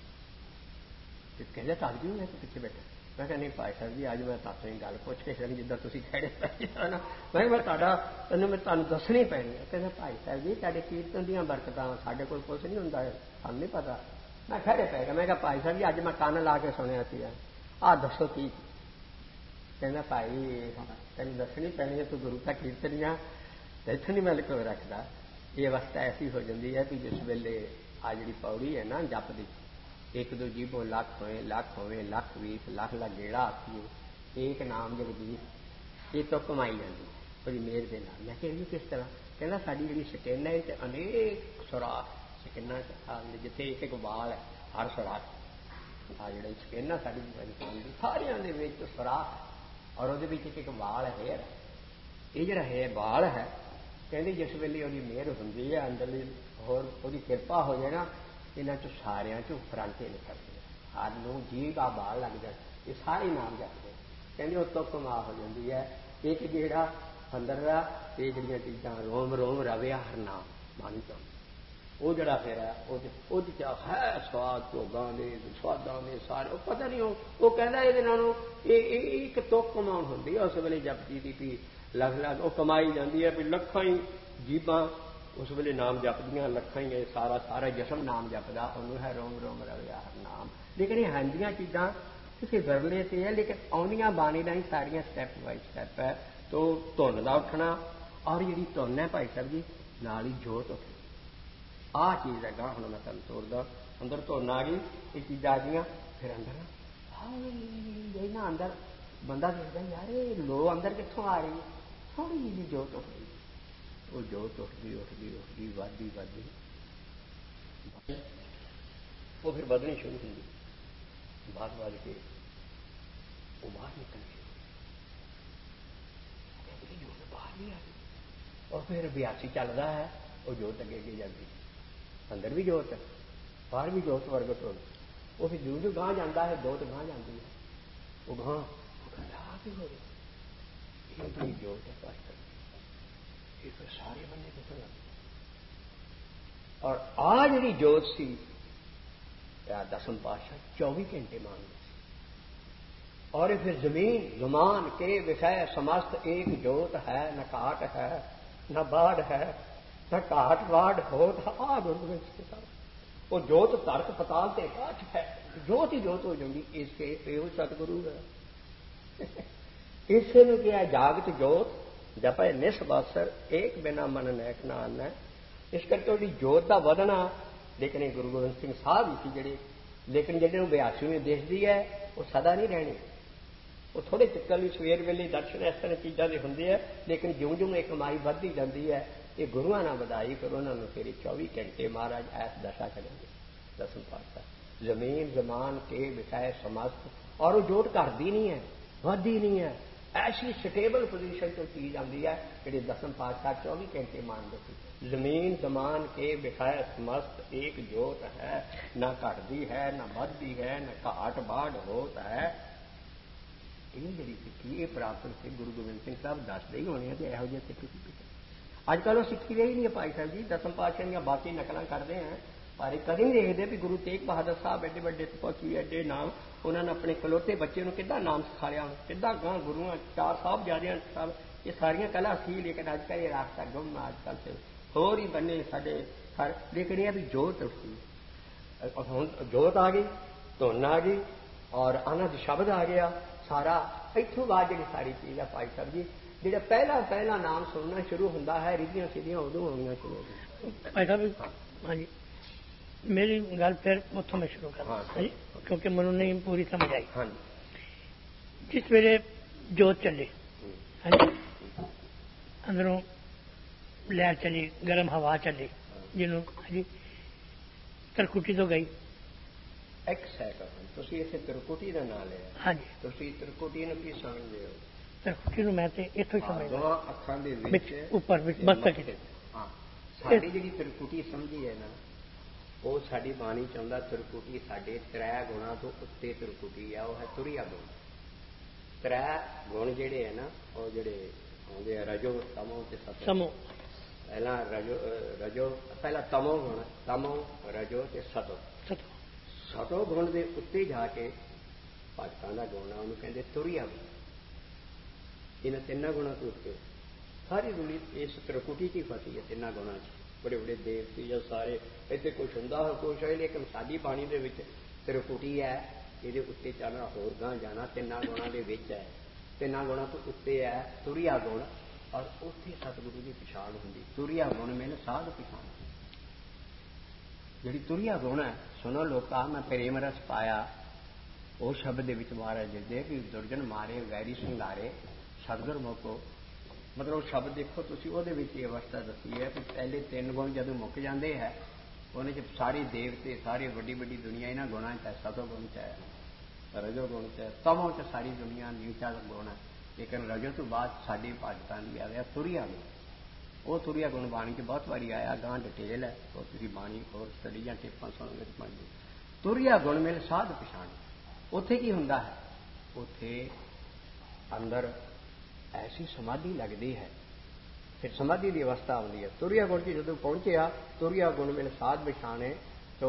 कहते ताकि भी मैं तो पीछे बैठा। मैं कहा नहीं भाई साहब जी अज मैं तातों ही गल पुछ के सर जिदा तुम खड़े ना, मैं मैं तुम मैं तुम दसनी पैनी है। कहते भाई साहब जी तेरे कीर्तन दी बरकत साढ़े कोल कुछ नहीं होंदा, सानू नहीं पता। मैं खड़े पै गया, मैं कहा भाई साहब जी अज मैं कान ला के सुनिया सी, आ दसो की। कहना भाई तेन दसनी पैनी है, तू गुरु का कीर्तन आ इत्थे नहीं मैं लुको रखता। ये अवस्था ऐसी हो जाती है कि जिस वेले आ जी पौड़ी है ना जप दी, एक दो जीवो लख होए लख होए लख बीस लख ला गेड़ा आखिए एक नाम जगदीश, ये तो कमाई जाती बड़ी मेहर के नाम। मैं कहूँ किस तरह? कहना साड़ी जी शकीना है अनेक सुराख शकीना जिथे एक एक बाल है, हर सुराख आ जो शकीना साड़ी इंसान की सारिया सुराख और वो एक एक बाल है, हेयर ये जरा है बाल है। कहते जिस वेले वो मेहर होंगी है अंदरली होर वो किरपा हो जाए ना, इन्हों चो सारिया चो फरांटे निकलते हैं, हर नूं जी का बाल लग जाए, ये सारे नाम जपते। कहते उस तो कमा हो जाती है एक जेड़ा अंदर का ये जड़ियाँ चीज़ां रोम रोम रविया हर नाम मन चो वो जड़ा फिर है वो है स्वाद भोगां दे स्वादां दे सारे पता नहीं वो कहता ये एक तुक कमाउण होंदी है उस वेले जपजी दी भी लख लख वो कमाई जाती है भी लखां ही जीबां उस वेले नाम जपदियां, लखां ही सारा सारा जश्न नाम जपदा, उन्होंने है रोम रोम रविया हर नाम। लेकिन ये हंजियां चीज़ां किसी विरले से है, लेकिन आउंदियां बाणी दा ही सारियां स्टैप बाई स्टैप है। तो धुन का उठना और जी धुन है भाई साहब जी नाल ही जोत उठनी, आ चीज़ है गा हुण मैं तुहानूं तोड़दा। अंदर धुन आ गई, ये चीज़ां आ गईयां, फिर अंदर हाय ना अंदर बंदा देखदा यार ये लो अंदर कित्थों आ रही है, थोड़ी जी जोत उठदी, वो जोत उठदी उठदी उठदी वधदी वधदी वो फिर बदनी शुरू होंगी, बाद बद के वो बाहर निकलनी जोत बाहर भी आ गई और फिर बयासी चलता है, वो जोत अगे अगे जाती, अंदर भी जोत है बाहर भी जोत प्रगट हो, वो फिर जो जो गांह जाता है जोत गांह जाती है, वो गांह हो गई जोत है पास ये फिर सारे बंदे निकल आते। और आ जी जोत सी दसम पातशाह चौबी घंटे मांगते और फिर जमीन जुमान के विषय समस्त एक जोत है, न काट है न बाढ़ है न काट वाड़ होत, आ गुरु गोबिंद सिंह साहब वो जोत धरत पताल ते काट है, जोत ही जोत हो जाती। इसके यो सतगुरु है इसे ने क्या जागत जोत जपे निस्बासर एक बिना मन नैक ना आना। इस करके वो जोत का वधना, लेकिन गुरु गोबिंद सिंह साहब ही सी जड़े, लेकिन जिन्हें बयासी में देखती है वो सदा नहीं रहनी, वो थोड़े चिक्कर भी सवेर वेले दर्शन इस तरह चीज़ों के होंगे है, लेकिन ज्यों ज्यों एक कमाई बढ़ती जाती है ये गुरुआ ना बधाई करो उन्होंने फिर चौबी घंटे महाराज ऐस दशा करेंगे दसम पातशाह जमीन जमान के विषय समस्त। और वो जोत घटती नहीं है बढ़ती नहीं है, ऐसी स्टेबल पोजीशन तो चीज आती है जी दसम पातशाह चौबी घंटे मानते थे। जमीन जमान के विषय समस्त एक जोत है, न घटती है न बढ़ती है न घाट बाढ़ होता है। ये जी सिक्खी ये प्राप्त से गुरु गोबिंद सिंह साहब दसते ही होने तो यहो सिक्खी सी अजकल वो सिक्खी रही नहीं है भाई साहब जी, दसम पातशाह दी बाकी नकल करते हैं पर कभी नहीं देखते भी गुरु तेग बहादुर साहब एडे बड़े तपस्वी एडे नाम उन्होंने अपने कलोते बच्चे कि नाम सिखाया कि गां गुरुआ चार साहब जादियां साहब ये सारिया कला सी, लेकिन अजकल ये रास्ता गुम अजकल से होर ही बने साडे हर, लेकिन ये भी जोत उठी हुण जोत आ गई, धुन आ गई और आनंद शब्द आ गया सारा। इत्थों बाद जी सारी चीज़ है भाई साहब जी जो पहला पहला नाम सुनना शुरू होता है रिधियां सीधियां उदों होना शुरू हो गई। भाई साहब हाँ जी मेरी गल फिर उतों मैं शुरू कर हाँ जी क्योंकि मैनू नहीं पूरी समझ आई। हाँ जिस वेले जोत चली हाँ जी अंदरों लहर चली गर्म हवा चली जिन्हों हाँ जी तरकुटी तो गई एक सैकंड तुसीं इसे त्रिकुटी का नाम लिया। हाँ जी तुसीं त्रिकुटी नूं की समझदे हो? ਤਰਕੁਟੀ ਨੂੰ ਮੈਂ ਤੇ ਇੱਥੋਂ ਹੀ ਸਮਝਦਾ ਦੋ ਅੱਖਾਂ ਦੇ ਵਿੱਚ ਉੱਪਰ ਵਿੱਚ ਮਸਤਕ ਵਿੱਚ। ਹਾਂ, ਸਾਡੀ ਜਿਹੜੀ ਤਰਕੁਟੀ ਸਮਝੀ ਹੈ ਨਾ, ਉਹ ਸਾਡੀ ਬਾਣੀ ਚਾਹੁੰਦਾ ਤਰਕੁਟੀ ਸਾਡੇ ਤ੍ਰੈ ਗੁਣਾਂ ਤੋਂ ਉੱਤੇ ਤਰਕੁਟੀ ਆ, ਉਹ ਹੈ ਤੁਰਿਆ ਗੁਣ। ਤ੍ਰੈ ਗੁਣ ਜਿਹੜੇ ਹੈ ਨਾ, ਉਹ ਜਿਹੜੇ ਆਉਂਦੇ ਆ ਰਜੋ ਤਮੋ ਤੇ ਸਤੋ। ਸਮੋ ਪਹਿਲਾਂ ਰਜੋ ਰਜੋ ਪਹਿਲਾਂ ਤਮੋ ਗੁਣ, ਤਮੋ ਰਜੋ ਤੇ ਸਤੋ। ਸਤੋ ਸਤੋ ਗੁਣ ਦੇ ਉੱਤੇ ਜਾ ਕੇ ਭਗਤਾਂ ਦਾ ਗੁਣ ਆ, ਉਹਨੂੰ ਕਹਿੰਦੇ ਤੁਰਿਆ ਗੁਣ। ਇਹਨਾਂ ਤਿੰਨਾਂ ਗੁਣਾਂ ਤੋਂ ਉੱਤੇ ਸਾਰੀ ਦੁਨੀਆ ਇਸ ਤਰਕੁਟੀ 'ਚ ਹੀ ਫਸੀ ਹੈ, ਤਿੰਨਾਂ ਗੁਣਾਂ 'ਚ। ਬੜੇ ਬੜੇ ਦੇਵਤੇ ਜਾਂ ਸਾਰੇ ਇੱਥੇ ਕੁਛ ਹੁੰਦਾ ਹੋ ਕੁਛ ਹੈ, ਲੇਕਿਨ ਸਾਡੀ ਬਾਣੀ ਦੇ ਵਿੱਚ ਤਰਕੁਟੀ ਹੈ, ਇਹਦੇ ਉੱਤੇ ਚੱਲਣਾ ਹੋਰ ਗਾਂ ਜਾਣਾ ਤਿੰਨਾਂ ਗੁਣਾਂ ਦੇ ਵਿੱਚ ਹੈ। ਤਿੰਨਾਂ ਗੁਣਾਂ ਤੋਂ ਉੱਤੇ ਹੈ ਤੁਰਿਆ ਗੁਣ, ਔਰ ਉੱਥੇ ਸਤਿਗੁਰੂ ਦੀ ਪਛਾਣ ਹੁੰਦੀ। ਤੁਰਿਆ ਗੁਣ ਮੈਨੂੰ ਸਾਧ ਪਛਾਣ। ਜਿਹੜੀ ਤੁਰਿਆ ਗੁਣ ਹੈ, ਸੁਣੋ ਲੋਕਾਂ ਮੈਂ ਪ੍ਰੇਮ ਰਸ ਪਾਇਆ, ਉਹ ਸ਼ਬਦ ਦੇ ਵਿੱਚ ਮਹਾਰਾਜ ਜਿਦੇ ਕਿ ਦੁਰਜਨ ਮਾਰੇ ਵੈਰੀ ਸੰਘਾਰੇ ਸਤਿਗੁਰ ਮੋਕੋ। ਮਤਲਬ ਉਹ ਸ਼ਬਦ ਦੇਖੋ ਤੁਸੀਂ, ਉਹਦੇ ਵਿੱਚ ਇਹ ਅਵਸਥਾ ਦੱਸੀ ਹੈ ਕਿ ਪਹਿਲੇ ਤਿੰਨ ਗੁਣ ਜਦੋਂ ਮੁੱਕ ਜਾਂਦੇ ਹੈ, ਉਹਨੇ 'ਚ ਸਾਰੇ ਦੇਵਤੇ ਸਾਰੇ ਵੱਡੀ ਵੱਡੀ ਦੁਨੀਆ ਇਹਨਾਂ ਗੁਣਾਂ 'ਚ ਹੈ। ਸਤੋ ਗੁਣ 'ਚ ਹੈ, ਰਜੋ ਗੁਣ 'ਚ ਹੈ, ਤਮੋ 'ਚ ਸਾਰੀ ਦੁਨੀਆ ਨੀਚਾ ਗੁਣ ਹੈ। ਲੇਕਿਨ ਰਜੋ ਤੋਂ ਬਾਅਦ ਸਾਡੇ ਭਗਤਾਂ ਦੀ ਆ ਗਿਆ ਤੁਰਿਆ ਗੁਣ। ਉਹ ਤੁਰਿਆ ਗੁਣ ਬਾਣੀ 'ਚ ਬਹੁਤ ਵਾਰੀ ਆਇਆ, ਗਾਂ ਡਿਟੇਲ ਹੈ, ਉਹ ਤੁਸੀਂ ਬਾਣੀ ਹੋਰ ਸਟੱਡੀ ਜਾਂ ਟਿੱਪਾਂ ਸੁਣੋਗੇ ਤਾਂ ਪੜ੍ਹਦੇ। ਤੁਰਿਆ ਗੁਣ ਮਿਲ ਸਾਧ ਪਛਾਣ। ਉੱਥੇ ਕੀ ਹੁੰਦਾ ਹੈ? ਉੱਥੇ ਅੰਦਰ ਐਸੀ ਸਮਾਧੀ ਲੱਗਦੀ ਹੈ, ਫਿਰ ਸਮਾਧੀ ਦੀ ਅਵਸਥਾ ਆਉਂਦੀ ਹੈ। ਤੁਰਿਆ ਗੁਣ 'ਚ ਜਦੋਂ ਪਹੁੰਚਿਆ, ਤੁਰਿਆ ਗੁਣ ਮਿਲ ਸਾਧ ਪਛਾਣੇ ਤੋ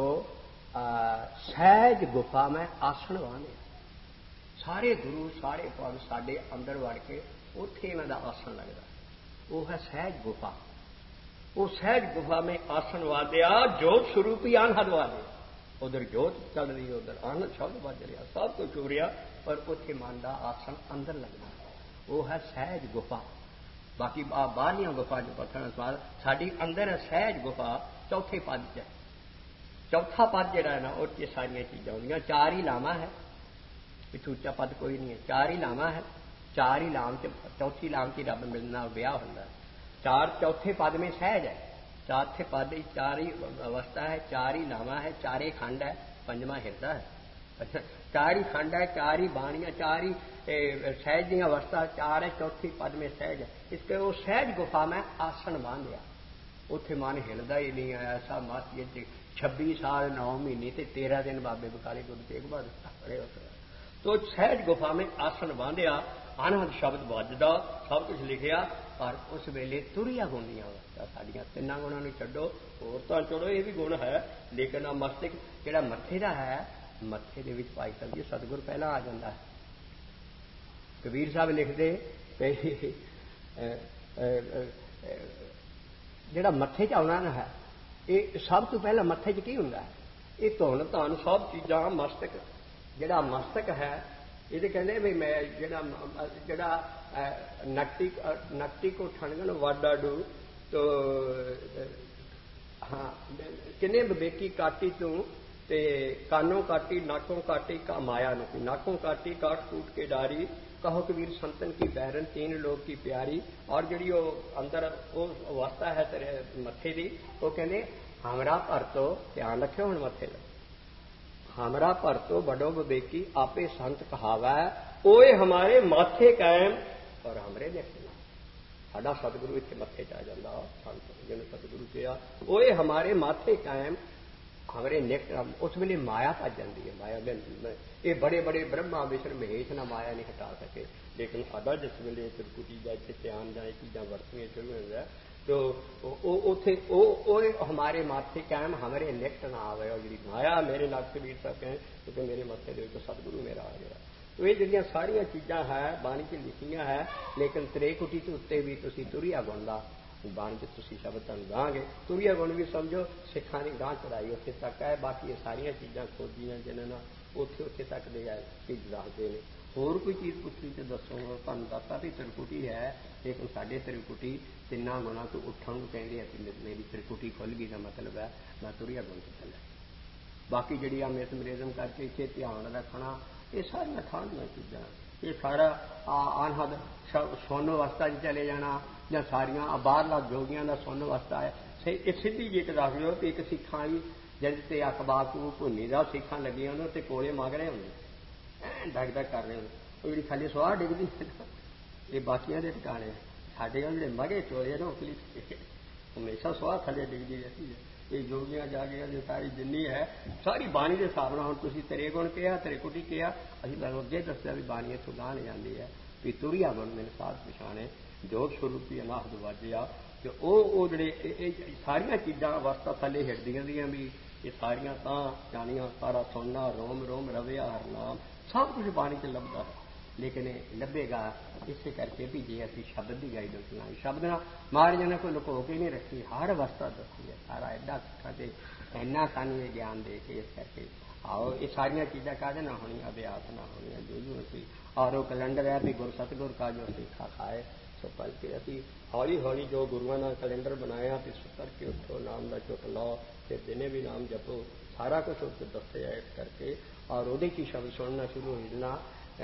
ਸਹਿਜ ਗੁਫਾ ਮੈਂ ਆਸਣ ਵਾਹਨੇ। ਸਾਰੇ ਗੁਰੂ ਸਾਰੇ ਭਗਤ ਸਾਡੇ ਅੰਦਰ ਵੜ ਕੇ ਉੱਥੇ ਇਹਨਾਂ ਦਾ ਆਸਣ ਲੱਗਦਾ, ਉਹ ਹੈ ਸਹਿਜ ਗੁਫਾ। ਉਹ ਸਹਿਜ ਗੁਫਾ ਮੈਂ ਆਸਣ ਵਾਦਿਆ, ਜੋਤ ਸਰੂਪੀ ਅਨਹਦ ਵਾਦੇ। ਉਧਰ ਜੋਤ ਚੱਲ ਰਹੀ, ਉਧਰ ਅਨਹਦ ਸ਼ਬਦ ਵੱਜ ਰਿਹਾ, ਸਭ ਕੁਝ ਹੋ ਰਿਹਾ, ਪਰ ਉੱਥੇ ਮਨ ਦਾ ਆਸਣ ਅੰਦਰ ਲੱਗਦਾ, ਉਹ ਹੈ ਸਹਿਜ ਗੁਫਾ। ਬਾਕੀ ਬਾਹਰਲੀਆਂ ਗੁਫਾ 'ਚ ਪੱਥਰਾਂ ਸਵਾਲ, ਸਾਡੀ ਅੰਦਰ ਹੈ ਸਹਿਜ ਗੁਫਾ। ਚੌਥੇ ਪਦ 'ਚ ਚੌਥਾ ਪਦ ਜਿਹੜਾ ਨਾ, ਉਹ 'ਚ ਸਾਰੀਆਂ ਚੀਜ਼ਾਂ ਹੁੰਦੀਆਂ। ਚਾਰ ਹੀ ਲਾਵਾਂ ਹੈ, ਉੱਚਾ ਪਦ ਕੋਈ ਨਹੀਂ ਹੈ, ਚਾਰ ਹੀ ਲਾਵਾਂ ਹੈ। ਚਾਰ ਹੀ ਲਾਮ 'ਚ ਚੌਥੀ ਲਾਮ 'ਚ ਰੱਬ ਮਿਲਣਾ ਵਿਆਹ ਹੁੰਦਾ। ਚਾਰ ਚੌਥੇ पद में सहज है, चौथे पद चार ही अवस्था है, चार ही लावा है, चार ही खंड है, पंजवा हिरदा है। अच्छा, चार ही खंड है, चार ही बाणियां, चार ही सहज की अवस्था, चार है चौथी पद में सहज है। इसके वो सहज गुफा में आसन बांध लिया, उत्थे मन हिलदा ही नहीं आया। ऐसा मत छब्बी साल नौ महीने ते तेरह दिन बाबे बकाले गुरु तेग बहादुर खड़े होते, तो सहज गुफा में आसन बांधिया, अनहद शब्द बजदा, सब कुछ लिखिया। और उस वेले तुरिया गुणियां साडियां तिन्ना गुणां नूं छड्डो, होर तां चलो ये भी गुण है, लेकिन आ मस्तक जिहड़ा मत्थे दा है, मत्थे दे विच भाई साहब जी सतगुर पहला आ जांदा है। कबीर साहब लिखदे जिहड़ा मत्थे च आउणा ना है, ये सब तो पहला मत्थे च की हुंदा है, ये धुन धन सब चीज़ां मस्तक, जिहड़ा मस्तक है ये कहते भी मैं जिहड़ा जिहड़ा नकटी नकटी को ठणगन वाडाडू, तो हाँ किन्ने विवेकी काटी तू ते कानों काटी नाकों काटी का माया नहीं, नाकों काटी काट कूट के डारी, कहो कबीर संतन की बैरन तीन लोग की प्यारी। और जी वो अंदर वो अवस्था है तेरे मत्थे की, वो कहते हमरा भर तो ध्यान रखियो हुण मत्थे दा, हमरा भर तो बड़ो विवेकी आपे संत कहावा, ओए हमारे माथे कायम और हमरे देखना। साडा सतगुरु इत्थे मत्थे च आ जांदा, संत जिन्हें सतगुरु कहा ओए हमारे माथे कायम हमरे निकट। उस वेले माया भज जाती है, माया ये बड़े बड़े ब्रह्मा विष्णु महेश ना माया नहीं हटा सके, लेकिन साडा जिस वेले त्रिकुटी जा इत्थे ध्यान जाए चीज़ां वरतनियां शुरू हो जाए, तो उथे ओए हमारे माथे कायम हमारे निकट ना आवे। और जी माया मेरे नाल कबीर साहब कहें क्योंकि मेरे मत्थे दे तो सतगुरु मेरा आ गया। तो ये जिहड़ियां सारियां चीज़ां है बाणी च लिखियां है, लेकिन त्रेकुटी के उत्ते भी तुसीं तुरिया गुण दा बाणी च तुसीं शब्द तुहानूं दांगे। तुरिया गुण भी समझो सिखां दी गांह चढ़ाई उत्थे तक है, बाकी ये सारियां चीज़ां खोजियां जिन्हां नाल उत्थे उत्थे तक दे दसदे ने। होर कोई चीज़ पुछी तो दसो, तुहानूं दस्सदा भी त्रिकुटी है, लेकिन साडे त्रिकुटी तिन्नां गुणां तो उठण नूं कहंदे आ कि मेरी त्रिकुटी खुल गई का मतलब है मैं तुरिया गुण च चलिया। बाकी जिहड़ी आ मेसमरिज्म करके इत्थे ध्यान रखना, ये सारियां थां दियां चीज़ां, ये सारा अनहद सुन अवस्था च चले जाना, जां सारियां बाहरला जोगियां दा सुन अवस्था है। एक सीधी जी एक दस लो तो एक सिखां वाली जिहदे अखबार को भुन्नी दा सिखां लगियां उन्होंने ते कोले मंग रहे होंगे, डग डग कर रहे होंगे, वो जी थले सुआह डिगदी ਇਹ ਬਾਕੀਆਂ ਦੇ ਟਿਕਾਣੇ ਸਾਡੇ ਕੋਲ ਜਿਹੜੇ ਮਗੇ ਚੋਲੇ ਨਾ ਉਕਲੀ ਹਮੇਸ਼ਾ ਸਵਾਹ ਥੱਲੇ ਡਿੱਗਦੀ ਰਹਿੰਦੀ ਹੈ। ਇਹ ਜੋਗੀਆਂ ਜਾਗੀਆਂ ਦੀ ਸਾਰੀ ਜਿੰਨੀ ਹੈ ਸਾਰੀ ਬਾਣੀ ਦੇ ਹਿਸਾਬ ਨਾਲ ਹੁਣ ਤੁਸੀਂ ਤੇਰੇ ਗੁਣ ਕਿਹਾ ਤੇਰੇ ਕੁਟੀ ਕਿਹਾ ਅਸੀਂ ਤੁਹਾਨੂੰ ਅੱਗੇ ਦੱਸਿਆ ਵੀ ਬਾਣੀ ਇੱਥੋਂ ਗਾਹ ਜਾਂਦੀ ਹੈ ਵੀ ਤੁਰਿਆ ਗੁਣ ਮੈਨੂੰ ਸਾਧ ਪਛਾਣੇ ਜੋਤ ਸਰੂਪੀ ਅਨਾਹਦ ਵਾਜਿਆ ਤੇ ਉਹ ਉਹ ਜਿਹੜੇ ਇਹ ਸਾਰੀਆਂ ਚੀਜ਼ਾਂ ਅਵਸਥਾ ਥੱਲੇ ਹਿੱਟਦੀਆਂ ਦੀਆਂ ਵੀ ਇਹ ਸਾਰੀਆਂ ਤਾਂ ਜਾਣੀਆਂ ਸਾਰਾ ਸੁਣਨਾ ਰੋਮ ਰੋਮ ਰਵਿਆ ਹਰ ਨਾਮ ਸਭ ਕੁਝ ਬਾਣੀ 'ਚ ਲੱਭਦਾ ਹੈ। ਲੇਕਿਨ ਇਹ ਲੱਭੇਗਾ ਇਸੇ ਕਰਕੇ ਵੀ ਜੇ ਅਸੀਂ ਸ਼ਬਦ ਦੀ ਗਾਈਡੈਂਸ ਸੁਣਾਈ ਸ਼ਬਦ ਨਾਲ ਮਹਾਰਾਜ ਨੇ ਕੋਈ ਲੁਕੋ ਕੇ ਨਹੀਂ ਰੱਖੀ ਹਰ ਅਵਸਥਾ ਦੱਸੀ ਹੈ ਸਾਰਾ ਐਡਾ ਸਾਡੇ ਇੰਨਾ ਸਾਨੂੰ ਇਹ ਗਿਆਨ ਦੇ ਕੇ ਇਸ ਕਰਕੇ ਆਓ ਇਹ ਸਾਰੀਆਂ ਚੀਜ਼ਾਂ ਕਾਹਦੇ ਨਾਲ ਹੋਣੀਆਂ ਅਭਿਆਸ ਨਾਲ ਹੋਣੀਆਂ ਜੋ ਜੋ ਅਸੀਂ ਔਰ ਉਹ ਕੈਲੰਡਰ ਹੈ ਵੀ ਗੁਰ ਸਤਿਗੁਰ ਕਾ ਜੋ ਸਿੱਖਾ ਖਾਏ ਸੋ ਪਲ ਕੇ ਅਸੀਂ ਹੌਲੀ ਹੌਲੀ ਜੋ ਗੁਰੂਆਂ ਨਾਲ ਕੈਲੰਡਰ ਬਣਾਇਆ ਤੇ ਸੁਤਰ ਕੇ ਉੱਠੋ ਨਾਮ ਦਾ ਚੁੱਕ ਲਾਓ ਤੇ ਦਿਨੇ ਵੀ ਨਾਮ ਜਪੋ ਸਾਰਾ ਕੁਝ ਉਸ ਤੇ ਦੱਸਿਆ ਇਸ ਕਰਕੇ ਔਰ ਉਹਦੇ ਕੀ ਸ਼ਬਦ ਸੁਣਨਾ ਸ਼ੁਰੂ ਹੋ ਜਾਣਾ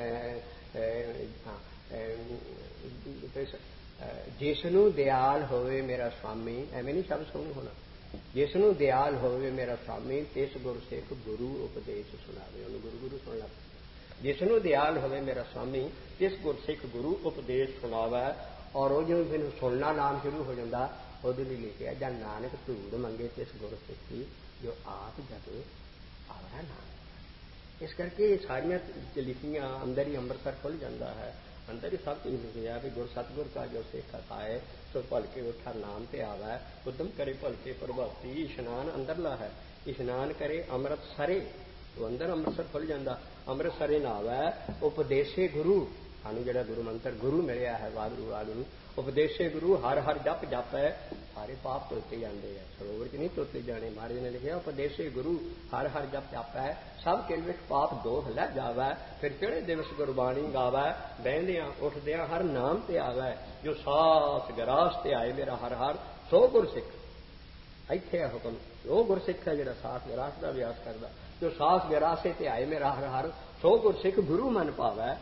ਜਿਸ ਨੂੰ ਦਿਆਲ ਹੋਵੇ ਮੇਰਾ ਸਵਾਮੀ ਐਵੇਂ ਨਹੀਂ ਸ਼ਬਦ ਸੁਣੂ ਹੋਣਾ ਜਿਸ ਨੂੰ ਦਿਆਲ ਹੋਵੇ ਮੇਰਾ ਸਵਾਮੀ ਤਿਸ ਗੁਰਸਿੱਖ ਗੁਰੂ ਉਪਦੇਸ਼ ਸੁਣਾਵੇ ਉਹਨੂੰ ਗੁਰੂ ਗੁਰੂ ਸੁਣ ਲਾ ਜਿਸ ਨੂੰ ਦਿਆਲ ਹੋਵੇ ਮੇਰਾ ਸਵਾਮੀ ਤਿਸ ਗੁਰਸਿੱਖ ਗੁਰੂ ਉਪਦੇਸ਼ ਸੁਣਾਵੇ ਔਰ ਉਹ ਜਦੋਂ ਮੈਨੂੰ ਸੁਣਨਾ ਨਾਮ ਸ਼ੁਰੂ ਹੋ ਜਾਂਦਾ ਉਹਦੇ ਲਈ ਲਿਖਿਆ ਜਾਂ ਨਾਨਕ ਧੂੜ ਮੰਗੇ ਤਿਸ ਗੁਰਸਿੱਖੀ ਜੋ ਆਪ ਜਪੇ ਆਵਰਾ ਨਾਮ ਇਸ ਕਰਕੇ ਇਹ ਸਾਰੀਆਂ ਲਿਖੀਆਂ ਅੰਦਰ ਹੀ ਅੰਮ੍ਰਿਤਸਰ ਖੁੱਲ ਜਾਂਦਾ ਹੈ ਅੰਦਰ ਹੀ ਸਭ ਕੁਝ ਲਿਖਿਆ ਵੀ ਗੁਰ ਸਤਿਗੁਰ ਕਾ ਜੋ ਸਿੱਖ ਖਾਏ ਸੋ ਭਲਕੇ ਉੱਠਾ ਨਾਮ ਤੇ ਆਵੈ ਉਦਮ ਕਰੇ ਭਲਕੇ ਪ੍ਰਭਾਤੀ ਇਸ਼ਨਾਨ ਅੰਦਰਲਾ ਹੈ ਇਸ਼ਨਾਨ ਕਰੇ ਅੰਮ੍ਰਿਤ ਸਰੇ ਉਹ ਅੰਦਰ ਅੰਮ੍ਰਿਤਸਰ ਖੁੱਲ ਜਾਂਦਾ ਅੰਮ੍ਰਿਤ ਸਰੇ ਨਾਵੈ ਉਪਦੇਸ਼ੇ ਗੁਰੂ ਸਾਨੂੰ ਜਿਹੜਾ ਗੁਰੂ ਮੰਤਰ ਗੁਰੂ ਮਿਲਿਆ ਹੈ ਵਾਹਿਗੁਰੂ ਵਾਹਿਗੁਰੂ ਉਪਦੇਸ਼ੇ ਗੁਰੂ ਹਰ ਹਰ ਜਪ ਜਪ ਹੈ ਸਾਰੇ ਪਾਪ ਧੋਤੇ ਜਾਂਦੇ ਆ ਸਰੋਵਰ 'ਚ ਨਹੀਂ ਧੋਤੇ ਜਾਣੇ ਮਹਾਰਾਜ ਨੇ ਲਿਖਿਆ ਉਪਦੇਸ਼ੇ ਗੁਰੂ ਹਰ ਹਰ ਜਪ ਜਪ ਹੈ ਸਭ ਕਿਲ ਵਿੱਚ ਪਾਪ ਦੋਖ ਲੈ ਜਾਵੈ ਫਿਰ ਕਿਹੜੇ ਦਿਵਸ ਗੁਰਬਾਣੀ ਗਾਵੈ ਬਹਿੰਦਿਆਂ ਉੱਠਦਿਆਂ ਹਰ ਨਾਮ ਤੇ ਆਵੈ ਜੋ ਸਾਸ ਗਰਾਸ ਤੇ ਆਏ ਮੇਰਾ ਹਰ ਹਰ ਸੋ ਗੁਰਸਿੱਖ ਇੱਥੇ ਆ ਹੁਕਮ ਉਹ ਗੁਰਸਿੱਖ ਹੈ ਜਿਹੜਾ ਸਾਸ ਗਰਾਸ ਦਾ ਅਭਿਆਸ ਕਰਦਾ ਜੋ ਸਾਸ ਗਰਾਸੇ ਤੇ ਆਏ ਮੇਰਾ ਹਰ ਹਰ ਸੋ ਗੁਰਸਿੱਖ ਗੁਰੂ ਮਨ ਭਾਵੈ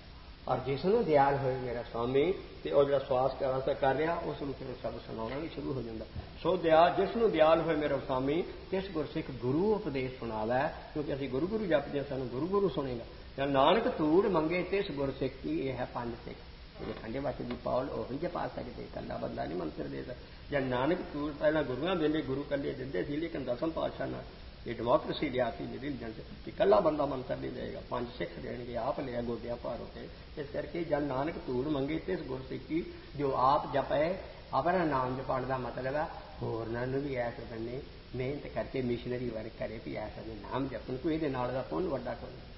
ਔਰ ਜਿਸ ਨੂੰ ਦਿਆਲ ਹੋਏ ਮੇਰਾ ਸਵਾਮੀ ਤੇ ਉਹ ਜਿਹੜਾ ਸਵਾਸ ਕਰਾਸਾ ਕਰ ਰਿਹਾ ਉਸ ਨੂੰ ਫਿਰ ਸ਼ਬਦ ਸੁਣਾਉਣਾ ਵੀ ਸ਼ੁਰੂ ਹੋ ਜਾਂਦਾ ਸੋ ਦਿਆਲ ਜਿਸ ਨੂੰ ਦਿਆਲ ਹੋਏ ਮੇਰਾ ਸਵਾਮੀ ਤਿਸ ਗੁਰਸਿੱਖ ਗੁਰੂ ਉਪਦੇਸ਼ ਸੁਣਾਵੈ ਕਿਉਂਕਿ ਅਸੀਂ ਗੁਰੂ ਗੁਰੂ ਜਪਦੇ ਸਾਨੂੰ ਗੁਰੂ ਗੁਰੂ ਸੁਣੇਗਾ ਜਾਂ ਨਾਨਕ ਧੂੜ ਮੰਗੇ ਤਿਸ ਗੁਰਸਿੱਖ ਕੀ ਇਹ ਹੈ ਪੰਜ ਸਿੱਖ ਜਿਹੜੇ ਖੰਡੇ ਵਾਚੇ ਦੀ ਪੌਲ ਉਹੀ ਜਪਾ ਸਕਦੇ ਕੱਲਾ ਬੰਦਾ ਨਹੀਂ ਮੰਤਰ ਦੇ ਸਕਦਾ ਜਾਂ ਨਾਨਕ ਧੂੜ ਪਹਿਲਾਂ ਗੁਰੂਆਂ ਵੇਲੇ ਗੁਰੂ ਕੱਲੇ ਦਿੰਦੇ ਸੀ ਲੇਕਿਨ ਦਸਮ ਪਾਤਸ਼ਾਹ ਨਾਲ ਇਹ ਡੈਮੋਕ੍ਰੇਸੀ ਲਿਆਤੀ ਰਿਲੀਜਨ ਕਿ ਕੱਲਾ ਬੰਦਾ ਮੰਤਰ ਨਹੀਂ ਦੇਗਾ ਪੰਜ ਸਿੱਖ ਦੇਣਗੇ ਆਪ ਲਿਆ ਗੋਡਿਆਂ ਭਾਰੋ ਕੇ ਇਸ ਕਰਕੇ ਜਨ ਨਾਨਕ ਧੂੜ ਮੰਗੇ ਤੇ ਇਸ ਗੁਰਸਿੱਖੀ ਜੋ ਆਪ ਜਪੇ ਆਪਣਾ ਨਾਮ ਜਪਣ ਦਾ ਮਤਲਬ ਹੈ ਹੋਰਨਾਂ ਨੂੰ ਵੀ ਐਸ ਬੰਨੇ ਮਿਹਨਤ ਕਰਕੇ ਮਿਸ਼ਨਰੀ ਵਰਕ ਕਰੇ ਵੀ ਐਸਾ ਦੇ ਨਾਮ ਜਪਣ ਕੋਈ ਇਹਦੇ ਨਾਲ ਦਾ ਪੁੰਨ ਵੱਡਾ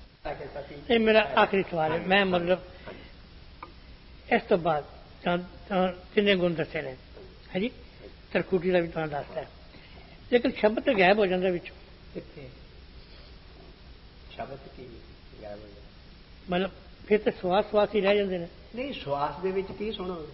ਕੋਈ ਇਹ ਮੇਰਾ ਆਖਰੀ ਸਵਾਲ ਹੈ ਮੈਂ ਮਤਲਬ ਇਸ ਤੋਂ ਬਾਅਦ ਕਿੰਨੇ ਗੁਣ ਦੱਸੇ ਨੇ ਹੈ ਜੀ ਤਰਕੂਟੀ ਦਾ ਵੀ ਤੁਹਾਨੂੰ ਦੱਸਦਾ ਲੇਕਿਨ ਸ਼ਬਦ ਤੇ ਗਾਇਬ ਹੋ ਜਾਂਦਾ ਵਿੱਚੋਂ ਕਿੱਥੇ ਸ਼ਬਦ ਕੀ ਗਾਇਬ ਹੋ ਜਾਂਦਾ ਮਤਲਬ ਫਿਰ ਤਾਂ ਸਵਾਸ ਸਵਾਸ ਹੀ ਰਹਿ ਜਾਂਦੇ ਨੇ ਨਹੀਂ ਸਵਾਸ ਦੇ ਵਿੱਚ ਕੀ ਸੁਣੋਗੇ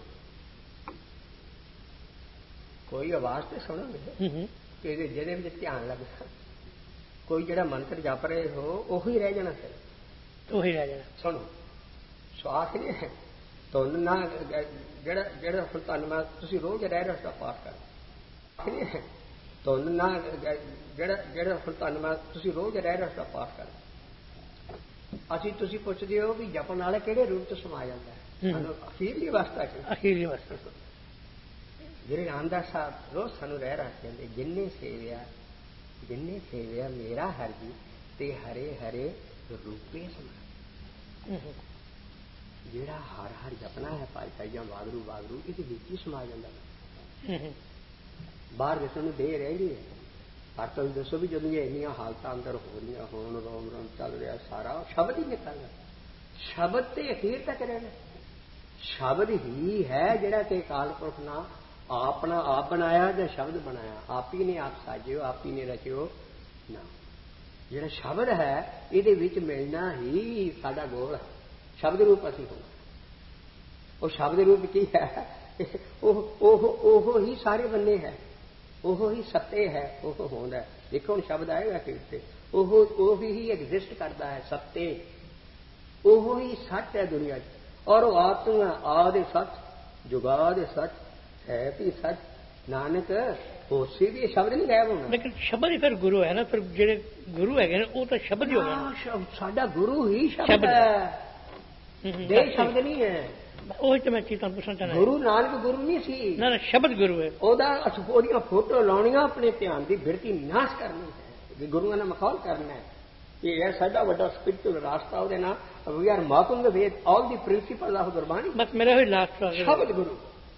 ਕੋਈ ਆਵਾਜ਼ ਤੇ ਸੁਣੋਗੇ ਕਿ ਜਿਹਦੇ ਵਿੱਚ ਧਿਆਨ ਲੱਗਦਾ ਕੋਈ ਜਿਹੜਾ ਮੰਤਰ ਜਪ ਰਹੇ ਹੋ ਉਹੀ ਰਹਿ ਜਾਣਾ ਫਿਰ ਉਹੀ ਰਹਿ ਜਾਣਾ ਸੁਣੋ ਸਵਾਸ ਨਹੀਂ ਹੈ ਤੁਹਾਨੂੰ ਨਾ ਜਿਹੜਾ ਜਿਹੜਾ ਹੁਣ ਤੁਹਾਨੂੰ ਮੈਂ ਤੁਸੀਂ ਰੋਜ਼ ਰਹਿ ਰਸ ਦਾ ਪਾਠ ਕਰੋ ਤੁਹਾਨੂੰ ਨਾ ਜਿਹੜਾ ਜਿਹੜਾ ਹੁਣ ਤੁਹਾਨੂੰ ਮੈਂ ਤੁਸੀਂ ਰੋਜ਼ ਰਹਿ ਰਸ ਦਾ ਪਾਠ ਕਰੋ ਅਸੀਂ ਤੁਸੀਂ ਪੁੱਛਦੇ ਹੋ ਵੀ ਜਪਣ ਵਾਲੇ ਕਿਹੜੇ ਰੂਪ ਤੋਂ ਸਮਾ ਜਾਂਦਾ ਹੈ ਸਾਨੂੰ ਅਖੀਰਲੀ ਅਵਸਥਾ ਚ ਅਖੀਰਲੀ ਅਵਸਥਾ ਜਿਹੜੇ ਰਾਮਦਾਸ ਸਾਹਿਬ ਰੋਜ਼ ਸਾਨੂੰ ਰਹਿ ਰਸ ਕਹਿੰਦੇ ਜਿੰਨੇ ਸੇਵਿਆ ਜਿੰਨੇ ਸੇਵਿਆ ਮੇਰਾ ਹਰ ਜੀ ਤੇ ਹਰੇ ਹਰੇ ਰੂਪੇ ਸਮਾ ਜਿਹੜਾ ਹਰ ਹਰ ਜਪਣਾ ਹੈ ਪਾਤਸ਼ਾਹੀਆਂ ਵਾਗਰੂ ਵਾਗਰੂ ਇਹਦੇ ਵਿੱਚ ਹੀ ਸਮਾ ਜਾਂਦਾ ਬਾਹਰ ਜਿਸਨੂੰ ਨੂੰ ਦੇ ਰਹਿ ਗਈ ਹੈ ਪਰ ਤੁਸੀਂ ਦੱਸੋ ਵੀ ਜਦੋਂ ਇਹ ਇੰਨੀਆਂ ਹਾਲਤਾਂ ਅੰਦਰ ਹੋ ਰਹੀਆਂ ਹੋਣ ਰੋਮ ਰੋਮ ਚੱਲ ਰਿਹਾ ਸਾਰਾ ਸ਼ਬਦ ਹੀ ਨਿਕਲਦਾ ਸ਼ਬਦ ਤੇ ਅਖੀਰ ਤੱਕ ਰਹਿਣਾ ਸ਼ਬਦ ਹੀ ਹੈ ਜਿਹੜਾ ਕਿ ਅਕਾਲ ਪੁਰਖ ਨੇ ਆਪਣਾ ਆਪ ਬਣਾਇਆ ਜਾਂ ਸ਼ਬਦ ਬਣਾਇਆ ਆਪ ਹੀ ਨੇ ਆਪ ਸਾਜਿਓ ਆਪ ਹੀ ਨੇ ਰਚਿਓ ਨਾ ਜਿਹੜਾ ਸ਼ਬਦ ਹੈ ਇਹਦੇ ਵਿੱਚ ਮਿਲਣਾ ਹੀ ਸਾਡਾ ਗੋਲ ਹੈ ਸ਼ਬਦ ਰੂਪ ਅਸੀਂ ਹੋਣਾ ਉਹ ਸ਼ਬਦ ਰੂਪ ਕੀ ਹੈ ਉਹ ਉਹ ਉਹ ਹੀ ਸਾਰੇ ਬੰਨੇ ਹੈ ਉਹ ਹੀ ਸੱਤੇ ਹੈ ਉਹ ਹੁੰਦਾ ਦੇਖੋ ਹੁਣ ਸ਼ਬਦ ਆਏਗਾ ਕਿਤੇ ਉਹ ਉਹ ਹੀ ਐਗਜ਼ਿਸਟ ਕਰਦਾ ਹੈ ਸੱਤੇ ਉਹ ਹੀ ਸੱਚ ਹੈ ਦੁਨੀਆ 'ਚ ਔਰ ਉਹ ਆਤਮਾ ਆਦਿ ਸੱਚ ਜੁਗਾਦ ਸੱਚ ਹੈ ਵੀ ਸੱਚ ਨਾਨਕ ਹੋਸੀ ਵੀ ਸ਼ਬਦ ਨਹੀਂ ਗਾਇਬ ਹੋਣਾ ਲੇਕਿਨ ਸ਼ਬਦ ਹੀ ਫਿਰ ਗੁਰੂ ਹੈ ਨਾ ਫਿਰ ਜਿਹੜੇ ਗੁਰੂ ਹੈਗੇ ਨੇ ਉਹ ਤਾਂ ਸ਼ਬਦ ਹੀ ਹੋ ਗਏ ਸਾਡਾ ਗੁਰੂ ਹੀ ਸ਼ਬਦ ਹੈ ਦੇਹ ਸ਼ਬਦ ਨਹੀਂ ਹੈ। ਉਹ ਤੇ ਮੈਂ ਚੀਜ਼ਾਂ ਪੁੱਛਣਾ ਚਾਹੁੰਦਾ। ਗੁਰੂ ਨਾਨਕ ਗੁਰੂ ਨਹੀਂ ਸੀ ਨਾ ਨਾ ਸ਼ਬਦ ਗੁਰੂ ਹੈ। ਉਹਦਾ ਉਹਦੀਆਂ ਫੋਟੋ ਲਾਉਣੀਆਂ, ਆਪਣੇ ਧਿਆਨ ਦੀ ਬਿਰਤੀ ਨਾਸ਼ ਕਰਨੀ ਹੈ, ਵੀ ਗੁਰੂਆਂ ਨੇ ਮਖੌਲ ਕਰਨਾ ਹੈ। ਇਹ ਹੈ ਸਾਡਾ ਵੱਡਾ ਸਪਿਰਚੁਅਲ ਰਾਸਤਾ। ਉਹਦੇ ਨਾਲ we are marking the way all the principle of Gurbani. ਬਸ ਮੇਰਾ ਹੀ ਲਾਸਟ ਸ਼ਬਦ ਗੁਰੂ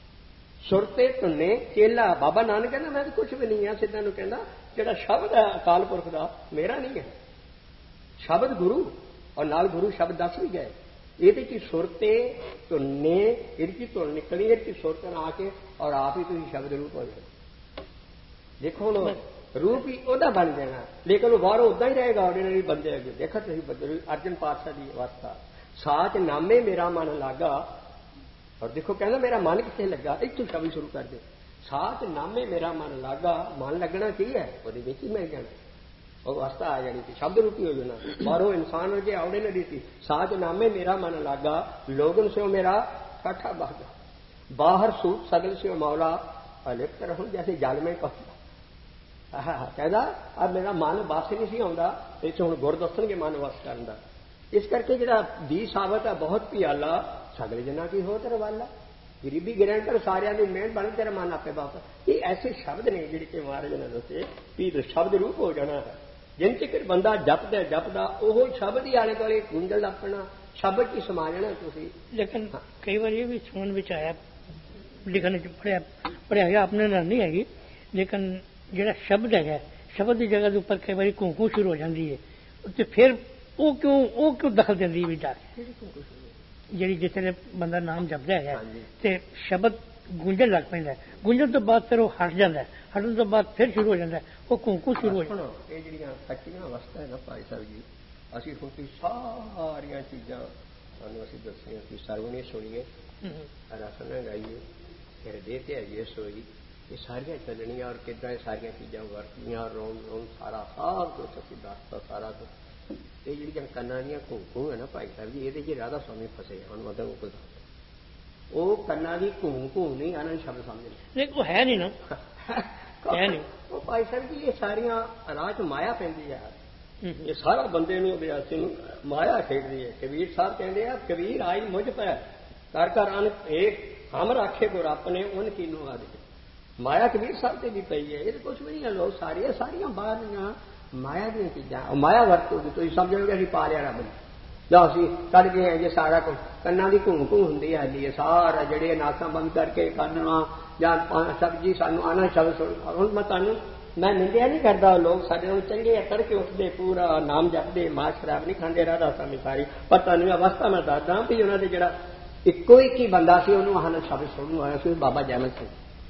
ਸੁਰਤੇ ਧੁੰਨੇ ਚੇਲਾ। ਬਾਬਾ ਨਾਨਕ ਕਹਿੰਦਾ ਮੈਂ ਤਾਂ ਕੁਝ ਵੀ ਨਹੀਂ ਆ, ਸਿੱਧਾ ਨੂੰ ਕਹਿੰਦਾ ਜਿਹੜਾ ਸ਼ਬਦ ਹੈ ਅਕਾਲ ਪੁਰਖ ਦਾ ਮੇਰਾ ਨਹੀਂ ਹੈ। ਸ਼ਬਦ ਗੁਰੂ ਔਰ ਨਾਲ ਗੁਰੂ ਸ਼ਬਦ ਦੱਸ ਵੀ ਗਏ। ਇਹਦੇ ਚ ਸੁਰਤੇ ਧੁੰਨੇ, ਇਹਦੀ ਕੀ ਧੁਨ ਨਿਕਲੀ, ਇਹਦੀ ਸੁਰਤ ਆ ਕੇ ਔਰ ਆਪ ਹੀ ਤੁਸੀਂ ਸ਼ਬਦ ਰੂਪ ਹੋ ਜਾਓ। ਦੇਖੋ ਹੁਣ ਰੂਪ ਹੀ ਉਹਦਾ ਬਣ ਜਾਣਾ, ਲੇਕਿਨ ਉਹ ਬਾਹਰੋਂ ਉਦਾਂ ਹੀ ਰਹੇਗਾ ਆਰਡੀਨਰੀ ਬੰਦੇ ਅੱਗੇ। ਦੇਖੋ ਤੁਸੀਂ ਬਦਲ ਅਰਜਨ ਪਾਤਸ਼ਾਹ ਦੀ ਅਵਸਥਾ, ਸਾਚ ਨਾਮੇ ਮੇਰਾ ਮਨ ਲਾਗਾ। ਔਰ ਦੇਖੋ ਕਹਿੰਦਾ ਮੇਰਾ ਮਨ ਕਿੱਥੇ ਲੱਗਾ, ਇੱਥੋਂ ਸ਼ਬਦ ਸ਼ੁਰੂ ਕਰ ਦੇ। ਸਾਚ ਨਾਮੇ ਮੇਰਾ ਮਨ ਲਾਗਾ, ਮਨ ਲੱਗਣਾ ਕੀ ਹੈ, ਉਹਦੇ ਵਿੱਚ ਹੀ ਮਿਲ ਜਾਣਾ। ਉਹ ਅਵਸਥਾ ਆ ਜਾਣੀ ਸੀ, ਸ਼ਬਦ ਰੂਪੀ ਹੋ ਜਾਣਾ। ਬਾਹਰੋਂ ਇਨਸਾਨ ਵਰਗੇ ਆਰਡੀਨਰੀ ਸੀ। ਸਾਚ ਨਾਮੇ ਮੇਰਾ ਮਨ ਲਾਗਾ, ਲੋਗਨ ਸਿਓ ਮੇਰਾ ਠਾਠਾ ਬਾਗਾ। ਬਾਹਰ ਸੂਤ ਸਗਲ ਸਿਓ ਮੌਲਾ, ਅਲਿਪਤ ਰਹੂੰ ਜੈਸੇ ਜਲ ਮੇਂ ਕਹੂੰ। ਕਹਿੰਦਾ ਆ ਮੇਰਾ ਮਨ ਵਸ ਨਹੀਂ ਸੀ ਆਉਂਦਾ, ਇਹ ਹੁਣ ਗੁਰ ਦੱਸਣਗੇ ਮਨ ਵਸ ਕਰਨ ਦਾ। ਇਸ ਕਰਕੇ ਜਿਹੜਾ ਦੀ ਸਾਬਤ ਹੈ ਬਹੁਤ ਪਿਆਲਾ, ਸਗਲੇ ਜਨਾਂ ਕੀ ਹੋ ਤੇਰਾ ਵਾਲਾ। ਗਰੀਬੀ ਗਰੰਟਰ ਸਾਰਿਆਂ ਦੀ ਮਿਹਰ ਬਣ ਤੇਰਾ ਮਨ ਆਪੇ ਵਾਪਸ। ਇਹ ਐਸੇ ਸ਼ਬਦ ਨੇ ਜਿਹੜੇ ਕਿ ਮਹਾਰਾਜ ਨੇ ਦੱਸੇ ਵੀ ਸ਼ਬਦ ਰੂਪ ਹੋ ਜਾਣਾ ਹੈ। ਜਿੰਨ ਚਿਰ ਬੰਦਾ ਜਪਦਾ ਜਪਦਾ ਉਹ ਸ਼ਬਦ ਹੀ ਆਲੇ ਦੁਆਲੇ ਗੂੰਜਣ ਆਪਣਾ ਸ਼ਬਦ ਹੀ ਸਮਾ ਜਾਣਾ ਤੁਸੀਂ। ਲੇਕਿਨ ਕਈ ਵਾਰ ਇਹ ਵੀ ਸੁਣਨ ਵਿੱਚ ਆਇਆ, ਲਿਖਣ ਚ ਪੜਿਆ ਪੜਿਆ ਹੋਇਆ ਆਪਣੇ ਨਾਲ ਨਹੀਂ ਹੈਗੀ, ਲੇਕਿਨ ਜਿਹੜਾ ਸ਼ਬਦ ਹੈਗਾ ਸ਼ਬਦ ਦੀ ਜਗ੍ਹਾ ਦੇ ਉੱਪਰ ਕਈ ਵਾਰੀ ਘੂੰ ਸ਼ੁਰੂ ਹੋ ਜਾਂਦੀ ਹੈ, ਤੇ ਫਿਰ ਉਹ ਕਿਉਂ ਉਹ ਕਿਉਂ ਦਖਲ ਦਿੰਦੀ ਵੀ ਜਾ ਕੇ, ਜਿਹੜੀ ਜਿੱਥੇ ਬੰਦਾ ਨਾਮ ਜਪਦਾ ਹੈਗਾ ਤੇ ਸ਼ਬਦ ਗੂੰਜਣ ਲੱਗ ਪੈਂਦਾ, ਗੂੰਜਣ ਤੋਂ ਬਾਅਦ ਫਿਰ ਉਹ ਹਟ ਜਾਂਦਾ, ਹਟਣ ਤੋਂ ਬਾਅਦ ਫਿਰ ਸ਼ੁਰੂ ਹੋ ਜਾਂਦਾ, ਉਹ ਘੂੰ ਸ਼ੁਰੂ ਹੋ ਜਾਂਦਾ। ਇਹ ਜਿਹੜੀਆਂ ਸੱਚੀਆਂ ਅਵਸਥਾ ਹੈ ਨਾ ਭਾਈ ਸਾਹਿਬ ਜੀ, ਅਸੀਂ ਹੁਣ ਕੋਈ ਸਾਰੀਆਂ ਚੀਜ਼ਾਂ ਤੁਹਾਨੂੰ ਅਸੀਂ ਦੱਸੀਆਂ ਕਿ ਸਰਵਣੇ ਸੁਣੀਏ, ਰਸਨਾ ਗਾਈਏ, ਹਿਰਦੇ ਤੇ ਹੈਗੇ ਸੋਈ, ਇਹ ਸਾਰੀਆਂ ਚੱਲਣੀਆਂ ਔਰ ਕਿੱਦਾਂ ਇਹ ਸਾਰੀਆਂ ਚੀਜ਼ਾਂ ਵਰਤੀਆਂ, ਰੋਣ ਰੋਣ ਸਾਰਾ ਸਭ ਕੁਛ ਅਸੀਂ ਦੱਸਤਾ ਸਾਰਾ ਕੁਛ। ਇਹ ਜਿਹੜੀਆਂ ਕੰਨਾਂ ਦੀਆਂ ਘੂੰ ਹੈ ਨਾ ਭਾਈ ਸਾਹਿਬ ਜੀ, ਇਹਦੇ 'ਚ ਰਾਧਾ ਸਵਾਮੀ ਫਸੇ ਹੁਣ ਮਤਲਬ ਕੋਈ ਉਹ ਕੰਨਾਂ ਦੀ ਘੂੰ ਘੂੰ ਨਹੀਂ ਆਨੰਦ ਸ਼ਬਦ ਸਮਝਦੇ ਨਹੀਂ, ਉਹ ਹੈ ਨਹੀਂ ਨਾ, ਹੈ ਨਹੀਂ ਉਹ ਭਾਈ ਸਾਹਿਬ ਜੀ। ਇਹ ਸਾਰੀਆਂ ਰਾਹ 'ਚ ਮਾਇਆ ਪੈਂਦੀ ਹੈ, ਇਹ ਸਾਰਾ ਬੰਦੇ ਨੂੰ ਅਭਿਆਸੀ ਨੂੰ ਮਾਇਆ ਖੇਡਦੀ ਹੈ। ਕਬੀਰ ਸਾਹਿਬ ਕਹਿੰਦੇ ਆ ਕਬੀਰ ਆਈ ਮੁਝ ਪੈ ਕਰ ਕਰ ਅਨ ਏਕ ਹਮ ਰਾਖੇ ਗੁਰ ਆਪਣੇ ਉਨ ਕੀਨੋ ਆਦਿ। ਮਾਇਆ ਕਬੀਰ ਸਾਹਿਬ ਤੇ ਵੀ ਪਈ ਹੈ, ਇਹ ਕੁਝ ਵੀ ਨਹੀਂ ਹੈ। ਲੋਕ ਸਾਰੀਆਂ ਸਾਰੀਆਂ ਬਾਹਰੀਆਂ ਮਾਇਆ ਦੀਆਂ ਚੀਜ਼ਾਂ, ਉਹ ਮਾਇਆ ਵਰਤੋਗੇ ਤੁਸੀਂ ਸਮਝੋਗੇ ਅਸੀਂ ਪਾ ਲਿਆ ਰੱਬ ਨੂੰ, ਜਾਂ ਅਸੀਂ ਕੱਢ ਗਏ ਹਾਂ ਜੇ ਸਾਰਾ ਕੁਝ। ਕੰਨਾਂ ਦੀ ਘੂੰ ਘੂੰ ਹੁੰਦੀ ਹੈ ਜੀ, ਸਾਰਾ ਜਿਹੜੇ ਨਾਕਾਂ ਬੰਦ ਕਰਕੇ ਕੰਨਾਂ ਜਾਂ ਸਬਜ਼ੀ ਸਾਨੂੰ ਆਣਾ ਸ਼ਬਦ ਸੁਣ। ਹੁਣ ਮੈਂ ਤੁਹਾਨੂੰ ਮੈਂ ਨਿੰਦਿਆ ਨਹੀਂ ਕਰਦਾ, ਲੋਕ ਸਾਡੇ ਨੂੰ ਚੰਗੇ ਆ, ਤੜਕੇ ਉੱਠਦੇ ਪੂਰਾ ਨਾਮ ਜਪਦੇ, ਮਾਂ ਸ਼ਰਾਬ ਨਹੀਂ ਖਾਂਦੇ, ਰਾਧਾ ਸਵਾਮੀ ਸਾਰੀ। ਪਰ ਤੁਹਾਨੂੰ ਅਵਸਥਾ ਮੈਂ ਦੱਸਦਾ ਵੀ ਉਹਨਾਂ ਦੇ ਜਿਹੜਾ ਇੱਕੋ ਇੱਕ ਹੀ ਬੰਦਾ ਸੀ ਉਹਨੂੰ ਆਹ ਸ਼ਬਦ ਸੁਣਨ ਨੂੰ ਆਇਆ ਸੀ, ਬਾਬਾ ਜੈਮਲ ਸਿੰਘ।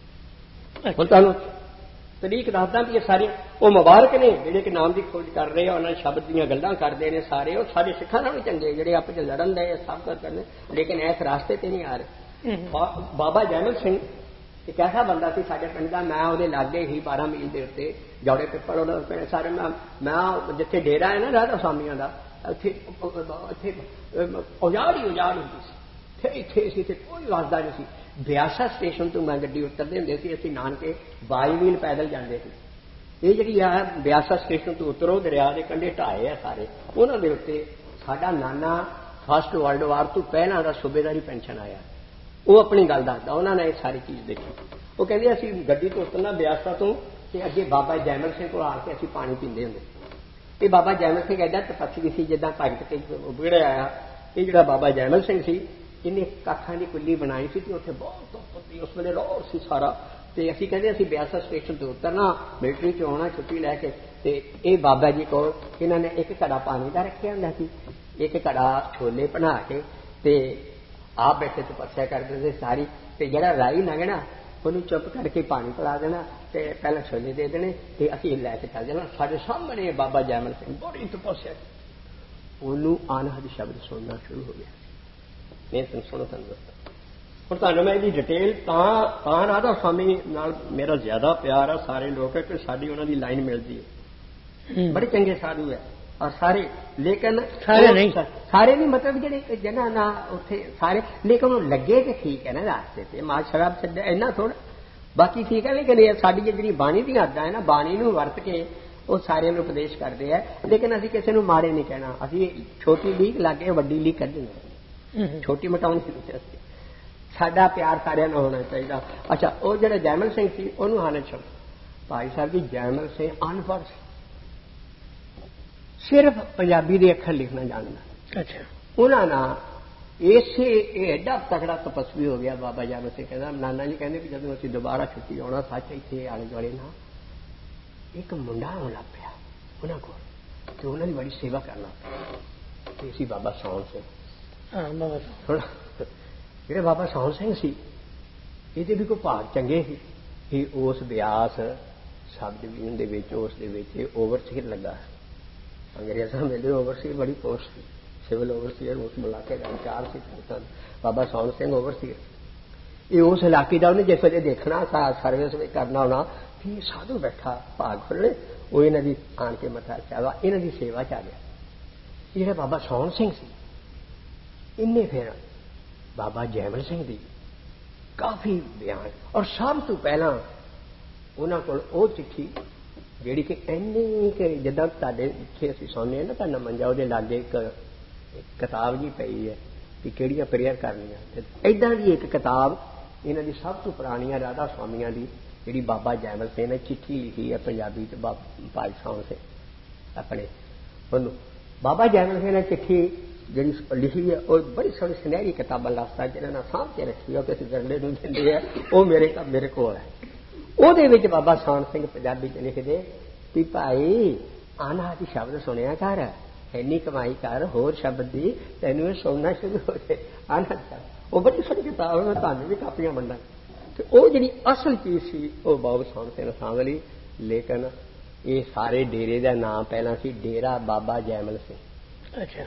ਹੁਣ ਤੁਹਾਨੂੰ ਤਰੀਕ ਦੱਸਦਾ ਵੀ ਇਹ ਸਾਰੀਆਂ ਉਹ ਮੁਬਾਰਕ ਨੇ ਜਿਹੜੇ ਕਿ ਨਾਮ ਦੀ ਖੋਜ ਕਰ ਰਹੇ ਆ, ਉਹਨਾਂ ਸ਼ਬਦ ਦੀਆਂ ਗੱਲਾਂ ਕਰਦੇ ਨੇ ਸਾਰੇ। ਉਹ ਸਾਡੇ ਸਿੱਖਾਂ ਨਾਲੋਂ ਚੰਗੇ ਜਿਹੜੇ ਆਪਸ ਵਿੱਚ ਲੜਨ ਦੇ ਸਭ ਕੁਝ ਕਰਨੇ, ਲੇਕਿਨ ਇਸ ਰਾਸਤੇ ਤੇ ਨਹੀਂ ਆ ਰਹੇ। ਬਾਬਾ ਜੈਮਲ ਸਿੰਘ ਇੱਕ ਐਸਾ ਬੰਦਾ ਸੀ ਸਾਡੇ ਪਿੰਡ ਦਾ, ਮੈਂ ਉਹਦੇ ਲਾਗੇ ਹੀ ਬਾਰਾਂ ਮੀਲ ਦੇ ਉੱਤੇ ਜੌੜੇ ਪਿੱਪਲ ਉਹਦਾ ਪਿੰਡ ਸਾਰੇ। ਮੈਂ ਮੈਂ ਜਿੱਥੇ ਡੇਰਾ ਹੈ ਨਾ ਰਾਧਾ ਸਵਾਮੀਆਂ ਦਾ, ਉੱਥੇ ਇੱਥੇ ਉਜਾੜ ਹੀ ਉਜਾੜ ਹੁੰਦੀ ਸੀ, ਇੱਥੇ ਸੀ ਤੇ ਕੋਈ ਵਸਦਾ ਨਹੀਂ ਸੀ। ਬਿਆਸਾ ਸਟੇਸ਼ਨ ਤੋਂ ਮੈਂ ਗੱਡੀ ਉਤਰਦੇ ਹੁੰਦੇ ਸੀ, ਅਸੀਂ ਨਾਨਕੇ ਬਾਈ ਮੀਲ ਪੈਦਲ ਜਾਂਦੇ ਸੀ। ਇਹ ਜਿਹੜੀ ਆ ਬਿਆਸਾ ਸਟੇਸ਼ਨ ਤੋਂ ਉਤਰੋ, ਦਰਿਆ ਦੇ ਕੰਢੇ ਢਾਏ ਆ ਸਾਰੇ, ਉਹਨਾਂ ਦੇ ਉੱਤੇ ਸਾਡਾ ਨਾਨਾ ਫਸਟ ਵਰਲਡ ਵਾਰ ਤੋਂ ਪਹਿਲਾਂ ਦਾ ਸੂਬੇਦਾਰੀ ਪੈਨਸ਼ਨ ਆਇਆ। ਉਹ ਆਪਣੀ ਗੱਲ ਦੱਸਦਾ, ਉਹਨਾਂ ਨੇ ਇਹ ਸਾਰੀ ਚੀਜ਼ ਦੇਖੀ। ਉਹ ਕਹਿੰਦੇ ਅਸੀਂ ਗੱਡੀ ਤੋਂ ਉਤਰਨਾ ਬਿਆਸਾ ਤੋਂ, ਤੇ ਅੱਗੇ ਬਾਬਾ ਜੈਮਲ ਸਿੰਘ ਕੋਲ ਆ ਕੇ ਅਸੀਂ ਪਾਣੀ ਪੀਂਦੇ ਹੁੰਦੇ। ਇਹ ਬਾਬਾ ਜੈਮਲ ਸਿੰਘ ਐਡਾ ਤਪੱਸਵੀ ਸੀ ਜਿੱਦਾਂ ਭਗਤ ਕੇ ਵਿਗੜਿਆ ਆਇਆ। ਇਹ ਜਿਹੜਾ ਬਾਬਾ ਜੈਮਲ ਸਿੰਘ ਸੀ, ਇਹਨੇ ਕੱਖਾਂ ਦੀ ਕੁੱਲੀ ਬਣਾਈ ਸੀ ਤੇ ਉੱਥੇ ਬਹੁਤ ਧੁੱਪ, ਉਸ ਵੇਲੇ ਰੋੜ ਸੀ ਸਾਰਾ। ਤੇ ਅਸੀਂ ਕਹਿੰਦੇ ਅਸੀਂ ਬਿਆਸਾ ਸਟੇਸ਼ਨ ਤੋਂ ਉਤਰਨਾ, ਮਿਲਟਰੀ ਚ ਆਉਣਾ ਛੁੱਟੀ ਲੈ ਕੇ, ਤੇ ਇਹ ਬਾਬਾ ਜੀ ਕੋਲ ਇਹਨਾਂ ਨੇ ਇੱਕ ਘੜਾ ਪਾਣੀ ਦਾ ਰੱਖਿਆ ਹੁੰਦਾ ਸੀ, ਇੱਕ ਘੜਾ ਛੋਲੇ ਬਣਾ ਕੇ, ਤੇ ਆਪ ਬੈਠੇ ਤਪੱਸਿਆ ਕਰਦੇ ਸੀ ਸਾਰੀ। ਤੇ ਜਿਹੜਾ ਰਾਈ ਲੰਘਣਾ ਉਹਨੂੰ ਚੁੱਪ ਕਰਕੇ ਪਾਣੀ ਪਿਲਾ ਦੇਣਾ, ਤੇ ਪਹਿਲਾਂ ਛੋਲੇ ਦੇ ਦੇਣੇ, ਤੇ ਅਸੀਂ ਲੈ ਕੇ ਚੱਲ ਜਾਣਾ। ਸਾਡੇ ਸਾਹਮਣੇ ਬਾਬਾ ਜੈਮਲ ਸਿੰਘ ਬੜੀ ਤਪੱਸਿਆ, ਉਹਨੂੰ ਅਨਹਦ ਸ਼ਬਦ ਸੁਣਨਾ ਸ਼ੁਰੂ ਹੋ ਗਿਆ। ਮੈਂ ਤੁਹਾਨੂੰ ਸੁਣੋ ਤੁਹਾਨੂੰ ਦੱਸਦਾ। ਹੁਣ ਤੁਹਾਨੂੰ ਮੈਂ ਇਹਦੀ ਡਿਟੇਲ ਤਾਂ ਤਾਂ ਰਾਧਾ ਸਵਾਮੀ ਨਾਲ ਮੇਰਾ ਜ਼ਿਆਦਾ ਪਿਆਰ ਆ, ਸਾਰੇ ਲੋਕ ਕਿ ਸਾਡੀ ਉਹਨਾਂ ਦੀ ਲਾਈਨ ਮਿਲਦੀ ਹੈ, ਬੜੇ ਚੰਗੇ ਸਾਧੂ ਹੈ ਔਰ ਸਾਰੇ, ਲੇਕਿਨ ਸਾਰੇ ਨਹੀਂ ਸਾਰੇ ਨਹੀਂ, ਮਤਲਬ ਜਿਹੜੇ ਜਨਾ ਨਾ ਉੱਥੇ ਸਾਰੇ, ਲੇਕਿਨ ਉਹ ਲੱਗੇ ਕਿ ਠੀਕ ਹੈ ਨਾ ਰਾਸਤੇ ਤੇ, ਮਾਂ ਸ਼ਰਾਬ ਛੱਡਿਆ ਇੰਨਾ ਥੋੜਾ, ਬਾਕੀ ਠੀਕ ਹੈ। ਲੇਕਿਨ ਇਹ ਸਾਡੀ ਜਿਹੜੀ ਬਾਣੀ ਦੀਆਂ ਹੱਦਾਂ ਹੈ ਨਾ, ਬਾਣੀ ਨੂੰ ਵਰਤ ਕੇ ਉਹ ਸਾਰਿਆਂ ਨੂੰ ਉਪਦੇਸ਼ ਕਰਦੇ ਆ, ਲੇਕਿਨ ਅਸੀਂ ਕਿਸੇ ਨੂੰ ਮਾੜੇ ਨਹੀਂ ਕਹਿਣਾ। ਅਸੀਂ ਛੋਟੀ ਲੀਕ ਲਾ ਕੇ ਵੱਡੀ ਲੀਕ ਕੱਢਣੀ। ਛੋਟੀ ਮਟਾਉਣ ਦੀ ਅਸੀਂ ਸਾਡਾ ਪਿਆਰ ਸਾਰਿਆਂ ਨਾਲ ਹੋਣਾ ਚਾਹੀਦਾ। ਅੱਛਾ, ਉਹ ਜਿਹੜਾ ਜੈਮਲ ਸਿੰਘ ਸੀ ਉਹਨੂੰ ਹਾਲੇ ਛੱਡ, ਭਾਈ ਸਾਹਿਬ ਜੀ ਜੈਮਲ ਸਿੰਘ ਅਨਪੜ੍ਹ ਸੀ, ਸਿਰਫ ਪੰਜਾਬੀ ਦੇ ਅੱਖਰ ਲਿਖਣਾ ਜਾਣਦਾ। ਅੱਛਾ, ਉਹਨਾਂ ਨਾਲ ਇਸੇ ਇਹ ਐਡਾ ਤਕੜਾ ਤਪਸਵੀ ਹੋ ਗਿਆ ਬਾਬਾ ਜੈਮਲ ਸਿੰਘ। ਕਹਿੰਦਾ ਨਾਨਾ ਜੀ ਕਹਿੰਦੇ ਵੀ ਜਦੋਂ ਅਸੀਂ ਦੁਬਾਰਾ ਛੁੱਟੀ ਆਉਣਾ ਸੱਚ ਇੱਥੇ ਆਲੇ ਦੁਆਲੇ ਨਾਲ ਇੱਕ ਮੁੰਡਾ ਆਉਣ ਲੱਗ ਪਿਆ ਉਹਨਾਂ ਕੋਲ ਤੇ ਉਹਨਾਂ ਦੀ ਬੜੀ ਸੇਵਾ ਕਰਨਾ ਤੇ ਸੀ ਬਾਬਾ ਸੌਣ ਸਿੰਘ। ਹਾਂ ਬਾਬਾ ਹੁਣ ਜਿਹੜੇ ਬਾਬਾ ਸੌਣ ਸਿੰਘ ਸੀ ਇਹਦੇ ਵੀ ਕੋਈ ਭਾਗ ਚੰਗੇ ਸੀ ਕਿ ਉਸ ਬਿਆਸ ਸ਼ਬਦ ਵੀਨ ਦੇ ਵਿੱਚ ਉਸ ਦੇ ਵਿੱਚ ਓਵਰਸੀਅਰ ਲੱਗਾ। ਅੰਗਰੇਜ਼ਾਂ ਵੇਲੇ ਓਵਰਸੀਅਰ ਬੜੀ ਪੋਸਟ ਸੀ, ਸਿਵਲ ਓਵਰਸੀਅਰ ਉਸ ਇਲਾਕੇ ਦਾ ਇੰਚਾਰਜ ਸੀ। ਬਾਬਾ ਸੌਣ ਸਿੰਘ ਓਵਰਸੀਅਰ ਇਹ ਉਸ ਇਲਾਕੇ ਦਾ ਉਹਨੇ ਜਿਸ ਵੇਲੇ ਦੇਖਣਾ ਸਰਵਿਸ ਵਿੱਚ ਕਰਨਾ ਹੋਣਾ ਵੀ ਸਾਧੂ ਬੈਠਾ ਭਾਗ ਖੁੱਲ੍ਹੇ ਉਹ ਇਹਨਾਂ ਦੀ ਆਣ ਕੇ ਮੱਥਾ ਚਾਵਾ ਇਹਨਾਂ ਦੀ ਸੇਵਾ ਚ ਆ ਗਿਆ। ਜਿਹੜਾ ਬਾਬਾ ਸੌਣ ਸਿੰਘ ਸੀ ਇਹਨੇ ਫਿਰ ਬਾਬਾ ਜੈਮਲ ਸਿੰਘ ਦੀ ਕਾਫੀ ਬਿਆਨ ਔਰ ਸਭ ਤੋਂ ਪਹਿਲਾਂ ਉਹਨਾਂ ਕੋਲ ਉਹ ਚਿੱਠੀ ਜਿਹੜੀ ਕਿ ਇੰਨੀ ਕਿ ਜਿੱਦਾਂ ਤੁਹਾਡੇ ਇੱਥੇ ਅਸੀਂ ਸੁਣਦੇ ਹਾਂ ਨਾ ਤੁਹਾਡਾ ਮੰਜਾ ਉਹਦੇ ਲਾਗੇ ਇੱਕ ਕਿਤਾਬ ਜੀ ਪਈ ਹੈ ਕਿ ਕਿਹੜੀਆਂ ਪ੍ਰੇਅਰ ਕਰਨੀਆਂ ਤੇ ਏਦਾਂ ਦੀ ਇੱਕ ਕਿਤਾਬ ਇਹਨਾਂ ਦੀ ਸਭ ਤੋਂ ਪੁਰਾਣੀ ਰਾਧਾ ਸਵਾਮੀਆਂ ਦੀ ਜਿਹੜੀ ਬਾਬਾ ਜੈਮਲ ਸਿੰਘ ਨੇ ਚਿੱਠੀ ਲਿਖੀ ਹੈ ਪੰਜਾਬੀ ਚ ਭਾਈ ਸਾਹਿਬ ਸੇ ਆਪਣੇ ਉਹਨੂੰ ਬਾਬਾ ਜੈਮਲ ਸਿੰਘ ਨੇ ਚਿੱਠੀ ਜਿਹੜੀ ਲਿਖੀ ਹੈ ਉਹ ਬੜੀ ਸੋਹਣੀ ਸੁਨਹਿਰੀ ਕਿਤਾਬਾਂ ਲਾਸਤਾ ਜਿਹਨਾਂ ਨਾਲ ਸਾਂਭ ਕੇ ਰੱਖੀ ਉਹ ਕਿਸੇ ਗਰਲੇ ਨੂੰ ਦਿੰਦੇ ਆ ਉਹ ਮੇਰੇ ਮੇਰੇ ਕੋਲ ਹੈ। ਉਹਦੇ ਵਿੱਚ ਬਾਬਾ ਸੌਣ ਸਿੰਘ ਪੰਜਾਬੀ ਚ ਲਿਖਦੇ ਵੀ ਭਾਈ ਆਨਾ ਦੀ ਸ਼ਬਦ ਸੁਣਿਆ ਕਰ ਇੰਨੀ ਕਮਾਈ ਕਰ ਹੋਰ ਸ਼ਬਦ ਦੀ ਤੈਨੂੰ ਇਹ ਸੁਣਨਾ ਸ਼ੁਰੂ ਹੋ ਜਾਏ ਆਨਾ। ਉਹ ਬੜੀ ਸੋਹਣੀ ਕਿਤਾਬ ਮੈਂ ਤੁਹਾਨੂੰ ਵੀ ਕਾਪੀਆਂ ਵੰਡਾਂ ਤੇ ਉਹ ਜਿਹੜੀ ਅਸਲ ਚੀਜ਼ ਸੀ ਉਹ ਬਾਬਾ ਸੌਣ ਸਿੰਘ ਸਾਂਵਲੀ। ਲੇਕਿਨ ਇਹ ਸਾਰੇ ਡੇਰੇ ਦਾ ਨਾਮ ਪਹਿਲਾਂ ਸੀ ਡੇਰਾ ਬਾਬਾ ਜੈਮਲ ਸਿੰਘ। ਅੱਛਾ,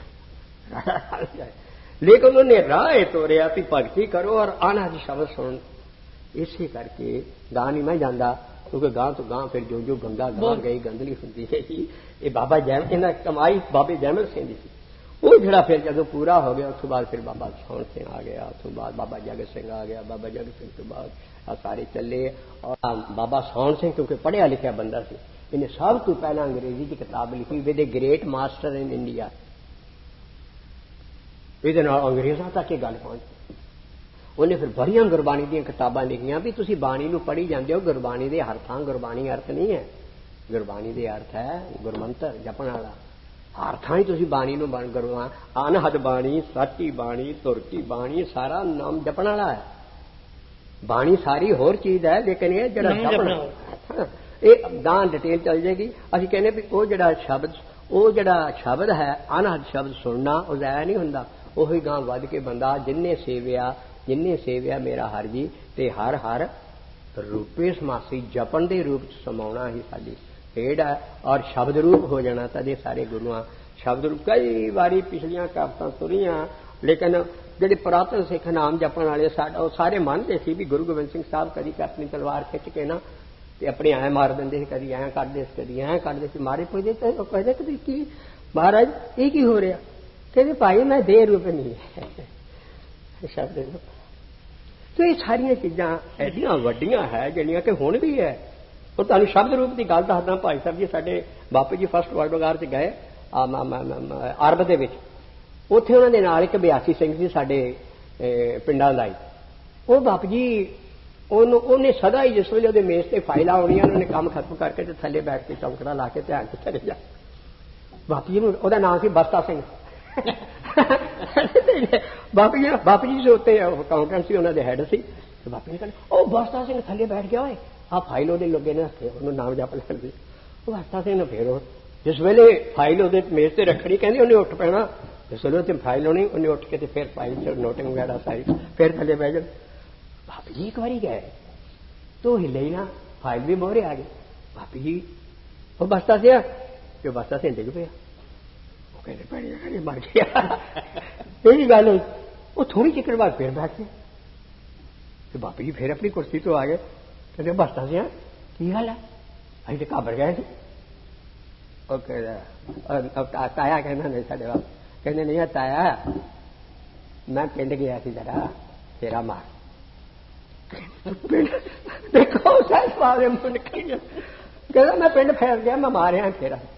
ਲੇਕਿਨ ਉਹਨੇ ਰਾਹ ਤੋਰਿਆ ਵੀ ਭਗਤੀ ਕਰੋ ਔਰ ਆਨਾ ਦੀ ਸ਼ਬਦ ਸੁਣ। ਇਸੇ ਕਰਕੇ ਗਾਂ ਨਹੀਂ ਮੈਂ ਜਾਂਦਾ ਕਿਉਂਕਿ ਗਾਂ ਤੋਂ ਗਾਂ ਫਿਰ ਜੋ ਜੋ ਗੰਗਾ ਗਾਂ ਗਈ ਗੰਦਲੀ ਹੁੰਦੀ ਹੈ ਇਹ ਬਾਬਾ ਜੈਮਲ ਇਹਨਾਂ ਕਮਾਈ ਬਾਬੇ ਜੈਮਲ ਸਿੰਘ ਦੀ ਸੀ। ਉਹ ਜਿਹੜਾ ਫਿਰ ਜਦੋਂ ਪੂਰਾ ਹੋ ਗਿਆ ਉਸ ਤੋਂ ਬਾਅਦ ਫਿਰ ਬਾਬਾ ਸੌਣ ਸਿੰਘ ਆ ਗਿਆ, ਉਸ ਤੋਂ ਬਾਅਦ ਬਾਬਾ ਜਗਤ ਸਿੰਘ ਆ ਗਿਆ। ਬਾਬਾ ਜਗਤ ਸਿੰਘ ਤੋਂ ਬਾਅਦ ਆ ਸਾਰੇ ਚੱਲੇ ਔਰ ਬਾਬਾ ਸੌਣ ਸਿੰਘ ਕਿਉਂਕਿ ਪੜ੍ਹਿਆ ਲਿਖਿਆ ਬੰਦਾ ਸੀ ਇਹਨੇ ਸਭ ਤੋਂ ਪਹਿਲਾਂ ਅੰਗਰੇਜ਼ੀ ਦੀ ਕਿਤਾਬ ਲਿਖੀ with a great master in India. ਇਹਦੇ ਨਾਲ ਅੰਗਰੇਜ਼ਾਂ ਤੱਕ ਇਹ ਗੱਲ ਪਹੁੰਚੀ। ਉਹਨੇ ਫਿਰ ਬੜੀਆਂ ਗੁਰਬਾਣੀ ਦੀਆਂ ਕਿਤਾਬਾਂ ਲਿਖੀਆਂ ਵੀ ਤੁਸੀਂ ਬਾਣੀ ਨੂੰ ਪੜ੍ਹੀ ਜਾਂਦੇ ਹੋ ਗੁਰਬਾਣੀ ਦੇ ਅਰਥਾਂ ਗੁਰਬਾਣੀ ਅਰਥ ਨਹੀਂ ਹੈ ਗੁਰਬਾਣੀ ਦੇ ਅਰਥ ਹੈ ਗੁਰਮੰਤਰ ਜਪਣ ਵਾਲਾ ਅਰਥਾਂ ਹੀ ਤੁਸੀਂ ਬਾਣੀ ਨੂੰ ਬਣ ਗੁਰਬਾਣੀ ਅਨਹਦ ਬਾਣੀ ਸੱਚੀ ਬਾਣੀ ਤੁਰ ਕੀ ਬਾਣੀ ਸਾਰਾ ਨਾਮ ਜਪਣ ਵਾਲਾ ਹੈ। ਬਾਣੀ ਸਾਰੀ ਹੋਰ ਚੀਜ਼ ਹੈ ਲੇਕਿਨ ਇਹ ਜਿਹੜਾ ਜਪਣਾ ਇਹ ਗਾਂ ਡਿਟੇਲ ਚੱਲ ਜਾਏਗੀ। ਅਸੀਂ ਕਹਿੰਦੇ ਵੀ ਉਹ ਜਿਹੜਾ ਸ਼ਬਦ ਉਹ ਜਿਹੜਾ ਸ਼ਬਦ ਹੈ ਅਨਹਦ ਸ਼ਬਦ ਸੁਣਨਾ ਉਹ ਜ਼ਾਇਆ ਨਹੀਂ ਹੁੰਦਾ। ਉਹੀ ਗਾਂ ਵੱਧ ਕੇ ਬੰਦਾ ਜਿੰਨੇ ਸੇਵਿਆ ਜਿੰਨੇ ਸੇਵਿਆ ਮੇਰਾ ਹਰ ਜੀ ਤੇ ਹਰ ਹਰ ਰੂਪੇ ਸਮਾਸੀ ਜਪਣ ਦੇ ਰੂਪ ਚ ਸਮਾਉਣਾ ਹੀ ਸਾਡੀ ਖੇਡ ਹੈ ਔਰ ਸ਼ਬਦ ਰੂਪ ਹੋ ਜਾਣਾ ਤਾਂ ਇਹ ਸਾਰੇ ਗੁਰੂਆਂ ਸ਼ਬਦ ਰੂਪ ਕਈ ਵਾਰੀ ਪਿਛਲੀਆਂ ਕਾਪਤਾਂ ਤੁਰੀਆਂ ਲੇਕਿਨ ਜਿਹੜੇ ਪੁਰਾਤਨ ਸਿੱਖ ਨਾਮ ਜਪਣ ਵਾਲੇ ਸਾਡਾ ਉਹ ਸਾਰੇ ਮੰਨਦੇ ਸੀ ਵੀ ਗੁਰੂ ਗੋਬਿੰਦ ਸਿੰਘ ਸਾਹਿਬ ਕਦੀ ਆਪਣੀ ਤਲਵਾਰ ਖਿੱਚ ਕੇ ਨਾ ਤੇ ਆਪਣੇ ਐਂ ਮਾਰ ਦਿੰਦੇ ਸੀ ਕਦੀ ਐਂ ਕੱਢਦੇ ਸੀ ਕਦੀ ਐਂ ਕੱਢਦੇ ਸੀ ਮਾਰੇ ਪੁੱਜਦੇ ਤੇ ਉਹ ਕਹਿੰਦੇ ਕਿ ਕੀ ਮਹਾਰਾਜ ਇਹ ਕੀ ਹੋ ਰਿਹਾ ਕਹਿੰਦੇ ਭਾਈ ਮੈਂ ਦੇ ਰੂਪ ਨਹੀਂ ਹੈ ਸ਼ਬਦ ਰੂਪ। ਤੇ ਇਹ ਸਾਰੀਆਂ ਚੀਜ਼ਾਂ ਐਡੀਆਂ ਵੱਡੀਆਂ ਹੈ ਜਿਹੜੀਆਂ ਕਿ ਹੁਣ ਵੀ ਹੈ। ਉਹ ਤੁਹਾਨੂੰ ਸ਼ਬਦ ਰੂਪ ਦੀ ਗੱਲ ਦੱਸਦਾ ਭਾਈ ਸਾਹਿਬ ਜੀ ਸਾਡੇ ਬਾਪੂ ਜੀ ਫਸਟ ਵਰਲਡ ਵਾਰ 'ਚ ਗਏ ਅਰਬ ਦੇ ਵਿੱਚ ਉੱਥੇ ਉਹਨਾਂ ਦੇ ਨਾਲ ਇੱਕ ਬਿਆਸੀ ਸਿੰਘ ਸੀ ਸਾਡੇ ਪਿੰਡਾਂ ਦਾ ਹੀ ਉਹ ਬਾਪੂ ਜੀ ਉਹਨੂੰ ਉਹਨੇ ਸਦਾ ਹੀ ਜਿਸ ਵੇਲੇ ਉਹਦੇ ਮੇਜ਼ ਤੇ ਫਾਈਲਾਂ ਆਉਣੀਆਂ ਉਹਨੇ ਕੰਮ ਖਤਮ ਕਰਕੇ ਤੇ ਥੱਲੇ ਬੈਠ ਕੇ ਚੌਂਕੜਾ ਲਾ ਕੇ ਧਿਆਨ ਚ ਚਲੇ ਜਾ। ਬਾਪੂ ਜੀ ਨੂੰ ਉਹਦਾ ਨਾਮ ਸੀ ਬਸਤਾ ਸਿੰਘ। ਬਾਪੂ ਜੀ ਬਾਪੂ ਜੀ ਉੱਤੇ ਅਕਾਊਂਟੈਂਟ ਸੀ ਉਹਨਾਂ ਦੇ ਹੈਡ ਸੀ ਤੇ ਬਾਪੂ ਜੀ ਕਹਿੰਦੇ ਉਹ ਬਸਤਾ ਸਿੰਘ ਥੱਲੇ ਬੈਠ ਗਿਆ ਓਏ ਆਹ ਫਾਈਲ ਉਹਦੇ ਲੱਗੇ ਨੇ ਹੱਥੇ ਉਹਨੂੰ ਨਾਮ ਜਪ ਲੈਂਦੇ ਉਹ ਬਸਤਾ ਸਿੰਘ ਨੂੰ ਫੇਰ ਉਹ ਜਿਸ ਵੇਲੇ ਫਾਈਲ ਉਹਦੇ ਮੇਜ਼ ਤੇ ਰੱਖਣੀ ਕਹਿੰਦੀ ਉਹਨੇ ਉੱਠ ਪੈਣਾ ਜਿਸ ਵੇਲੇ ਉੱਥੇ ਫਾਈਲ ਹੋਣੀ ਉਹਨੇ ਉੱਠ ਕੇ ਤੇ ਫਿਰ ਫਾਈਲ ਚ ਨੋਟਿੰਗ ਵਗੈਰਾ ਸਾਰੀ ਫਿਰ ਥੱਲੇ ਬਹਿ ਜਾਣ। ਬਾਪੂ ਜੀ ਇੱਕ ਵਾਰੀ ਗਏ ਤੋ हिले ही ना फाइल भी मोहरे आ गई बापू जी वो बसता से जो बसता से डिग पिया वो कहते भैया मर गया यही गल हुई वो थोड़ी चिकर बाद फिर बैठ गए तो बापू जी फिर अपनी कुर्सी तो आ गए कहते बसता से की गल है अभी तो घाबर गए ताया कहना नहीं साढ़े बाप कहने नहीं ताया मैं पिंड गया थी जरा तेरा मार देखो कहता मैं पिंड फैल गया मैं मारिया तेरा